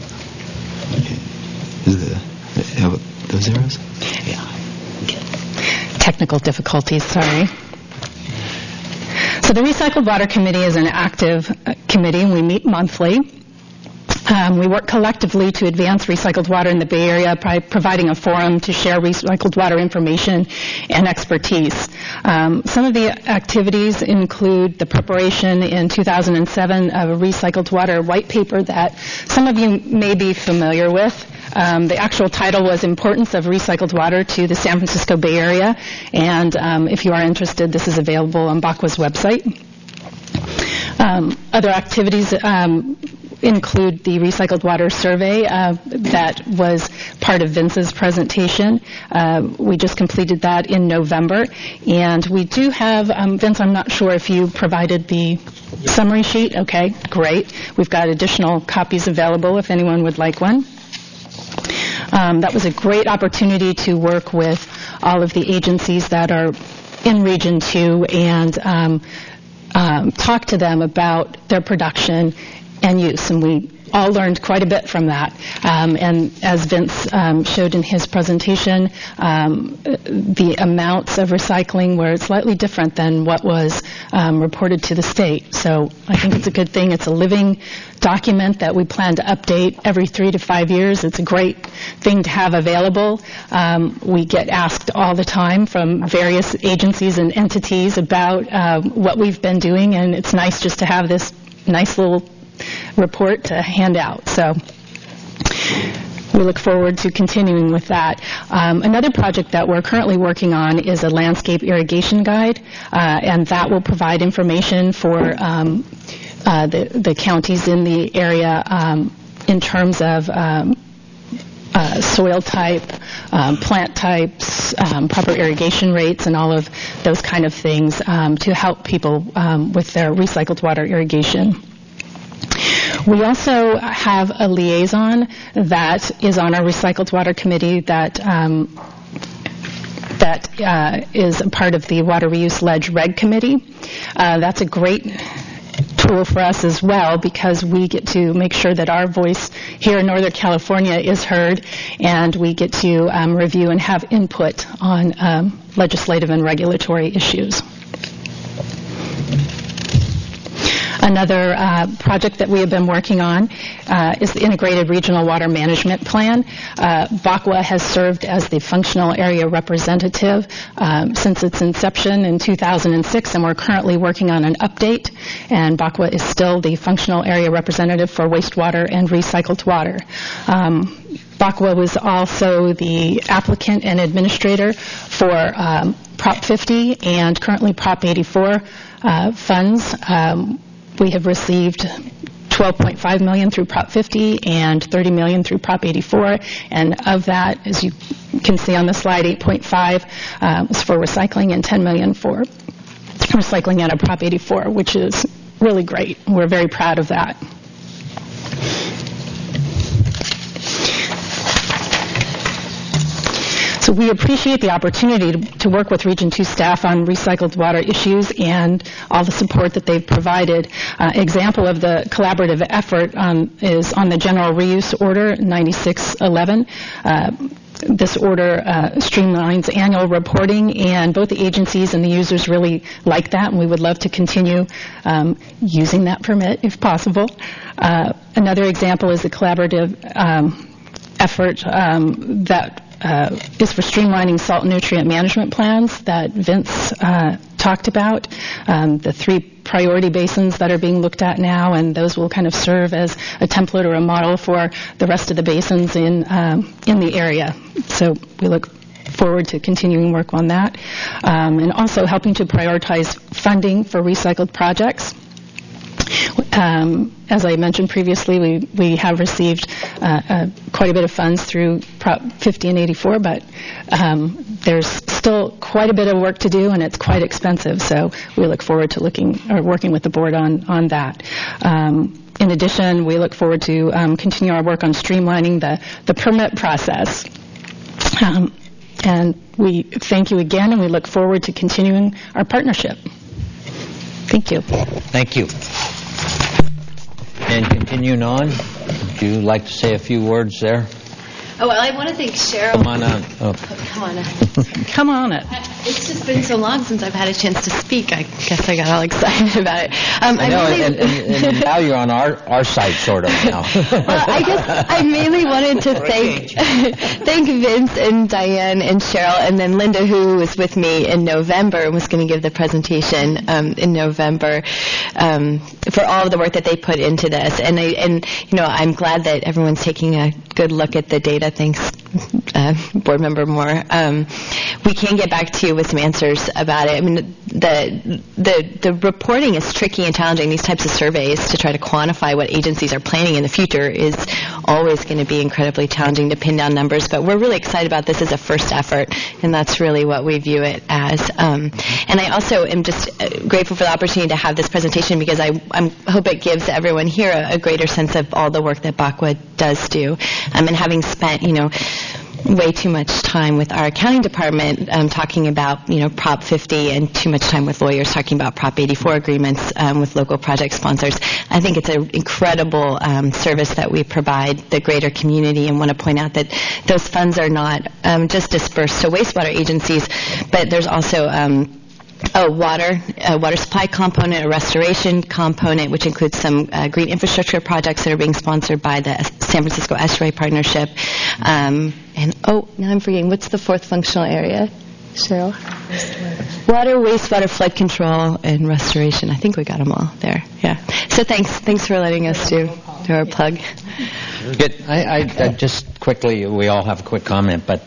Okay. How about those arrows? Yeah. Technical difficulties, sorry. So the Recycled Water Committee is an active committee, and we meet monthly. We work collectively to advance recycled water in the Bay Area by providing a forum to share recycled water information and expertise. Some of the activities include the preparation in 2007 of a recycled water white paper that some of you may be familiar with. The actual title was Importance of Recycled Water to the San Francisco Bay Area, and if you are interested, this is available on BACWA's website. Other activities include the recycled water survey that was part of Vince's presentation. We just completed that in November, and we do have, Vince, I'm not sure if you provided the summary sheet. Okay, great. We've got additional copies available if anyone would like one. That was a great opportunity to work with all of the agencies that are in Region 2 and talk to them about their production and use. And we all learned quite a bit from that. And as Vince showed in his presentation, the amounts of recycling were slightly different than what was reported to the state. So I think it's a good thing. It's a living document that we plan to update every 3 to 5 years. It's a great thing to have available. We get asked all the time from various agencies and entities about what we've been doing, and it's nice just to have this nice little report to hand out. So we look forward to continuing with that. Another project that we're currently working on is a landscape irrigation guide, and that will provide information for the counties in the area in terms of soil type, plant types, proper irrigation rates, and all of those kind of things to help people with their recycled water irrigation. We also have a liaison that is on our Recycled Water Committee that is a part of the Water Reuse Ledge Reg Committee. That's a great tool for us as well because we get to make sure that our voice here in Northern California is heard, and we get to review and have input on legislative and regulatory issues. Another project that we have been working on is the Integrated Regional Water Management Plan. BACWA has served as the functional area representative since its inception in 2006, and we're currently working on an update, and BACWA is still the functional area representative for wastewater and recycled water. BACWA was also the applicant and administrator for Prop 50 and currently Prop 84 funds. We have received $12.5 million through Prop 50 and $30 million through Prop 84, and of that, as you can see on the slide, 8.5 was for recycling and $10 million for recycling out of Prop 84, which is really great. We're very proud of that. So we appreciate the opportunity to work with Region 2 staff on recycled water issues and all the support that they've provided. Example of the collaborative effort is on the General Reuse Order 9611. This order streamlines annual reporting, and both the agencies and the users really like that, and we would love to continue using that permit if possible. Another example is the collaborative effort that is for streamlining salt and nutrient management plans that Vince talked about. The 3 priority basins that are being looked at now, and those will kind of serve as a template or a model for the rest of the basins in the area. So we look forward to continuing work on that, and also helping to prioritize funding for recycled projects. As I mentioned previously, we have received quite a bit of funds through Prop 50 and 84, but there's still quite a bit of work to do, and it's quite expensive. So we look forward to working with the board on that. In addition, we look forward to continue our work on streamlining the permit process. And we thank you again, and we look forward to continuing our partnership. Thank you. Thank you. And continuing on, would you like to say a few words there? Oh, well, I want to thank Cheryl. Come on on. Oh. Come on up. Come on up. It's just been so long since I've had a chance to speak. I guess I got all excited about it. I know, and now you're on our side, sort of, now. Well, I guess I mainly wanted to thank Vince and Diane and Cheryl, and then Linda, who was with me in November and was going to give the presentation in November, for all of the work that they put into this. And I'm glad that everyone's taking a good look at the data. Thanks, Board Member Moore. We can get back to you with some answers about it. I mean, the reporting is tricky and challenging. These types of surveys to try to quantify what agencies are planning in the future is always going to be incredibly challenging to pin down numbers. But we're really excited about this as a first effort, and that's really what we view it as. And I also am just grateful for the opportunity to have this presentation because I hope it gives everyone here a greater sense of all the work that BACWA does do. And having spent, way too much time with our accounting department talking about, Prop 50 and too much time with lawyers talking about Prop 84 agreements with local project sponsors. I think it's an incredible service that we provide the greater community, and want to point out that those funds are not just dispersed to wastewater agencies, but there's also a water supply component, a restoration component, which includes some green infrastructure projects that are being sponsored by the San Francisco Estuary Partnership. Now I'm forgetting, what's the fourth functional area, Cheryl? Water, wastewater, flood control, and restoration. I think we got them all there. Yeah. So thanks for letting us do our plug. Good. I just quickly, we all have a quick comment, but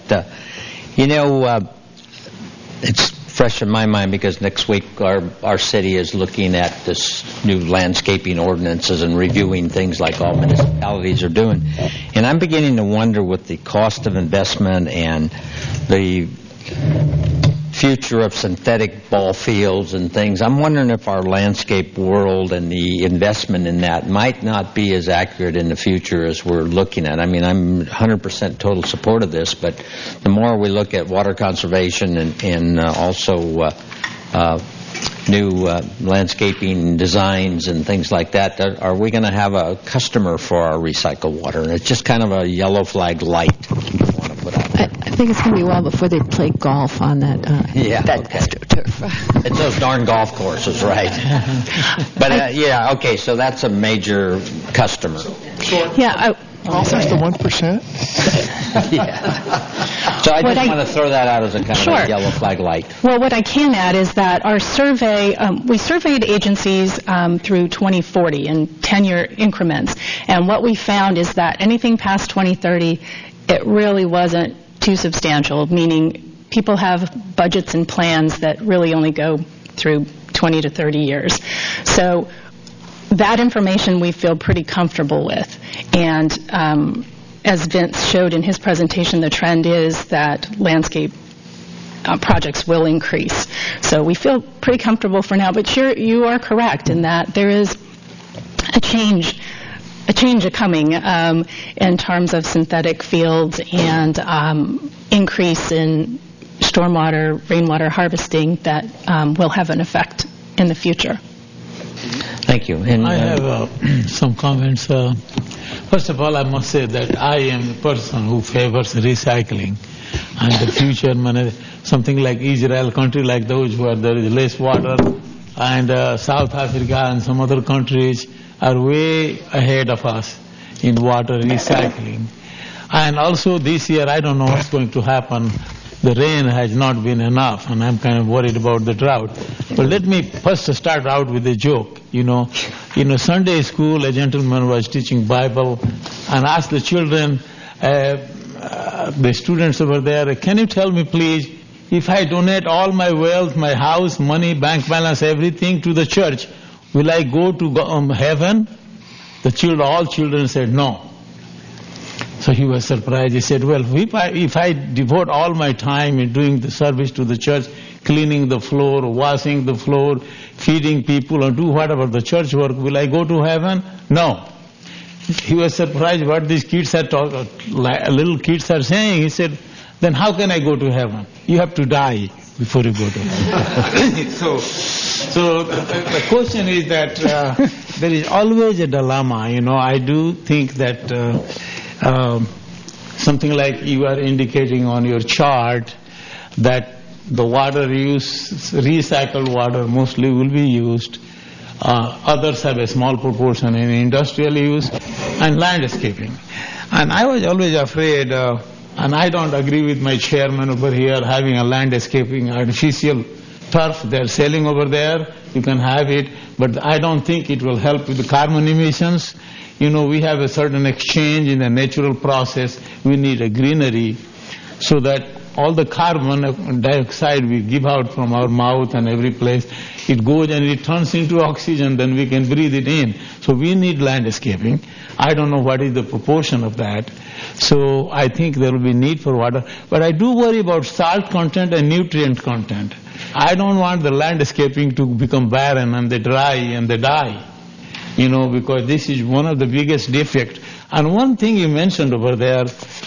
it's fresh in my mind because next week our city is looking at this new landscaping ordinances and reviewing things like all municipalities are doing. And I'm beginning to wonder with the cost of investment and the future of synthetic ball fields and things, I'm wondering if our landscape world and the investment in that might not be as accurate in the future as we're looking at. I mean, I'm 100% total support of this, but the more we look at water conservation and also new landscaping designs and things like that, are we going to have a customer for our recycled water? And it's just kind of a yellow flag light I want to put out there. I think it's going to be a while before they play golf on that. It's those darn golf courses, right? But okay, so that's a major customer. There's the 1%? So I just want to throw that out as a kind of a yellow flag light. Well, what I can add is that our survey, we surveyed agencies through 2040 in 10-year increments, and what we found is that anything past 2030, it really wasn't too substantial, meaning people have budgets and plans that really only go through 20 to 30 years. So that information we feel pretty comfortable with. And as Vince showed in his presentation, the trend is that landscape projects will increase. So we feel pretty comfortable for now. But you are correct in that there is a change coming in terms of synthetic fields and increase in stormwater, rainwater harvesting that will have an effect in the future. Thank you. And I have some comments. First of all, I must say that I am a person who favors recycling. And the future, something like Israel, country like those where there is less water, and South Africa and some other countries are way ahead of us in water recycling. And also this year, I don't know what's going to happen. The rain has not been enough, and I'm kind of worried about the drought. But let me first start out with a joke. In a Sunday school, a gentleman was teaching Bible and asked the children, the students over there, can you tell me please, if I donate all my wealth, my house, money, bank balance, everything to the church, will I go to heaven? All children said no. So he was surprised. He said, well, if I devote all my time in doing the service to the church, cleaning the floor, washing the floor, feeding people, or do whatever the church work, will I go to heaven? No. He was surprised what these kids are little kids are saying. He said, then how can I go to heaven? You have to die before you go to heaven. So the question is that there is always a dilemma. I do think that something like you are indicating on your chart that the water use, recycled water mostly will be used. Others have a small proportion in industrial use and landscaping. And I was always afraid, and I don't agree with my chairman over here having a landscaping artificial turf they're selling over there. You can have it, but I don't think it will help with the carbon emissions. We have a certain exchange in the natural process. We need a greenery so that all the carbon dioxide we give out from our mouth and every place, it goes and it turns into oxygen, then we can breathe it in. So we need landscaping. I don't know what is the proportion of that. So I think there will be need for water. But I do worry about salt content and nutrient content. I don't want the landscaping to become barren and they dry and they die. Because this is one of the biggest defects. And one thing you mentioned over there,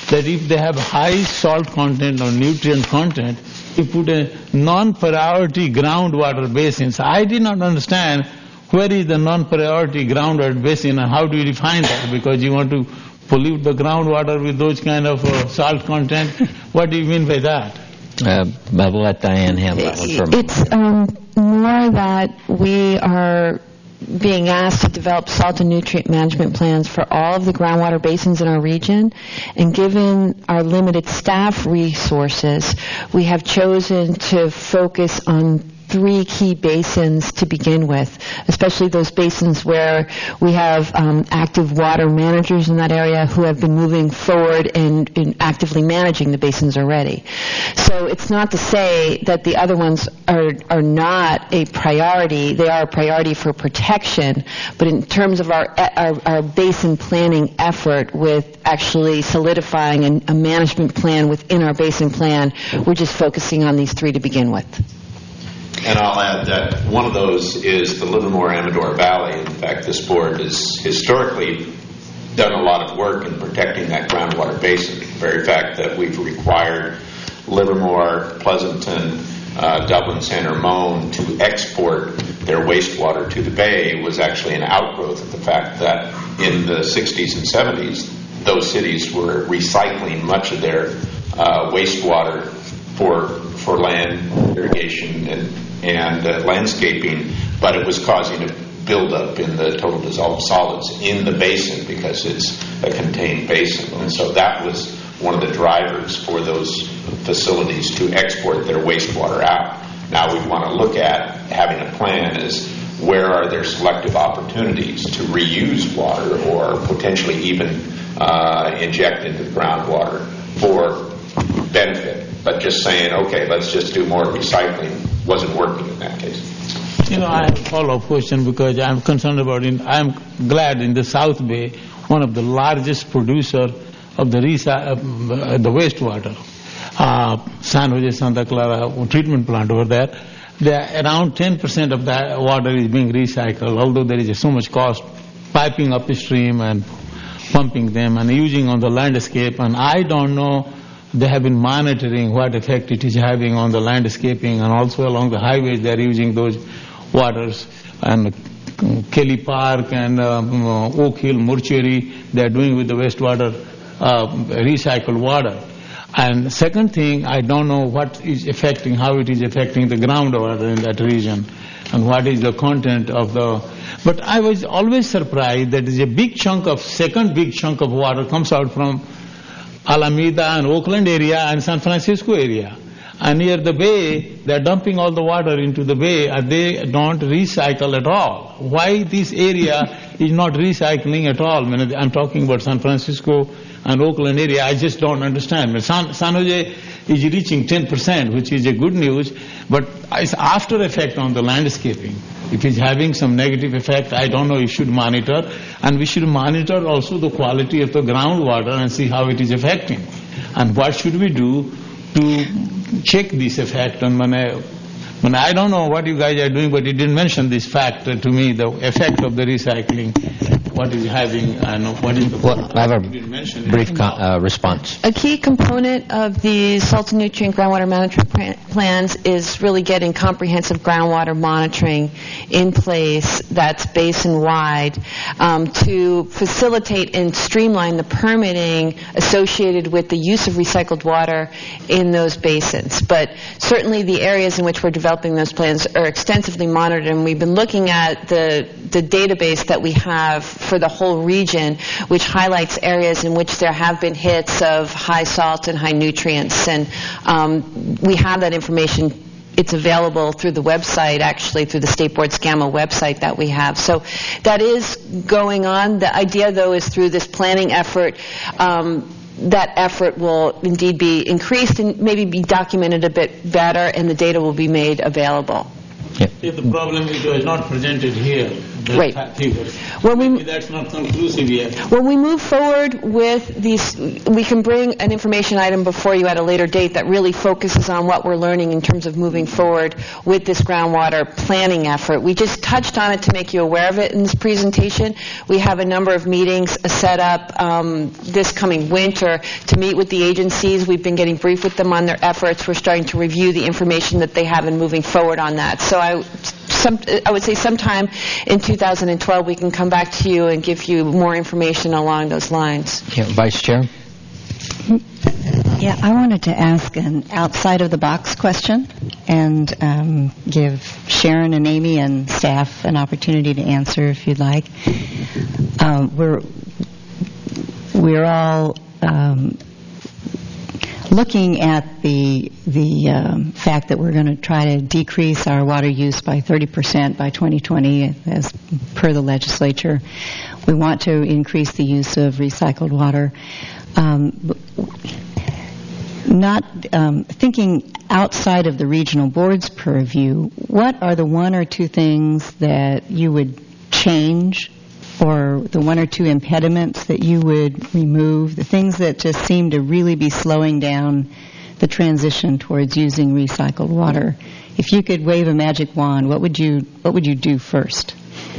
that if they have high salt content or nutrient content, you put a non-priority groundwater basins. I did not understand where is the non-priority groundwater basin and how do you define that? Because you want to pollute the groundwater with those kind of salt content. What do you mean by that? I'll let Diane handle that one for me. It's more that we are being asked to develop salt and nutrient management plans for all of the groundwater basins in our region, and given our limited staff resources, we have chosen to focus on 3 key basins to begin with, especially those basins where we have active water managers in that area who have been moving forward and actively managing the basins already. So it's not to say that the other ones are not a priority. They are a priority for protection, but in terms of our basin planning effort with actually solidifying a management plan within our basin plan, we're just focusing on these 3 to begin with. And I'll add that one of those is the Livermore-Amador Valley. In fact, this board has historically done a lot of work in protecting that groundwater basin. The very fact that we've required Livermore, Pleasanton, Dublin Center, Moan to export their wastewater to the Bay was actually an outgrowth of the fact that in the 60s and 70s, those cities were recycling much of their wastewater for land irrigation and landscaping, but it was causing a buildup in the total dissolved solids in the basin because it's a contained basin. And so that was one of the drivers for those facilities to export their wastewater out. Now we want to look at having a plan is where are there selective opportunities to reuse water or potentially even inject into the groundwater for benefit. But just saying, okay, let's just do more recycling wasn't working in that case. You know, I have a follow-up question because I'm concerned about it. I'm glad in the South Bay, one of the largest producer of the wastewater, San Jose, Santa Clara treatment plant over there, around 10% of that water is being recycled, although there is so much cost piping upstream and pumping them and using on the landscape. And I don't know, they have been monitoring what effect it is having on the landscaping, and also along the highways they are using those waters. And Kelly Park and Oak Hill Mortuary, they are doing with the wastewater recycled water. And second thing, I don't know what is affecting, how it is affecting the groundwater in that region, and what is the content of the. But I was always surprised that is a big chunk of, second big chunk of water comes out from Alameda and Oakland area and San Francisco area. And near the bay, they're dumping all the water into the bay and they don't recycle at all. Why this area is not recycling at all? When I'm talking about San Francisco and Oakland area, I just don't understand. San Jose is reaching 10%, which is a good news, but it's after effect on the landscaping. If it's having some negative effect, I don't know, you should monitor. And we should monitor also the quality of the groundwater and see how it is affecting. And what should we do to check this effect on when I don't know what you guys are doing, but you didn't mention this fact to me, the effect of the recycling, what is having, and what is the... Well, I have a brief response. A key component of the salt and nutrient groundwater management plans is really getting comprehensive groundwater monitoring in place that's basin-wide to facilitate and streamline the permitting associated with the use of recycled water in those basins. But certainly the areas in which we're developing those plans are extensively monitored, and we've been looking at the database that we have for the whole region, which highlights areas in which there have been hits of high salt and high nutrients. And we have that information. It's available through the website, actually, through the State Board's GAMA website that we have. So that is going on. The idea, though, is through this planning effort, that effort will indeed be increased and maybe be documented a bit better, and the data will be made available. If the problem is not presented here, Right. figures. When we, Maybe that's not conclusive yet. when we move forward with these, we can bring an information item before you at a later date that really focuses on what we're learning in terms of moving forward with this groundwater planning effort. We just touched on it to make you aware of it in this presentation. We have a number of meetings set up this coming winter to meet with the agencies. We've been getting briefed with them on their efforts. We're starting to review the information that they have and moving forward on that. So I would say sometime in 2012 we can come back to you and give you more information along those lines. Yeah, Vice Chair? Yeah, I wanted to ask an outside-of-the-box question and give Sharon and Amy and staff an opportunity to answer if you'd like. We're all looking at the fact that we're going to try to decrease our water use by 30% by 2020, as per the legislature. We want to increase the use of recycled water. Not thinking outside of the regional board's purview, what are the one or two things that you would change, or the one or two impediments that you would remove, the things that just seem to really be slowing down the transition towards using recycled water? If you could wave a magic wand, what would you do first?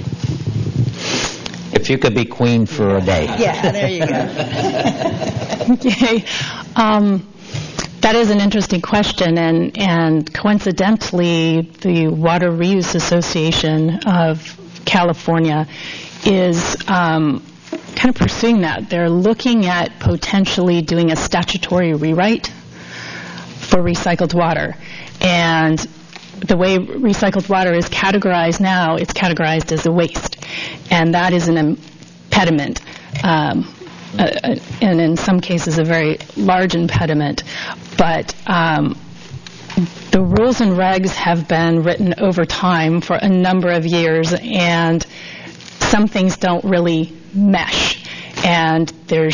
If you could be queen for a day. Yeah, there you go. Okay. That is an interesting question, and coincidentally, the Water Reuse Association of California is kind of pursuing that. They're looking at potentially doing a statutory rewrite for recycled water. And the way recycled water is categorized now, it's categorized as a waste. And that is an impediment, and in some cases a very large impediment. But the rules and regs have been written over time for a number of years, and some things don't really mesh. And there's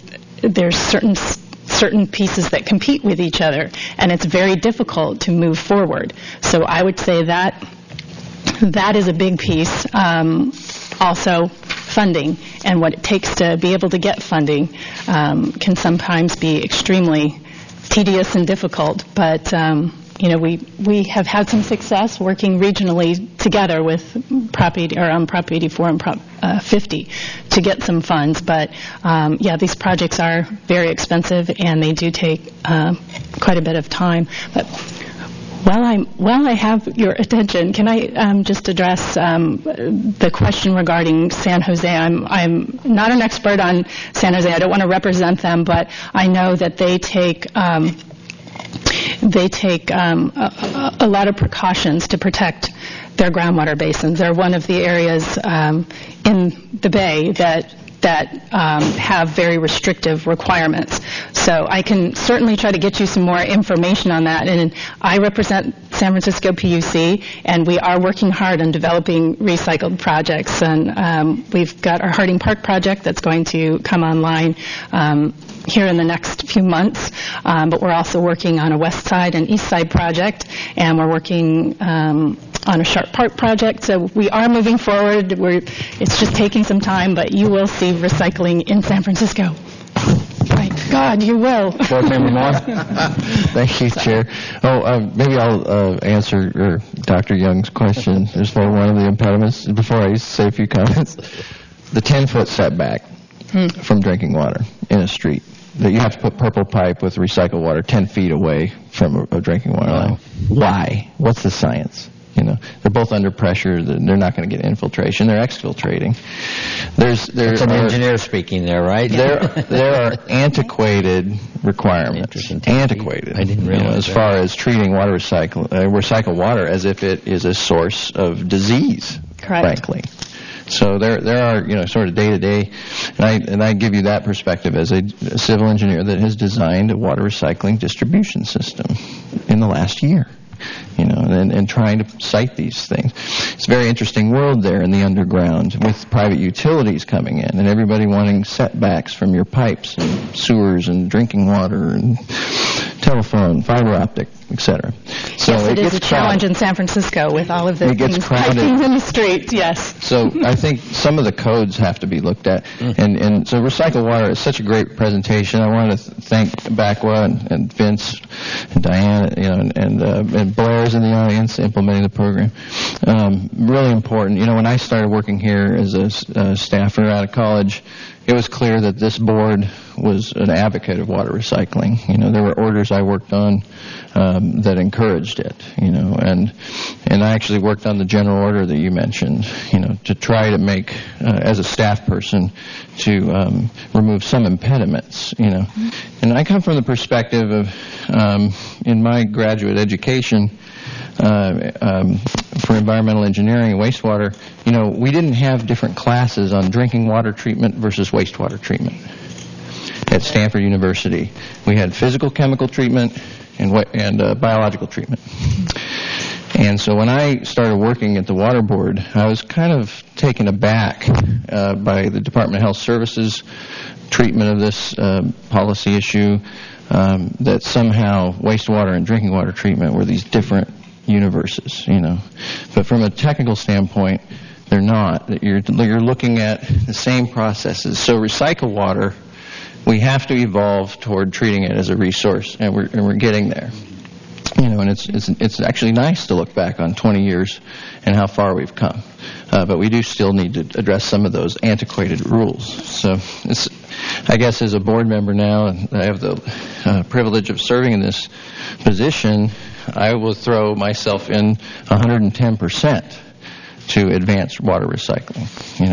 certain pieces that compete with each other, and it's very difficult to move forward. So I would say that is a big piece. Also, funding and what it takes to be able to get funding can sometimes be extremely tedious and difficult, but we have had some success working regionally together with Prop 84 and Prop 50 to get some funds. But these projects are very expensive and they do take quite a bit of time. But while I have your attention, can I just address the question regarding San Jose? I'm not an expert on San Jose. I don't want to represent them, but I know that they take a lot of precautions to protect their groundwater basins. They're one of the areas in the Bay that have very restrictive requirements. So I can certainly try to get you some more information on that. And I represent San Francisco PUC, and we are working hard on developing recycled projects. And we've got our Harding Park project that's going to come online here in the next few months. But we're also working on a West Side and East Side project, and we're working on a Sharp Park project. So we are moving forward. It's just taking some time, but you will see recycling in San Francisco. My God, you will. Board Member Moore? Thank you, Chair. Maybe I'll answer Dr. Young's question as for one of the impediments before I say a few comments. The 10-foot setback from drinking water in a street. That you have to put purple pipe with recycled water 10 feet away from a drinking water line. Why? What's the science? They're both under pressure. They're not going to get infiltration. They're exfiltrating. It's an engineer speaking there, right? There are antiquated requirements. Antiquated. I didn't realize as far as treating water recycled water as if it is a source of disease. Correct. Frankly. So there are, sort of day-to-day, and I give you that perspective as a civil engineer that has designed a water recycling distribution system in the last year, and trying to site these things. It's a very interesting world there in the underground with private utilities coming in and everybody wanting setbacks from your pipes and sewers and drinking water and telephone, fiber optic, etc. So Yes, it is gets a challenge crowded. in San Francisco with all of the It gets things crowded. hiking in the streets, yes. So I think some of the codes have to be looked at. And so recycled water is such a great presentation. I want to thank BACWA and Vince and Diane, and Blair's in the audience implementing the program. Really important. When I started working here as a staffer out of college, it was clear that this board was an advocate of water recycling. There were orders I worked on that encouraged it, and I actually worked on the general order that you mentioned, to try to make, as a staff person, to remove some impediments, And I come from the perspective of, in my graduate education, for environmental engineering and wastewater, we didn't have different classes on drinking water treatment versus wastewater treatment at Stanford University. We had physical chemical treatment and biological treatment. And so when I started working at the Water Board, I was kind of taken aback by the Department of Health Services treatment of this policy issue, that somehow wastewater and drinking water treatment were these different universes, But from a technical standpoint, they're not. You're looking at the same processes. So recycled water, we have to evolve toward treating it as a resource, and we're getting there. And it's actually nice to look back on 20 years and how far we've come. But we do still need to address some of those antiquated rules. So I guess as a board member now, and I have the privilege of serving in this position, I will throw myself in 110% to advance water recycling.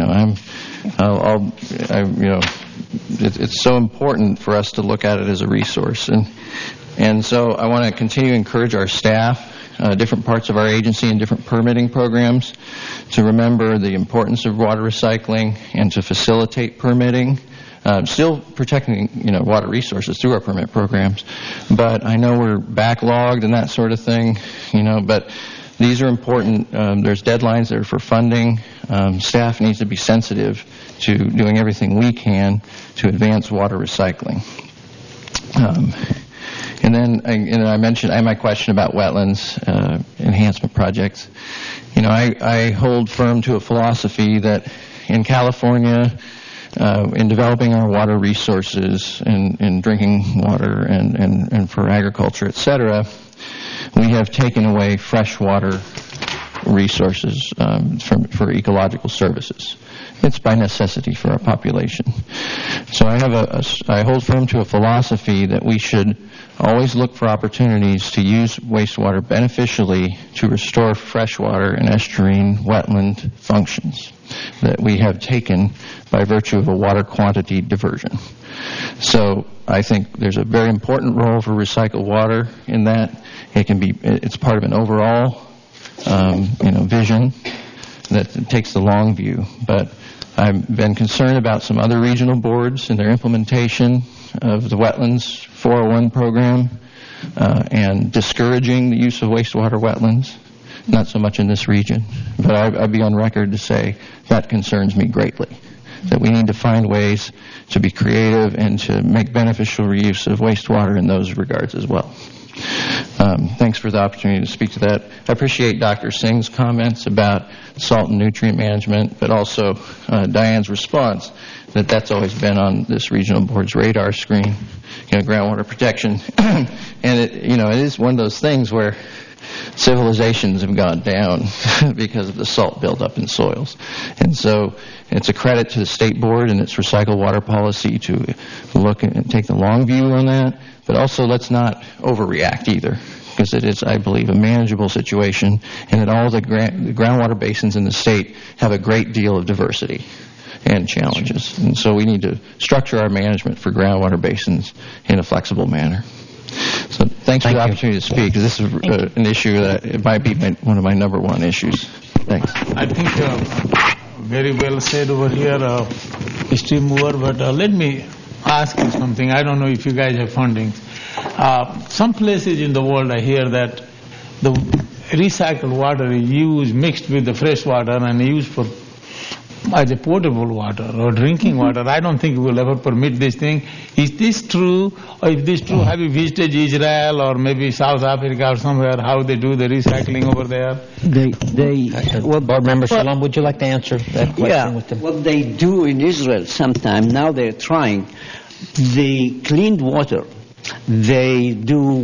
It's so important for us to look at it as a resource, and so I want to continue to encourage our staff, different parts of our agency and different permitting programs, to remember the importance of water recycling and to facilitate permitting. Still protecting, water resources through our permit programs, but I know we're backlogged and that sort of thing, but these are important. There's deadlines there for funding. Staff needs to be sensitive to doing everything we can to advance water recycling. And then I mentioned, I had my question about wetlands enhancement projects. I hold firm to a philosophy that in California, in developing our water resources in drinking water and for agriculture, etc., we have taken away freshwater resources for ecological services. It's by necessity for our population. So I hold firm to a philosophy that we should always look for opportunities to use wastewater beneficially to restore freshwater and estuarine wetland functions that we have taken by virtue of a water quantity diversion. So I think there's a very important role for recycled water in that. It's part of an overall vision that takes the long view. But I've been concerned about some other regional boards and their implementation of the Wetlands 401 program and discouraging the use of wastewater wetlands. Not so much in this region, but I'd be on record to say that concerns me greatly, that we need to find ways to be creative and to make beneficial reuse of wastewater in those regards as well. Thanks for the opportunity to speak to that. I appreciate Dr. Singh's comments about salt and nutrient management, but also Diane's response that that's always been on this regional board's radar screen, groundwater protection. And it is one of those things where civilizations have gone down because of the salt buildup in soils. And so it's a credit to the state board and its recycled water policy to look and take the long view on that, but also let's not overreact either, because it is, I believe, a manageable situation, and that all the groundwater basins in the state have a great deal of diversity and challenges. And so we need to structure our management for groundwater basins in a flexible manner. So thanks for the opportunity to speak. This is an issue that it might be one of my number one issues. Thanks. I think very well said over here, Steve Moore, but let me ask you something. I don't know if you guys have funding. Some places in the world I hear that the recycled water is used, mixed with the fresh water and used for as a potable water or drinking water. I don't think we will ever permit this thing. Is this true? Or if this true, have you visited Israel or maybe South Africa or somewhere, how they do the recycling over there? Board Member Shalom, would you like to answer that question with them? What they do in Israel sometime, now they're trying, the cleaned water, they do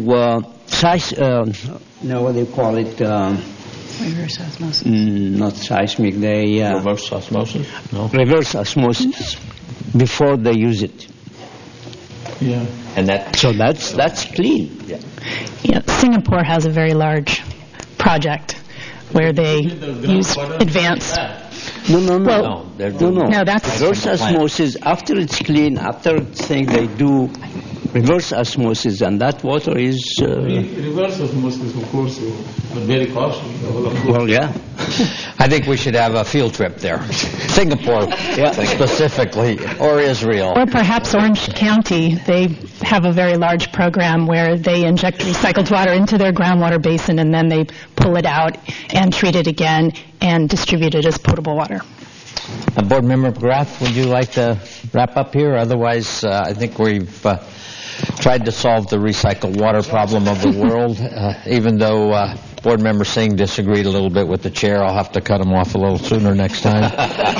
what do you call it? Reverse osmosis. Not seismic, they... reverse osmosis? No. Reverse osmosis before they use it. Yeah. And that... So that's clean. Yeah, Singapore has a very large project where they use advanced... No, that's... Reverse osmosis, after it's clean, after it's thing, they do reverse osmosis, and that water is... Reverse osmosis, of course, but very costly. Well, yeah. I think we should have a field trip there. Singapore, specifically, or Israel. Or perhaps Orange County. They have a very large program where they inject recycled water into their groundwater basin and then they pull it out and treat it again and distribute it as potable water. Board Member McGrath, would you like to wrap up here? Otherwise, I think we've tried to solve the recycled water problem of the world. Even though Board Member Singh disagreed a little bit with the chair, I'll have to cut him off a little sooner next time.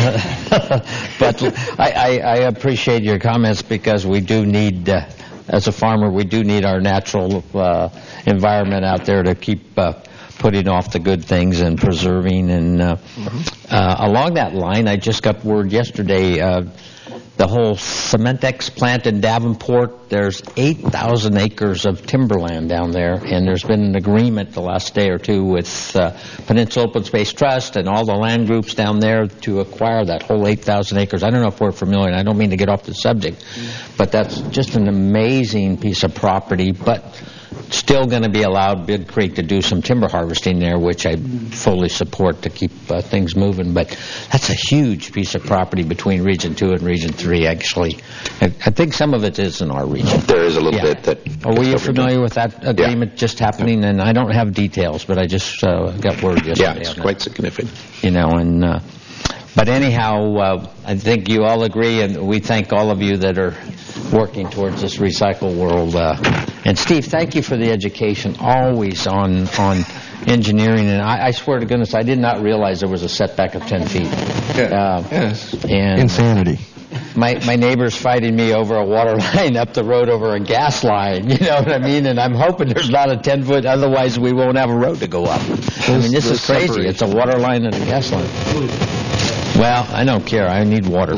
But I appreciate your comments because we do need, as a farmer, we do need our natural environment out there to keep putting off the good things and preserving. And along that line, I just got word yesterday, the whole Cementex plant in Davenport, there's 8,000 acres of timberland down there, and there's been an agreement the last day or two with Peninsula Open Space Trust and all the land groups down there to acquire that whole 8,000 acres. I don't know if we're familiar, and I don't mean to get off the subject, but that's just an amazing piece of property, but still going to be allowed Big Creek to do some timber harvesting there, which I fully support to keep things moving. But that's a huge piece of property between Region 2 and Region 3, actually. I think some of it is in our region. There is a little bit that... Were you familiar with that agreement just happening? And I don't have details, but I just got word yesterday. Yeah, it's quite significant. You know, and... But anyhow, I think you all agree, and we thank all of you that are working towards this recycle world. And Steve, thank you for the education always on engineering. And I swear to goodness, I did not realize there was a setback of 10 feet. Yes. And insanity. My neighbor's fighting me over a water line up the road over a gas line, you know what I mean? And I'm hoping there's not a 10-foot, otherwise we won't have a road to go up. I mean, this is crazy. It's a water line and a gas line. Well, I don't care. I need water.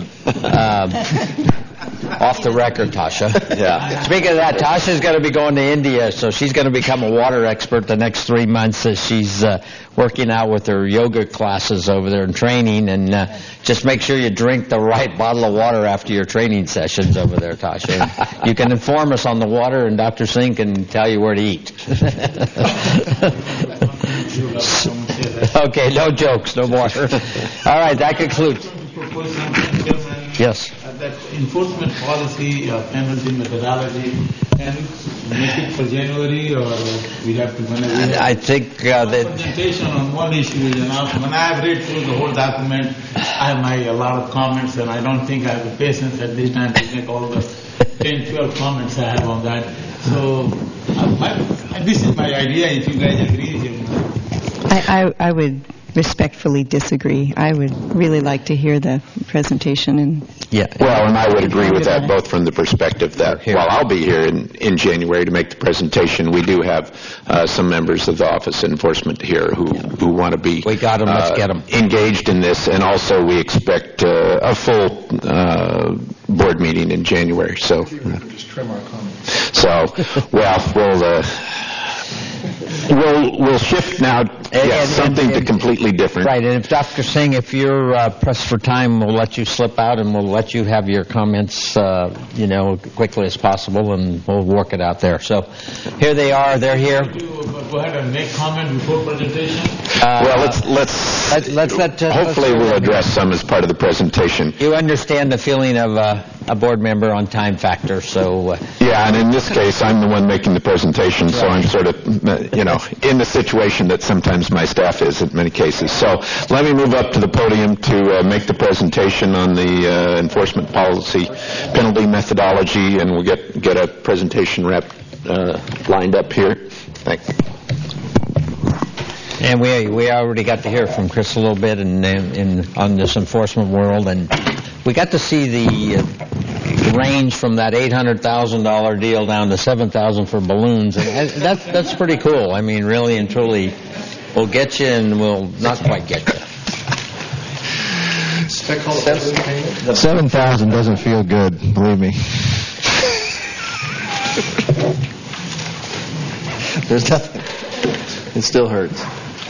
Off the record, Tasha. Yeah. Speaking of that, Tasha's going to be going to India, so she's going to become a water expert the next 3 months as she's working out with her yoga classes over there and training. And just make sure you drink the right bottle of water after your training sessions over there, Tasha. You can inform us on the water, and Dr. Singh can tell you where to eat. Okay, no jokes, no more. All right, that concludes. Yes. That enforcement policy, penalty methodology, and make it for January, or we have to... I think that... presentation on one issue is enough. When I have read through the whole document, I have a lot of comments, and I don't think I have the patience at this time to make all the 10, 12 comments I have on that. So this is my idea. If you guys agree, I would respectfully disagree. I would really like to hear the presentation. And well, and I would agree with that, both from the perspective that while I'll be here in January to make the presentation, we do have some members of the Office of Enforcement here who want to be let's get them. Engaged in this, and also we expect a full board meeting in January. So, just trim our comments. So, well, we'll shift now. Something to completely different. Right, and if Dr. Singh, if you're pressed for time, we'll let you slip out and we'll let you have your comments, quickly as possible, and we'll work it out there. So here they are. They're here. Go ahead and make comment before presentation. Well, let's hopefully we'll address some as part of the presentation. You understand the feeling of a board member on time factor, so... Yeah, and in this case, I'm the one making the presentation, so I'm sort of, in the situation that sometimes my staff is in many cases. So let me move up to the podium to make the presentation on the enforcement policy penalty methodology, and we'll get a presentation rep lined up here. Thank you. And we already got to hear from Chris a little bit on this enforcement world, and we got to see the range from that $800,000 deal down to $7,000 for balloons, and that's pretty cool. I mean, really and truly, we'll get you and we'll not quite get you. 7,000 doesn't feel good, believe me. There's nothing. It still hurts.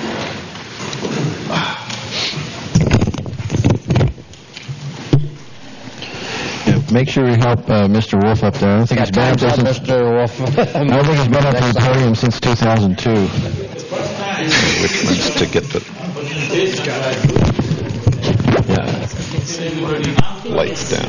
Make sure you help Mr. Wolf up there. I don't think he's been up there since Mr. Wolf. I don't think he's been up on the podium since 2002. Which one's to get the lights down?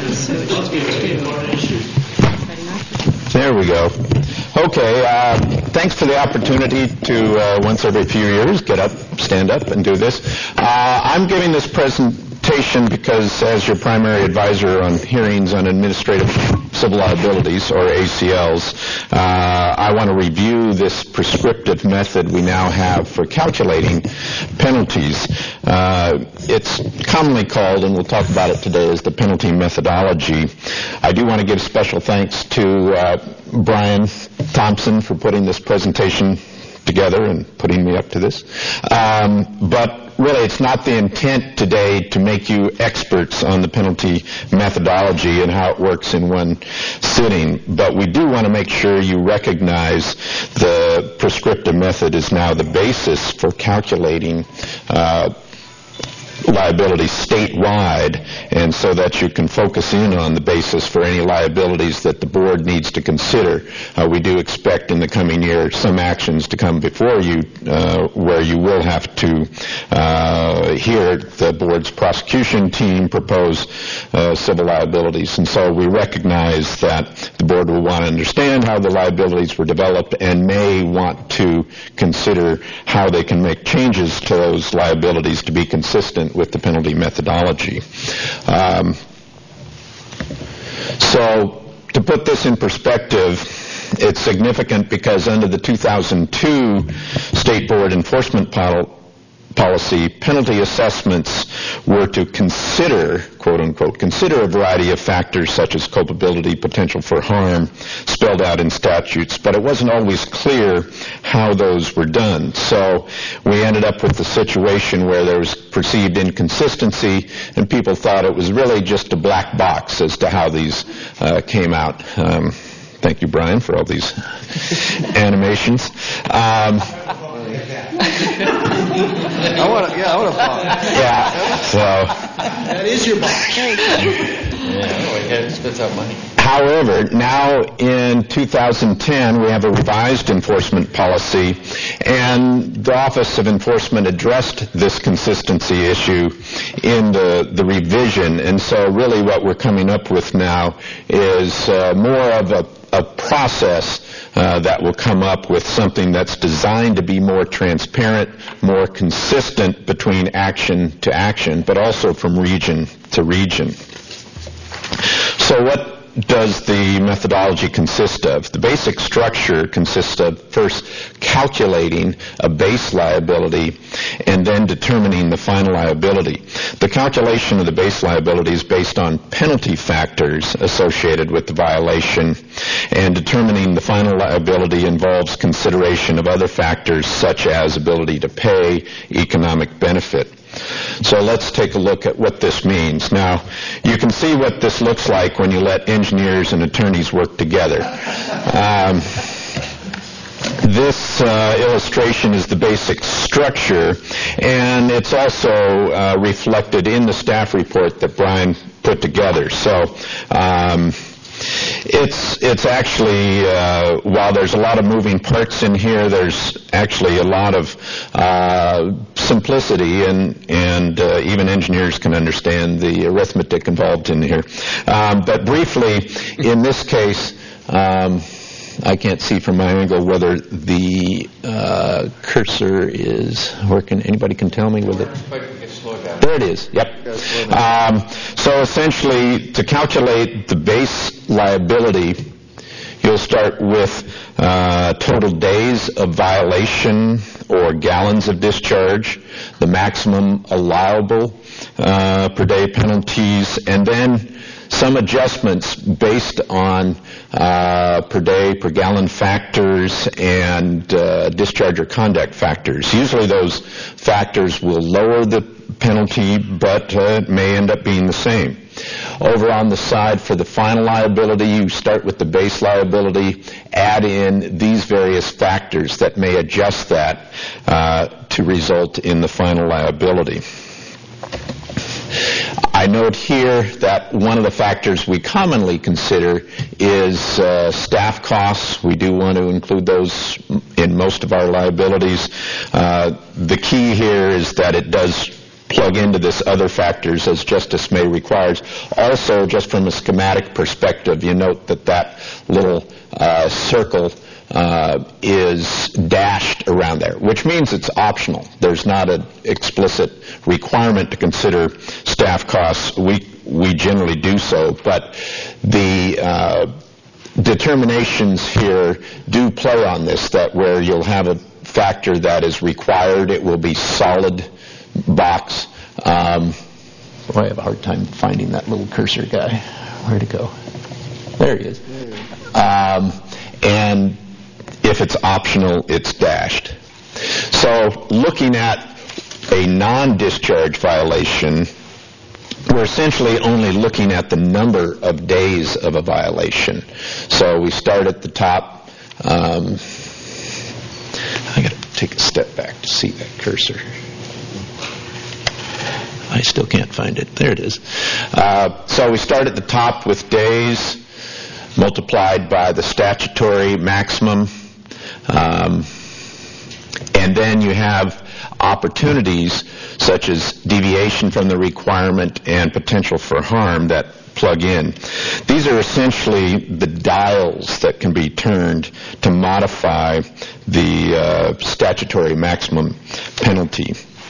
There we go. Okay, thanks for the opportunity to, once every few years, stand up and do this. I'm giving this presentation because, as your primary advisor on hearings on administrative civil liabilities, or ACLs, I want to review this prescriptive method we now have for calculating penalties. It's commonly called, and we'll talk about it today, as the penalty methodology. I do want to give special thanks to Brian Thompson for putting this presentation together and putting me up to this. But really, it's not the intent today to make you experts on the penalty methodology and how it works in one sitting, but we do want to make sure you recognize the prescriptive method is now the basis for calculating liability statewide, and so that you can focus in on the basis for any liabilities that the board needs to consider. We do expect in the coming year some actions to come before you where you will have to hear the board's prosecution team propose civil liabilities, and so we recognize that the board will want to understand how the liabilities were developed and may want to consider how they can make changes to those liabilities to be consistent with the penalty methodology. So to put this in perspective, it's significant because under the 2002 State Board Enforcement Policy, penalty assessments were to consider, quote unquote, consider a variety of factors such as culpability, potential for harm, spelled out in statutes, but it wasn't always clear how those were done. So we ended up with the situation where there was perceived inconsistency, and people thought it was really just a black box as to how these came out. Thank you, Brian, for all these animations. I want to applaud. Yeah, so... That is your box. It spits out money. However, now in 2010, we have a revised enforcement policy, and the Office of Enforcement addressed this consistency issue in the revision, and so really what we're coming up with now is more of a process that will come up with something that's designed to be more transparent, more consistent between action to action, but also from region to region. So what does the methodology consist of? The basic structure consists of first calculating a base liability and then determining the final liability. The calculation of the base liability is based on penalty factors associated with the violation, and determining the final liability involves consideration of other factors such as ability to pay, economic benefit. So let's take a look at what this means. Now, you can see what this looks like when you let engineers and attorneys work together. This illustration is the basic structure, and it's also reflected in the staff report that Brian put together. So it's actually, while there's a lot of moving parts in here, there's actually a lot of simplicity, and even engineers can understand the arithmetic involved in here. But briefly, in this case, I can't see from my angle whether the cursor is working. Anybody can tell me whether there it is. Yep. So essentially, to calculate the base liability, you'll start with total days of violation or gallons of discharge, the maximum allowable per day penalties, and then some adjustments based on per day, per gallon factors and discharge or conduct factors. Usually those factors will lower the penalty, but it may end up being the same. Over on the side for the final liability, you start with the base liability, add in these various factors that may adjust that to result in the final liability. I note here that one of the factors we commonly consider is staff costs. We do want to include those in most of our liabilities. The key here is that it does plug into this other factors as Justice May requires. Also, just from a schematic perspective, you note that that little circle is dashed around there, which means it's optional. There's not an explicit requirement to consider staff costs. We generally do so, but the determinations here do play on this, that where you'll have a factor that is required, it will be solid box. I have a hard time finding that little cursor guy. Where'd it go? There he is. And if it's optional, it's dashed. So looking at a non-discharge violation, we're essentially only looking at the number of days of a violation. So we start at the top. I got to take a step back to see that cursor. I still can't find it. There it is. So we start at the top with days multiplied by the statutory maximum. And then you have opportunities such as deviation from the requirement and potential for harm that plug in. These are essentially the dials that can be turned to modify the statutory maximum penalty.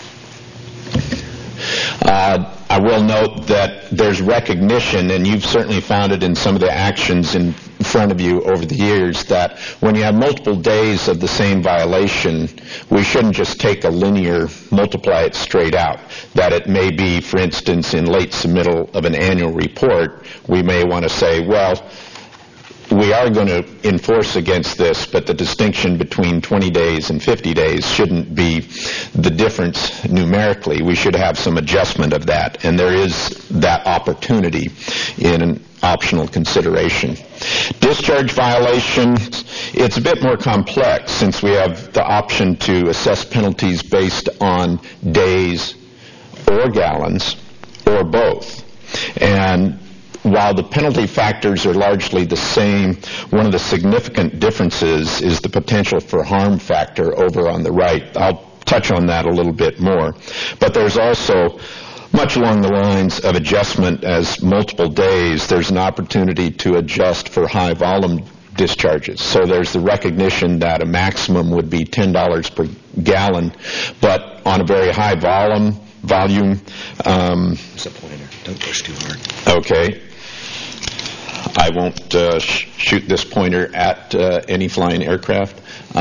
I will note that there's recognition, and you've certainly found it in some of the actions in front of you over the years, that when you have multiple days of the same violation, we shouldn't just take a linear, multiply it straight out. That it may be, for instance, in late submittal of an annual report, we may want to say, well, we are going to enforce against this, but the distinction between 20 days and 50 days shouldn't be the difference numerically. We should have some adjustment of that, and there is that opportunity in an optional consideration. Discharge violations, it's a bit more complex since we have the option to assess penalties based on days or gallons or both. And while the penalty factors are largely the same, one of the significant differences is the potential for harm factor over on the right. I'll touch on that a little bit more. But there's also, much along the lines of adjustment as multiple days, there's an opportunity to adjust for high volume discharges. So there's the recognition that a maximum would be $10 per gallon, but on a very high volume. It's a pointer. Don't push too hard. Okay. I won't shoot this pointer at any flying aircraft.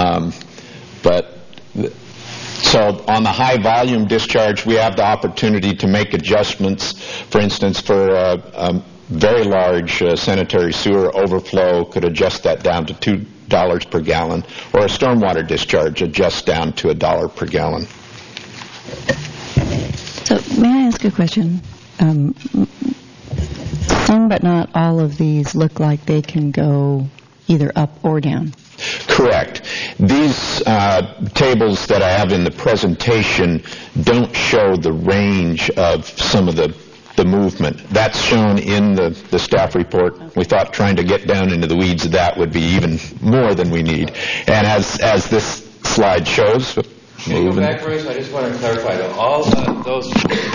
So on the high volume discharge, we have the opportunity to make adjustments. For instance, for a very large sanitary sewer overflow, could adjust that down to $2 per gallon, or a stormwater discharge adjusts down to $1 per gallon. So may I ask a question? Some but not all of these look like they can go either up or down. Correct. These tables that I have in the presentation don't show the range of some of the movement. That's shown in the staff report. Okay. We thought trying to get down into the weeds of that would be even more than we need. And as this slide shows, moving. Back, Bruce, I just want to clarify that all those,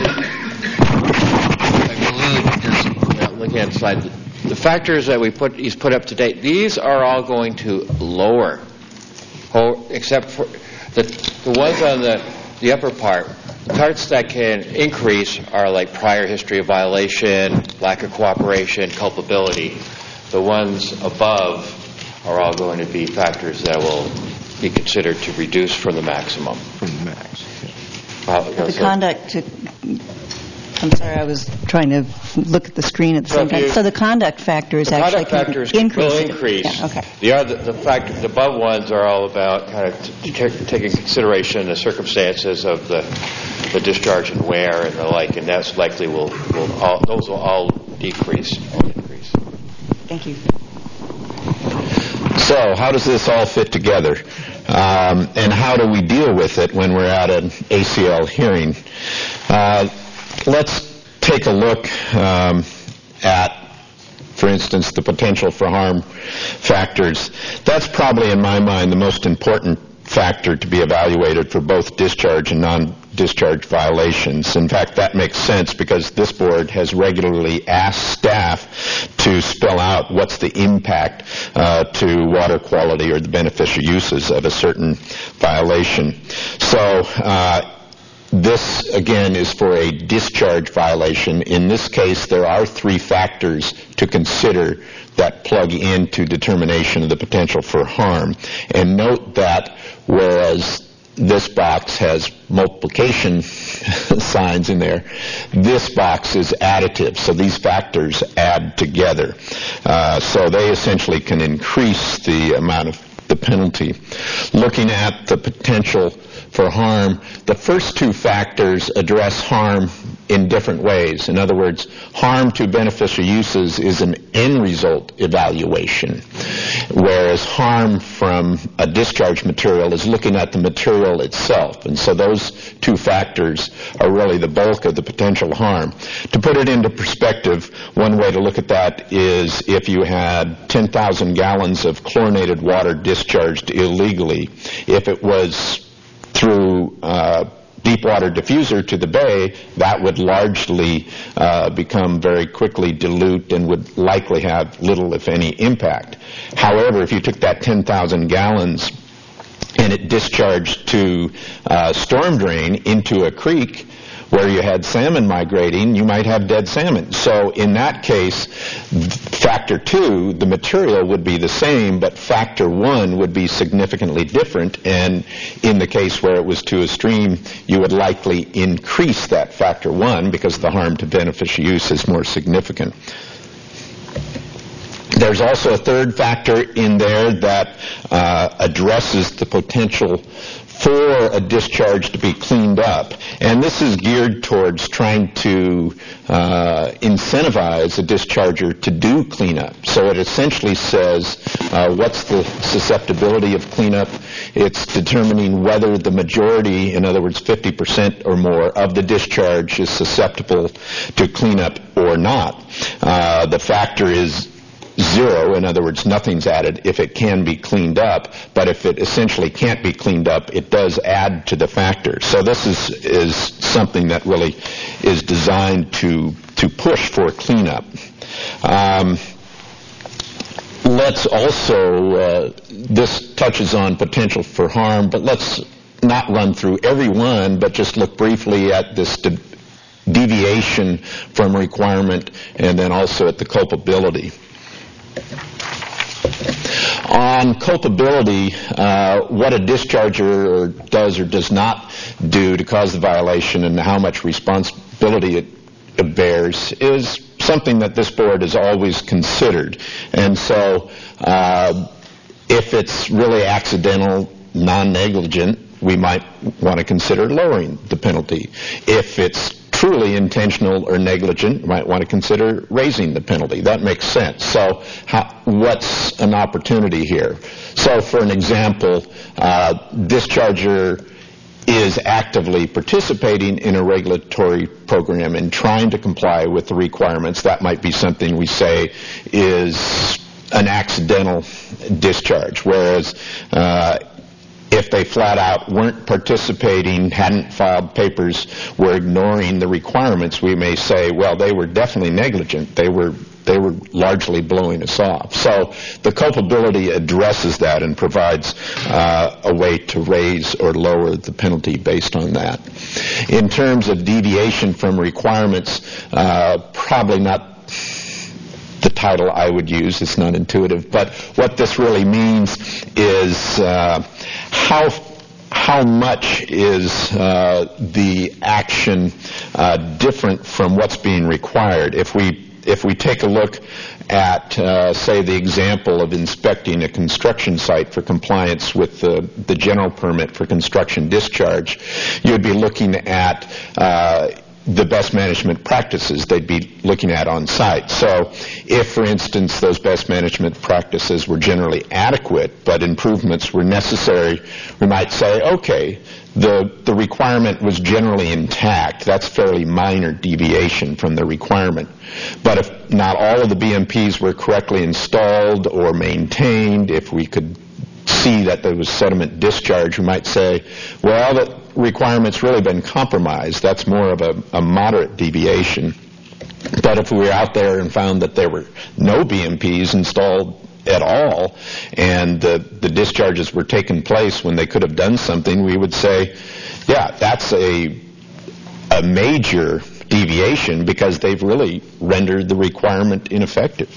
I believe, just looking at the slide, the factors that he's put up to date, these are all going to lower, except for the ones on the upper part. The parts that can increase are like prior history of violation, lack of cooperation, culpability. The ones above are all going to be factors that will be considered to reduce from the maximum. From the max. The conduct, I'm sorry, I was trying to look at the screen at the same time. So the conduct factors actually will increase. Yeah, okay. The factors, the above ones are all about kind of taking consideration the circumstances of the discharge and wear and the like, and that's likely those will all decrease. Thank you. So how does this all fit together? And how do we deal with it when we're at an ACL hearing? Let's take a look at, for instance, the potential for harm factors. That's probably, in my mind, the most important factor to be evaluated for both discharge and non-discharge violations. In fact, that makes sense because this board has regularly asked staff to spell out what's the impact to water quality or the beneficial uses of a certain violation. So this, again, is for a discharge violation. In this case, there are 3 factors to consider that plug into determination of the potential for harm. And note that whereas this box has multiplication signs in there, this box is additive. So these factors add together. So they essentially can increase the amount of the penalty. Looking at the potential for harm, the first 2 factors address harm in different ways. In other words, harm to beneficial uses is an end result evaluation, whereas harm from a discharge material is looking at the material itself. And so those 2 factors are really the bulk of the potential harm. To put it into perspective, one way to look at that is if you had 10,000 gallons of chlorinated water discharged illegally, if it was through deep water diffuser to the bay, that would largely become very quickly dilute and would likely have little, if any, impact. However, if you took that 10,000 gallons and it discharged to storm drain into a creek where you had salmon migrating, you might have dead salmon. So in that case, factor 2, the material would be the same, but factor 1 would be significantly different. And in the case where it was to a stream, you would likely increase that factor 1 because the harm to beneficial use is more significant. There's also a third factor in there that addresses the potential for a discharge to be cleaned up. And this is geared towards trying to incentivize a discharger to do cleanup. So it essentially says what's the susceptibility of cleanup. It's determining whether the majority, in other words 50% or more, of the discharge is susceptible to cleanup or not. The factor is 0, in other words, nothing's added if it can be cleaned up, but if it essentially can't be cleaned up, it does add to the factor. So this is something that really is designed to push for cleanup. Let's also, this touches on potential for harm, but let's not run through every one, but just look briefly at this deviation from requirement and then also at the culpability. On culpability, what a discharger does or does not do to cause the violation and how much responsibility it bears is something that this board has always considered. And so if it's really accidental, non-negligent, we might want to consider lowering the penalty. If it's truly intentional or negligent, you might want to consider raising the penalty. That makes sense. So what's an opportunity here? So for an example, discharger is actively participating in a regulatory program and trying to comply with the requirements. That might be something we say is an accidental discharge, whereas if they flat out weren't participating, hadn't filed papers, were ignoring the requirements, we may say, well, they were definitely negligent. They were largely blowing us off. So the culpability addresses that and provides a way to raise or lower the penalty based on that. In terms of deviation from requirements, probably not the title I would use. It's not intuitive. But what this really means is how much is the action different from what's being required. If we take a look at, say, the example of inspecting a construction site for compliance with the general permit for construction discharge, you would be looking at the best management practices they'd be looking at on site. So if, for instance, those best management practices were generally adequate but improvements were necessary, we might say, okay, the requirement was generally intact. That's fairly minor deviation from the requirement. But if not all of the BMPs were correctly installed or maintained, if we could see that there was sediment discharge, we might say, well, the requirement's really been compromised. That's more of a moderate deviation. But if we were out there and found that there were no BMPs installed at all and the discharges were taking place when they could have done something, we would say, yeah, that's a major deviation because they've really rendered the requirement ineffective.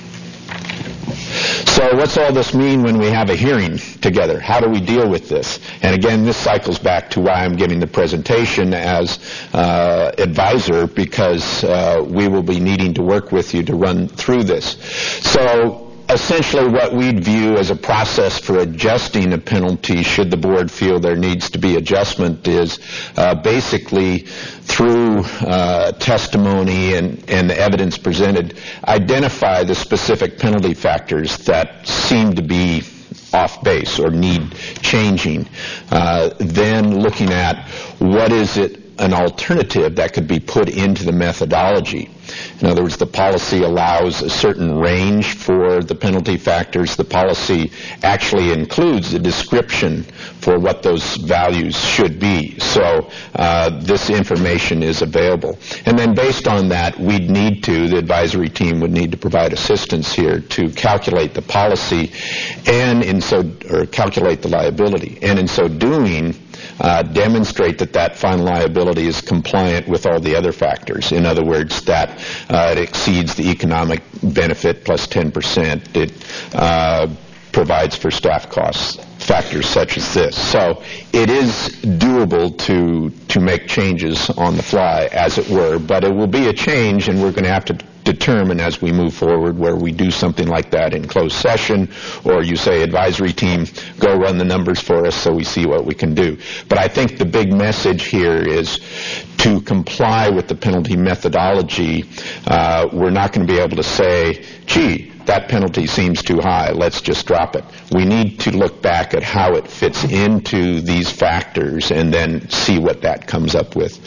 So what's all this mean when we have a hearing together? How do we deal with this? And again, this cycles back to why I'm giving the presentation as advisor, because we will be needing to work with you to run through this. So essentially what we'd view as a process for adjusting a penalty should the board feel there needs to be adjustment is basically through testimony and the evidence presented, identify the specific penalty factors that seem to be off base or need changing. Then looking at what is it an alternative that could be put into the methodology. In other words, the policy allows a certain range for the penalty factors. The policy actually includes a description for what those values should be. So this information is available. And then based on that, we'd need to, the advisory team would need to provide assistance here to calculate the policy and calculate the liability. And in so doing, demonstrate that final liability is compliant with all the other factors. In other words, that it exceeds the economic benefit plus 10%. It provides for staff costs, factors such as this. So it is doable to make changes on the fly, as it were, but it will be a change, and we're going to have to determine as we move forward where we do something like that in closed session, or you say, advisory team, go run the numbers for us so we see what we can do. But I think the big message here is to comply with the penalty methodology. We're not going to be able to say, gee, that penalty seems too high, let's just drop it. We need to look back at how it fits into these factors and then see what that comes up with.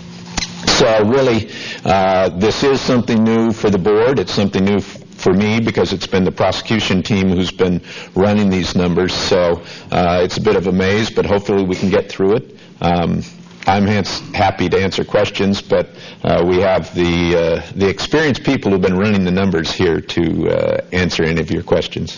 So really, this is something new for the board. It's something new for me because it's been the prosecution team who's been running these numbers. So it's a bit of a maze, but hopefully we can get through it. I'm happy to answer questions, but we have the experienced people who've been running the numbers here to answer any of your questions.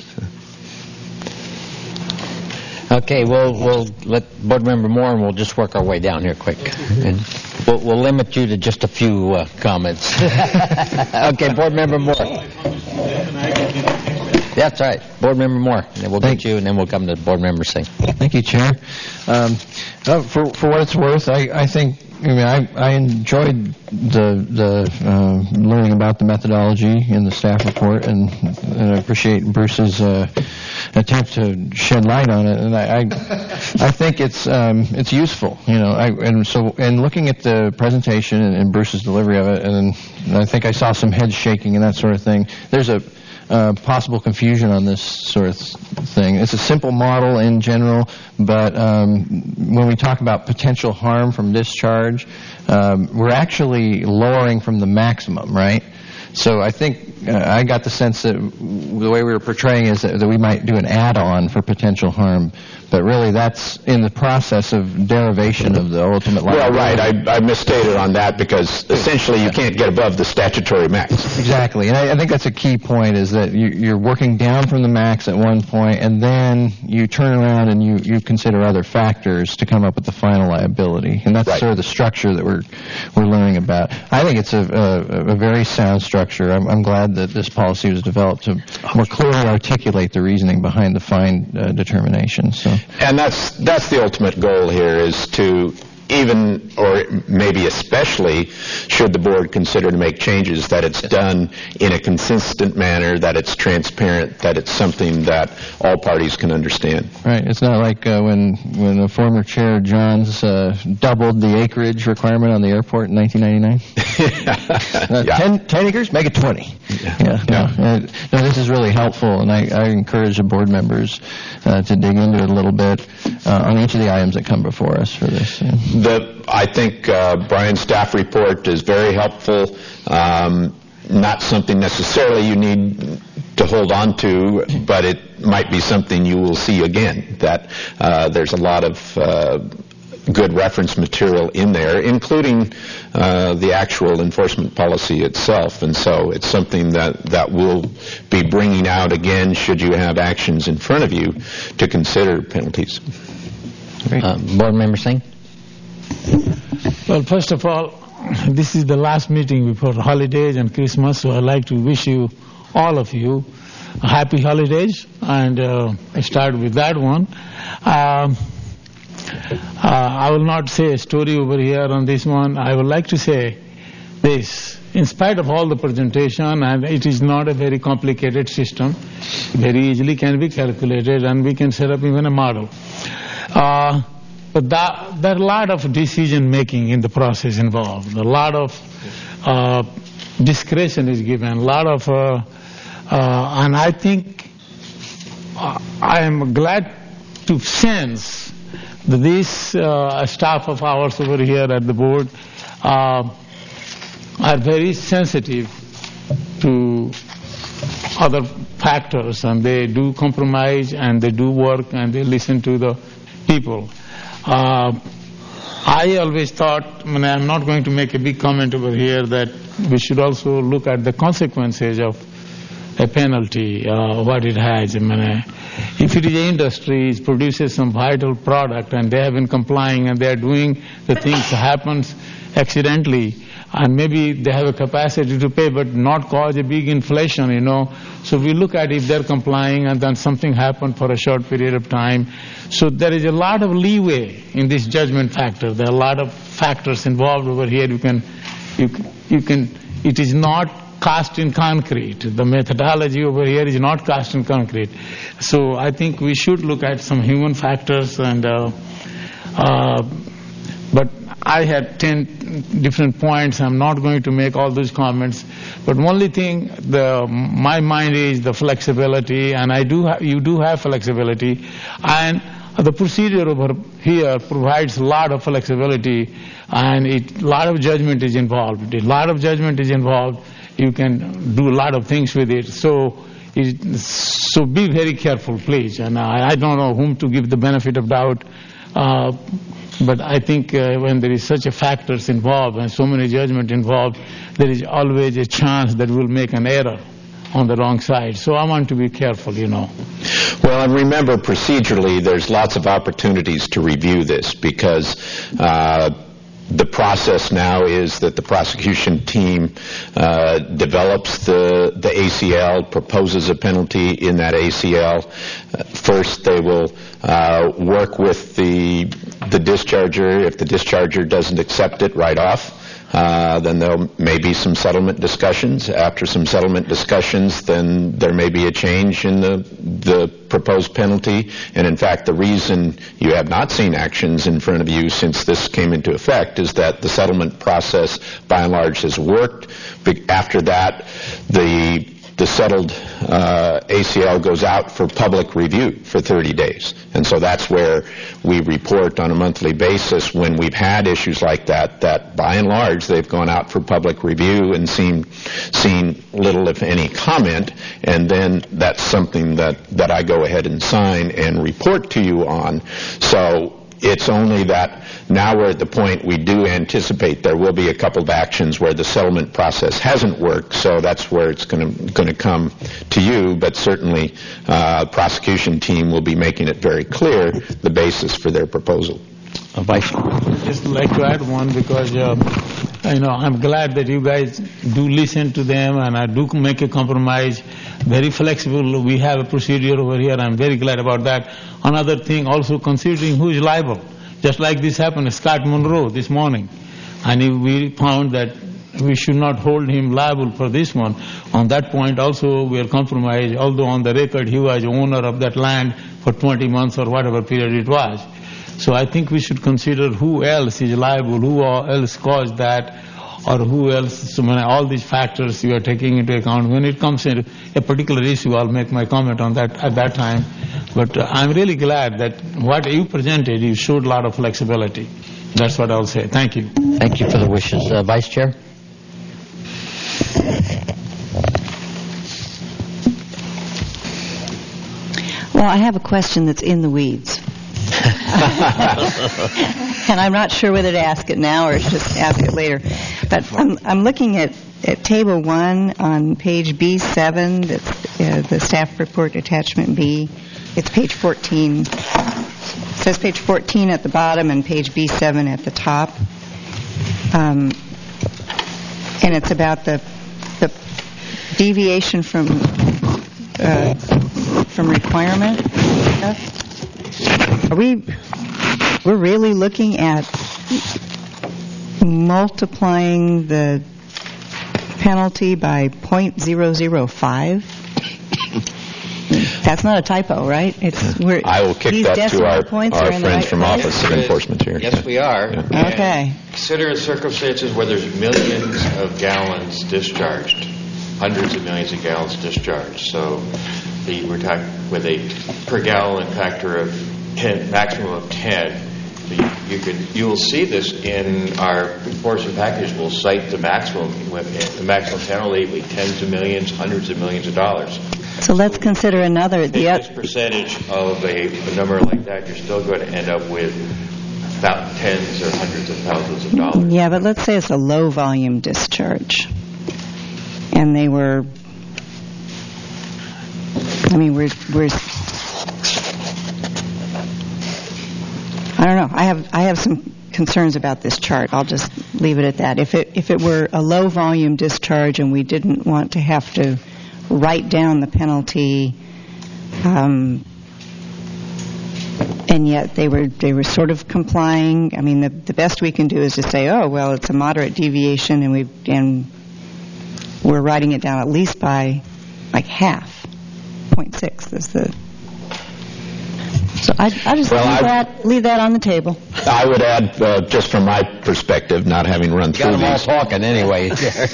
Okay, we'll let Board Member Moore, and we'll just work our way down here quick. And we'll limit you to just a few comments. Okay, Board Member Moore. That's right. Board Member Moore. And then we'll get you, and then we'll come to Board Member Singh. Thank you, Chair. For what it's worth, I think I enjoyed the learning about the methodology in the staff report, and I appreciate Bruce's attempt to shed light on it. And I think it's useful, and looking at the presentation and Bruce's delivery of it, and I think I saw some heads shaking and that sort of thing. There's a possible confusion on this sort of thing. It's a simple model in general, but when we talk about potential harm from discharge, we're actually lowering from the maximum, right? So I think I got the sense that the way we were portraying is that we might do an add-on for potential harm. But really, that's in the process of derivation of the ultimate Well, liability. right. I misstated on that because essentially you can't get above the statutory max. Exactly, and I think that's a key point, is that you're working down from the max at one point, and then you turn around and you consider other factors to come up with the final liability, and that's sort of the structure that we're learning about. I think it's a very sound structure. I'm glad that this policy was developed to more clearly articulate the reasoning behind the fine determination. So. And that's the ultimate goal here, is to even, or maybe especially, should the board consider to make changes, that it's done in a consistent manner, that it's transparent, that it's something that all parties can understand. Right. It's not like when the former chair Johns doubled the acreage requirement on the airport in 1999. 10 acres, make it 20. No, this is really helpful, and I encourage the board members to dig into it a little bit on each of the items that come before us for this. I think Brian's staff report is very helpful. Not something necessarily you need to hold on to, but it might be something you will see again, that there's a lot of good reference material in there, including the actual enforcement policy itself. And so it's something that we'll be bringing out again should you have actions in front of you to consider penalties. Board Member Singh? Well, first of all, this is the last meeting before holidays and Christmas, so I'd like to wish you, all of you, happy holidays, and I start with that one. I will not say a story over here on this one. I would like to say this. In spite of all the presentation, and it is not a very complicated system, very easily can be calculated, and we can set up even a model. But there are a lot of decision making in the process involved. A lot of discretion is given. A lot of, and I think I am glad to sense that this staff of ours over here at the board are very sensitive to other factors, and they do compromise, and they do work, and they listen to the people. I always thought, I'm not going to make a big comment over here, that we should also look at the consequences of a penalty, what it has. If it is an industry, it produces some vital product, and they have been complying, and they are doing the things that happens accidentally, and maybe they have a capacity to pay but not cause a big inflation, So we look at if they're complying and then something happened for a short period of time. So there is a lot of leeway in this judgment factor. There are a lot of factors involved over here. It is not cast in concrete. The methodology over here is not cast in concrete. So I think we should look at some human factors, and but I had 10 different points. I'm not going to make all those comments. But only thing, my mind is the flexibility, and you do have flexibility, and the procedure over here provides a lot of flexibility, and a lot of judgment is involved. A lot of judgment is involved. You can do a lot of things with it. So be very careful, please. And I don't know whom to give the benefit of doubt. But I think when there is such a factors involved and so many judgment involved, there is always a chance that we'll make an error on the wrong side. So I want to be careful, Well, and remember, procedurally, there's lots of opportunities to review this, because the process now is that the prosecution team develops the ACL, proposes a penalty in that ACL. First, they will work with the discharger. If the discharger doesn't accept it right off, then there may be some settlement discussions. After some settlement discussions, then there may be a change in the proposed penalty. And in fact, the reason you have not seen actions in front of you since this came into effect is that the settlement process, by and large, has worked. After that, the the settled ACL goes out for public review for 30 days. And so that's where we report on a monthly basis when we've had issues like that by and large they've gone out for public review and seen little, if any, comment, and then that's something that I go ahead and sign and report to you on. So it's only that now we're at the point we do anticipate there will be a couple of actions where the settlement process hasn't worked, so that's where it's going to come to you, but certainly the prosecution team will be making it very clear the basis for their proposal. Vice. Just like to add one because I'm glad that you guys do listen to them and I do make a compromise. Very flexible. We have a procedure over here. I'm very glad about that. Another thing, also considering who is liable. Just like this happened to Scott Monroe this morning, and we found that we should not hold him liable for this one. On that point, also we are compromised. Although on the record he was owner of that land for 20 months or whatever period it was. So I think we should consider who else is liable, who else caused that, or who else. So all these factors you are taking into account. When it comes to a particular issue, I'll make my comment on that at that time. But I'm really glad that what you presented, you showed a lot of flexibility. That's what I'll say. Thank you. Thank you for the wishes. Vice Chair? Well, I have a question that's in the weeds. And I'm not sure whether to ask it now or just ask it later. But I'm looking at Table 1 on page B7, that's the staff report attachment B. It's page 14. It says page 14 at the bottom and page B7 at the top. And it's about the deviation from requirement stuff. We're really looking at multiplying the penalty by 0.005? That's not a typo, right? I will kick that to our friends from Office of Enforcement here. Yes, we are. Yeah. Okay. Consider circumstances where there's millions of gallons discharged, hundreds of millions of gallons discharged. So we're talking with a per gallon factor of 10, maximum of 10. You will see this in our enforcement package. We'll cite the maximum penalty will be tens of millions, hundreds of millions of dollars. So let's consider another. This percentage of a number like that, you're still going to end up with about tens or hundreds of thousands of dollars. Yeah, but let's say it's a low volume discharge, and they were. I mean, we're. I don't know. I have some concerns about this chart. I'll just leave it at that. If it were a low volume discharge and we didn't want to have to write down the penalty, and yet they were sort of complying. I mean, the best we can do is to say, oh well, it's a moderate deviation, and we're writing it down at least by like half, 0.6 is the. So I just leave that on the table. I would add, just from my perspective, not having run through these. Got them all talking anyway.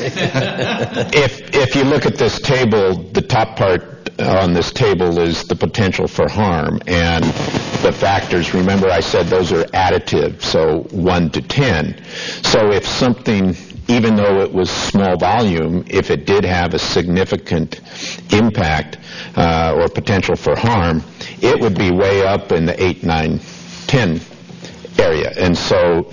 If you look at this table, the top part on this table is the potential for harm, and the factors. Remember, I said those are additive, so 1 to 10. So if something, even though it was small volume, if it did have a significant impact or potential for harm, it would be way up in the 8, 9, 10 area. And so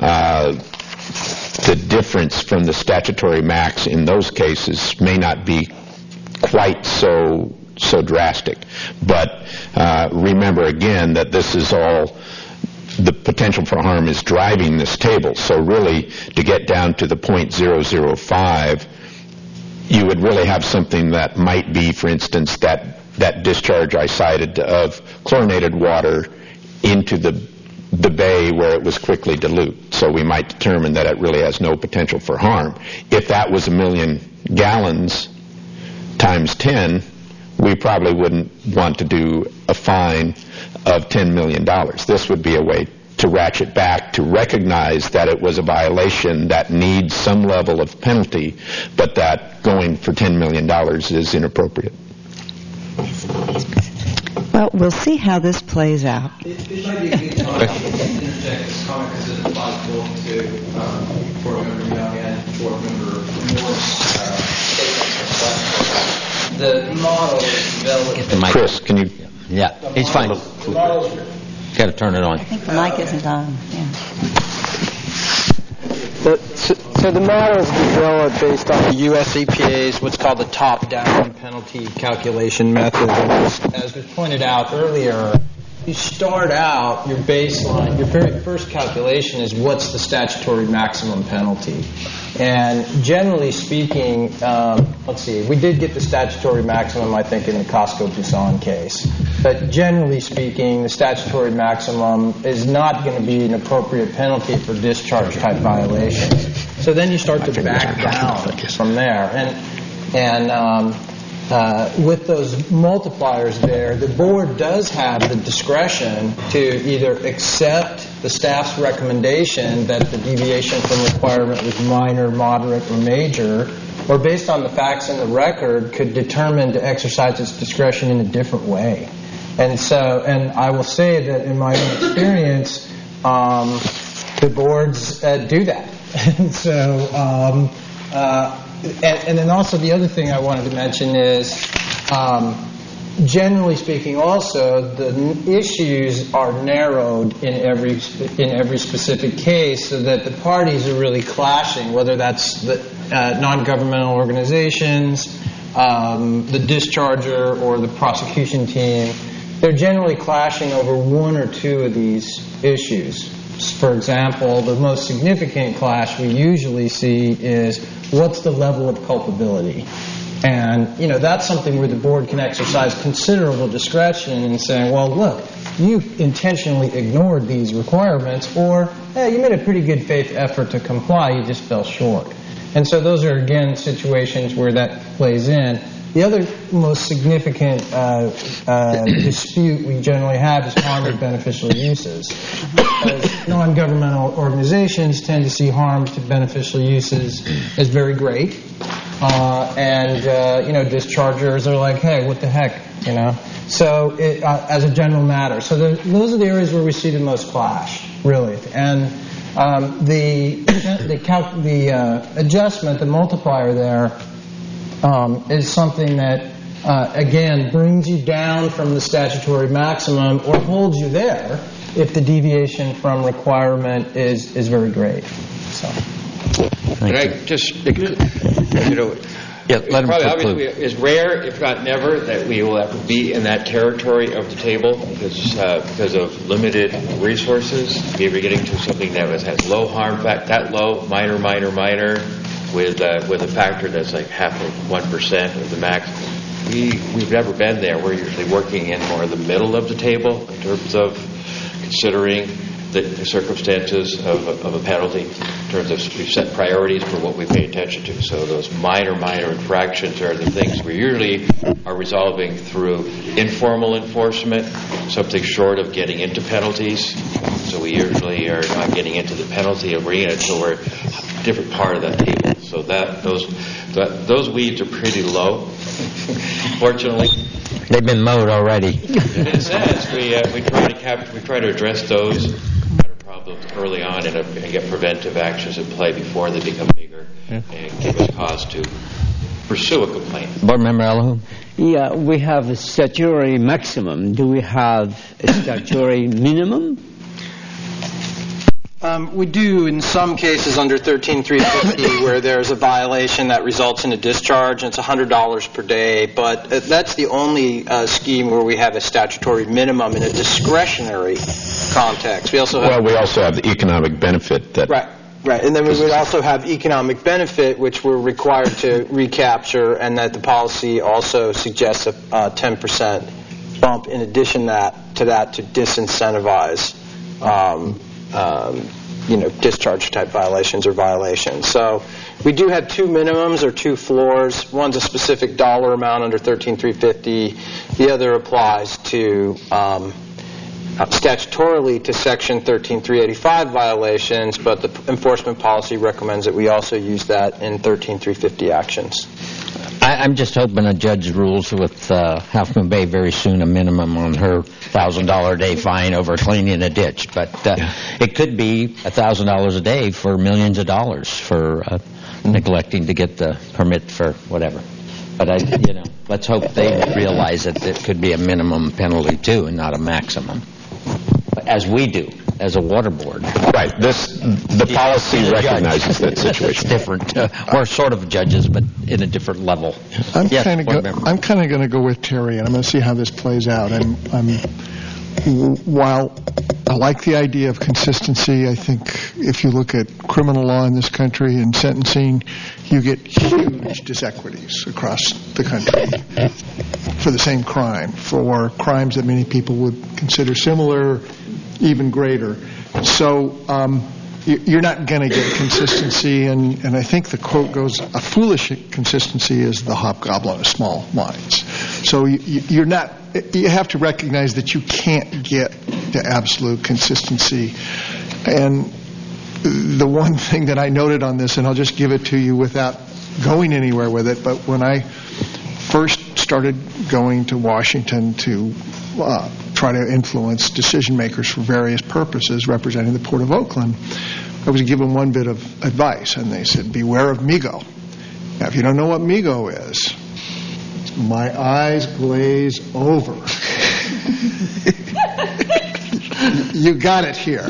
the difference from the statutory max in those cases may not be quite so drastic. But remember again that this is all, the potential for harm is driving this table. So really, to get down to the 0.005, you would really have something that might be, for instance, that discharge I cited of chlorinated water into the bay where it was quickly dilute. So we might determine that it really has no potential for harm. If that was 1 million gallons times 10, we probably wouldn't want to do a fine of $10 million. This would be a way to ratchet back, to recognize that it was a violation that needs some level of penalty, but that going for $10 million is inappropriate. Well, we'll see how this plays out. It might be a good time to interject this comment because it applies both to Board Member Young and Board Member Moore's the model is developed. Chris, can you? Yeah, it's fine. Got to turn it on. I think the mic isn't on. Yeah. So the model is developed based on the U.S. EPA's what's called the top-down penalty calculation method. And as was pointed out earlier, you start out your baseline. Your very first calculation is what's the statutory maximum penalty. And generally speaking, let's see, we did get the statutory maximum, I think, in the Costco-Busan case. But generally speaking, the statutory maximum is not going to be an appropriate penalty for discharge-type violations. So then you start to back down from there. And with those multipliers there, the board does have the discretion to either accept the staff's recommendation that the deviation from requirement was minor, moderate, or major, or based on the facts in the record, could determine to exercise its discretion in a different way. And I will say that in my own experience, the boards do that. And so, and then also the other thing I wanted to mention is, generally speaking, also the issues are narrowed in every specific case, so that the parties are really clashing, whether that's the non-governmental organizations, the discharger, or the prosecution team. They're generally clashing over one or two of these issues. For example, the most significant clash we usually see is what's the level of culpability. And, that's something where the board can exercise considerable discretion in saying, well, look, you intentionally ignored these requirements, or, hey, you made a pretty good faith effort to comply, you just fell short. And so those are, again, situations where that plays in. The other most significant dispute we generally have is harm to beneficial uses. Because non-governmental organizations tend to see harm to beneficial uses as very great. Dischargers are like, hey, what the heck, So as a general matter. So those are the areas where we see the most clash, really. And the adjustment, the multiplier there, is something that, again, brings you down from the statutory maximum or holds you there if the deviation from requirement is very great. So. And I just, probably obviously is rare, if not never, that we will ever be in that territory of the table because of limited resources. We're getting to something that has low harm fact, that low, minor, with a factor that's like half of 1% of the max. We've never been there. We're usually working in more the middle of the table in terms of considering the circumstances of a penalty, in terms of we've set priorities for what we pay attention to. So those minor infractions are the things we usually are resolving through informal enforcement, something short of getting into penalties. So we usually are not getting into the penalty arena until we're a different part of that table. So those weeds are pretty low, fortunately. They've been mowed already. In a sense, we try to address those kind of problems early on and get preventive actions in play before they become bigger and give us cause to pursue a complaint. Board Member Allahu? Yeah, we have a statutory maximum. Do we have a statutory minimum? We do in some cases under 13.350 where there's a violation that results in a discharge, and it's $100 per day, but that's the only scheme where we have a statutory minimum in a discretionary context. We also have the economic benefit. Right, and then we would also have economic benefit, which we're required to recapture, and that the policy also suggests a 10% bump in addition to that to disincentivize discharge-type violations or violations. So we do have two minimums or two floors. One's a specific dollar amount under 13.350. The other applies to statutorily to Section 13385 violations, but the enforcement policy recommends that we also use that in 13350 actions. I'm just hoping a judge rules with Half Moon Bay very soon a minimum on her $1,000 a day fine over cleaning a ditch. But it could be $1,000 a day for millions of dollars for neglecting to get the permit for whatever. But let's hope they realize that it could be a minimum penalty too, and not a maximum, as we do as a water board. Right. The policy recognizes that situation. It's different. We're sort of judges, but in a different level. I'm kind of going to go with Terry, and I'm going to see how this plays out. While I like the idea of consistency, I think if you look at criminal law in this country and sentencing, you get huge disequities across the country for the same crime, for crimes that many people would consider similar, even greater. So you're not going to get consistency, and I think the quote goes, a foolish consistency is the hobgoblin of small minds. So you have to recognize that you can't get to absolute consistency. And the one thing that I noted on this, and I'll just give it to you without going anywhere with it, but when I first started going to Washington to try to influence decision makers for various purposes representing the Port of Oakland, I was given one bit of advice, and they said, beware of MIGO. Now, if you don't know what MIGO is, my eyes glaze over. You got it here.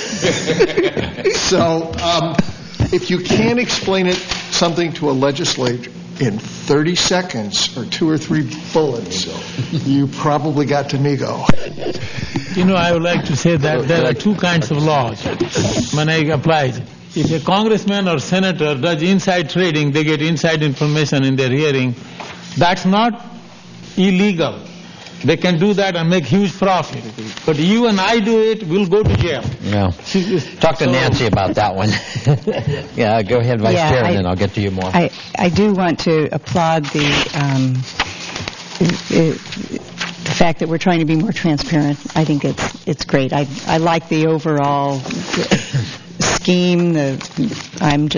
So if you can't explain something to a legislator in 30 seconds or 2 or 3 bullets, you probably got to MIGO. I would like to say that there are 2 kinds of laws when it applies. If a congressman or senator does inside trading, they get inside information in their hearing. That's not illegal. They can do that and make huge profit. But you and I do it, we'll go to jail. Yeah. Talk to Nancy about that one. Yeah, go ahead, Vice Chair, and then I'll get to you more. I do want to applaud the fact that we're trying to be more transparent. I think it's great. I like the overall scheme. I'm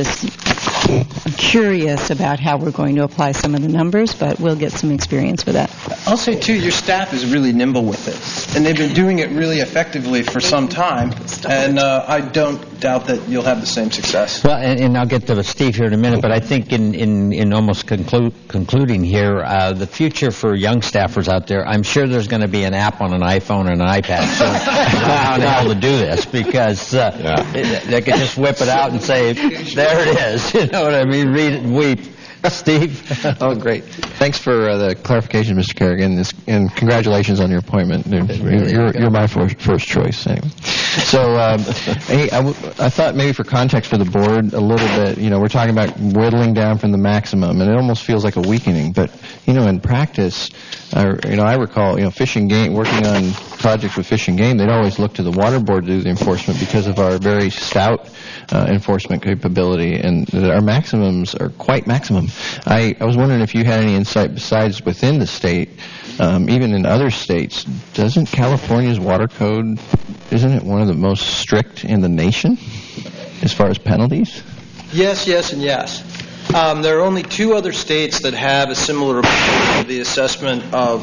curious about how we're going to apply some of the numbers, but we'll get some experience with that. I'll say, too, your staff is really nimble with it, and they've been doing it really effectively for some time, and I don't doubt that you'll have the same success. Well, and I'll get to Steve here in a minute, but I think in almost concluding here, the future for young staffers out there, I'm sure there's going to be an app on an iPhone and an iPad so how the hell to do this, because they can just whip it out and say, there it is. You know what I mean? Read it and weep. Steve? Oh, great. Thanks for the clarification, Mr. Kerrigan, and congratulations on your appointment. You're my first choice, anyway. So, hey, I thought maybe for context for the board a little bit, we're talking about whittling down from the maximum, and it almost feels like a weakening. But, in practice, I recall, Fish and Game, working on projects with Fish and Game, they'd always look to the water board to do the enforcement because of our very stout enforcement capability, and our maximums are quite maximum. I was wondering if you had any insight besides within the state, even in other states, doesn't California's water code, isn't it one of the most strict in the nation as far as penalties? Yes, and yes. There are only 2 other states that have a similar approach to the assessment of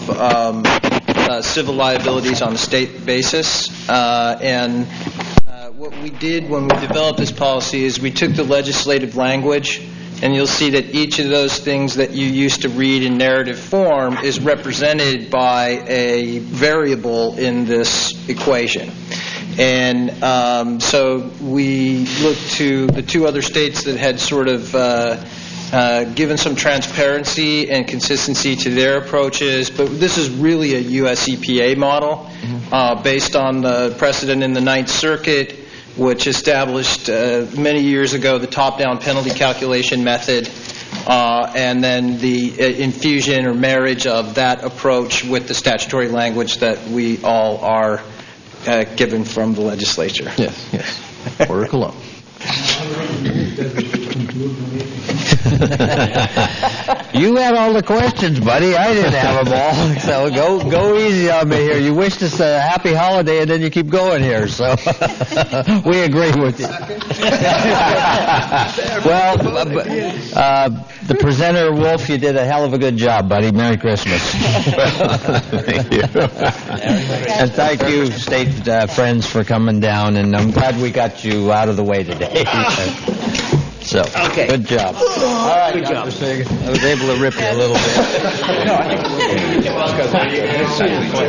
civil liabilities on a state basis. And what we did when we developed this policy is we took the legislative language, and you'll see that each of those things that you used to read in narrative form is represented by a variable in this equation. And so we looked to the 2 other states that had sort of given some transparency and consistency to their approaches, but this is really a U.S. EPA model based on the precedent in the Ninth Circuit, which established many years ago the top-down penalty calculation method, and then the infusion or marriage of that approach with the statutory language that we all are given from the legislature. Yes. Work alone. You had all the questions, buddy. I didn't have them all. So go easy on me here. You wished us a happy holiday, and then you keep going here. So we agree with you. Well, the presenter, Wolf, you did a hell of a good job, buddy. Merry Christmas. Thank you. And thank you, state friends, for coming down. And I'm glad we got you out of the way today. So, good job. All right, good job. I was able to rip you a little bit.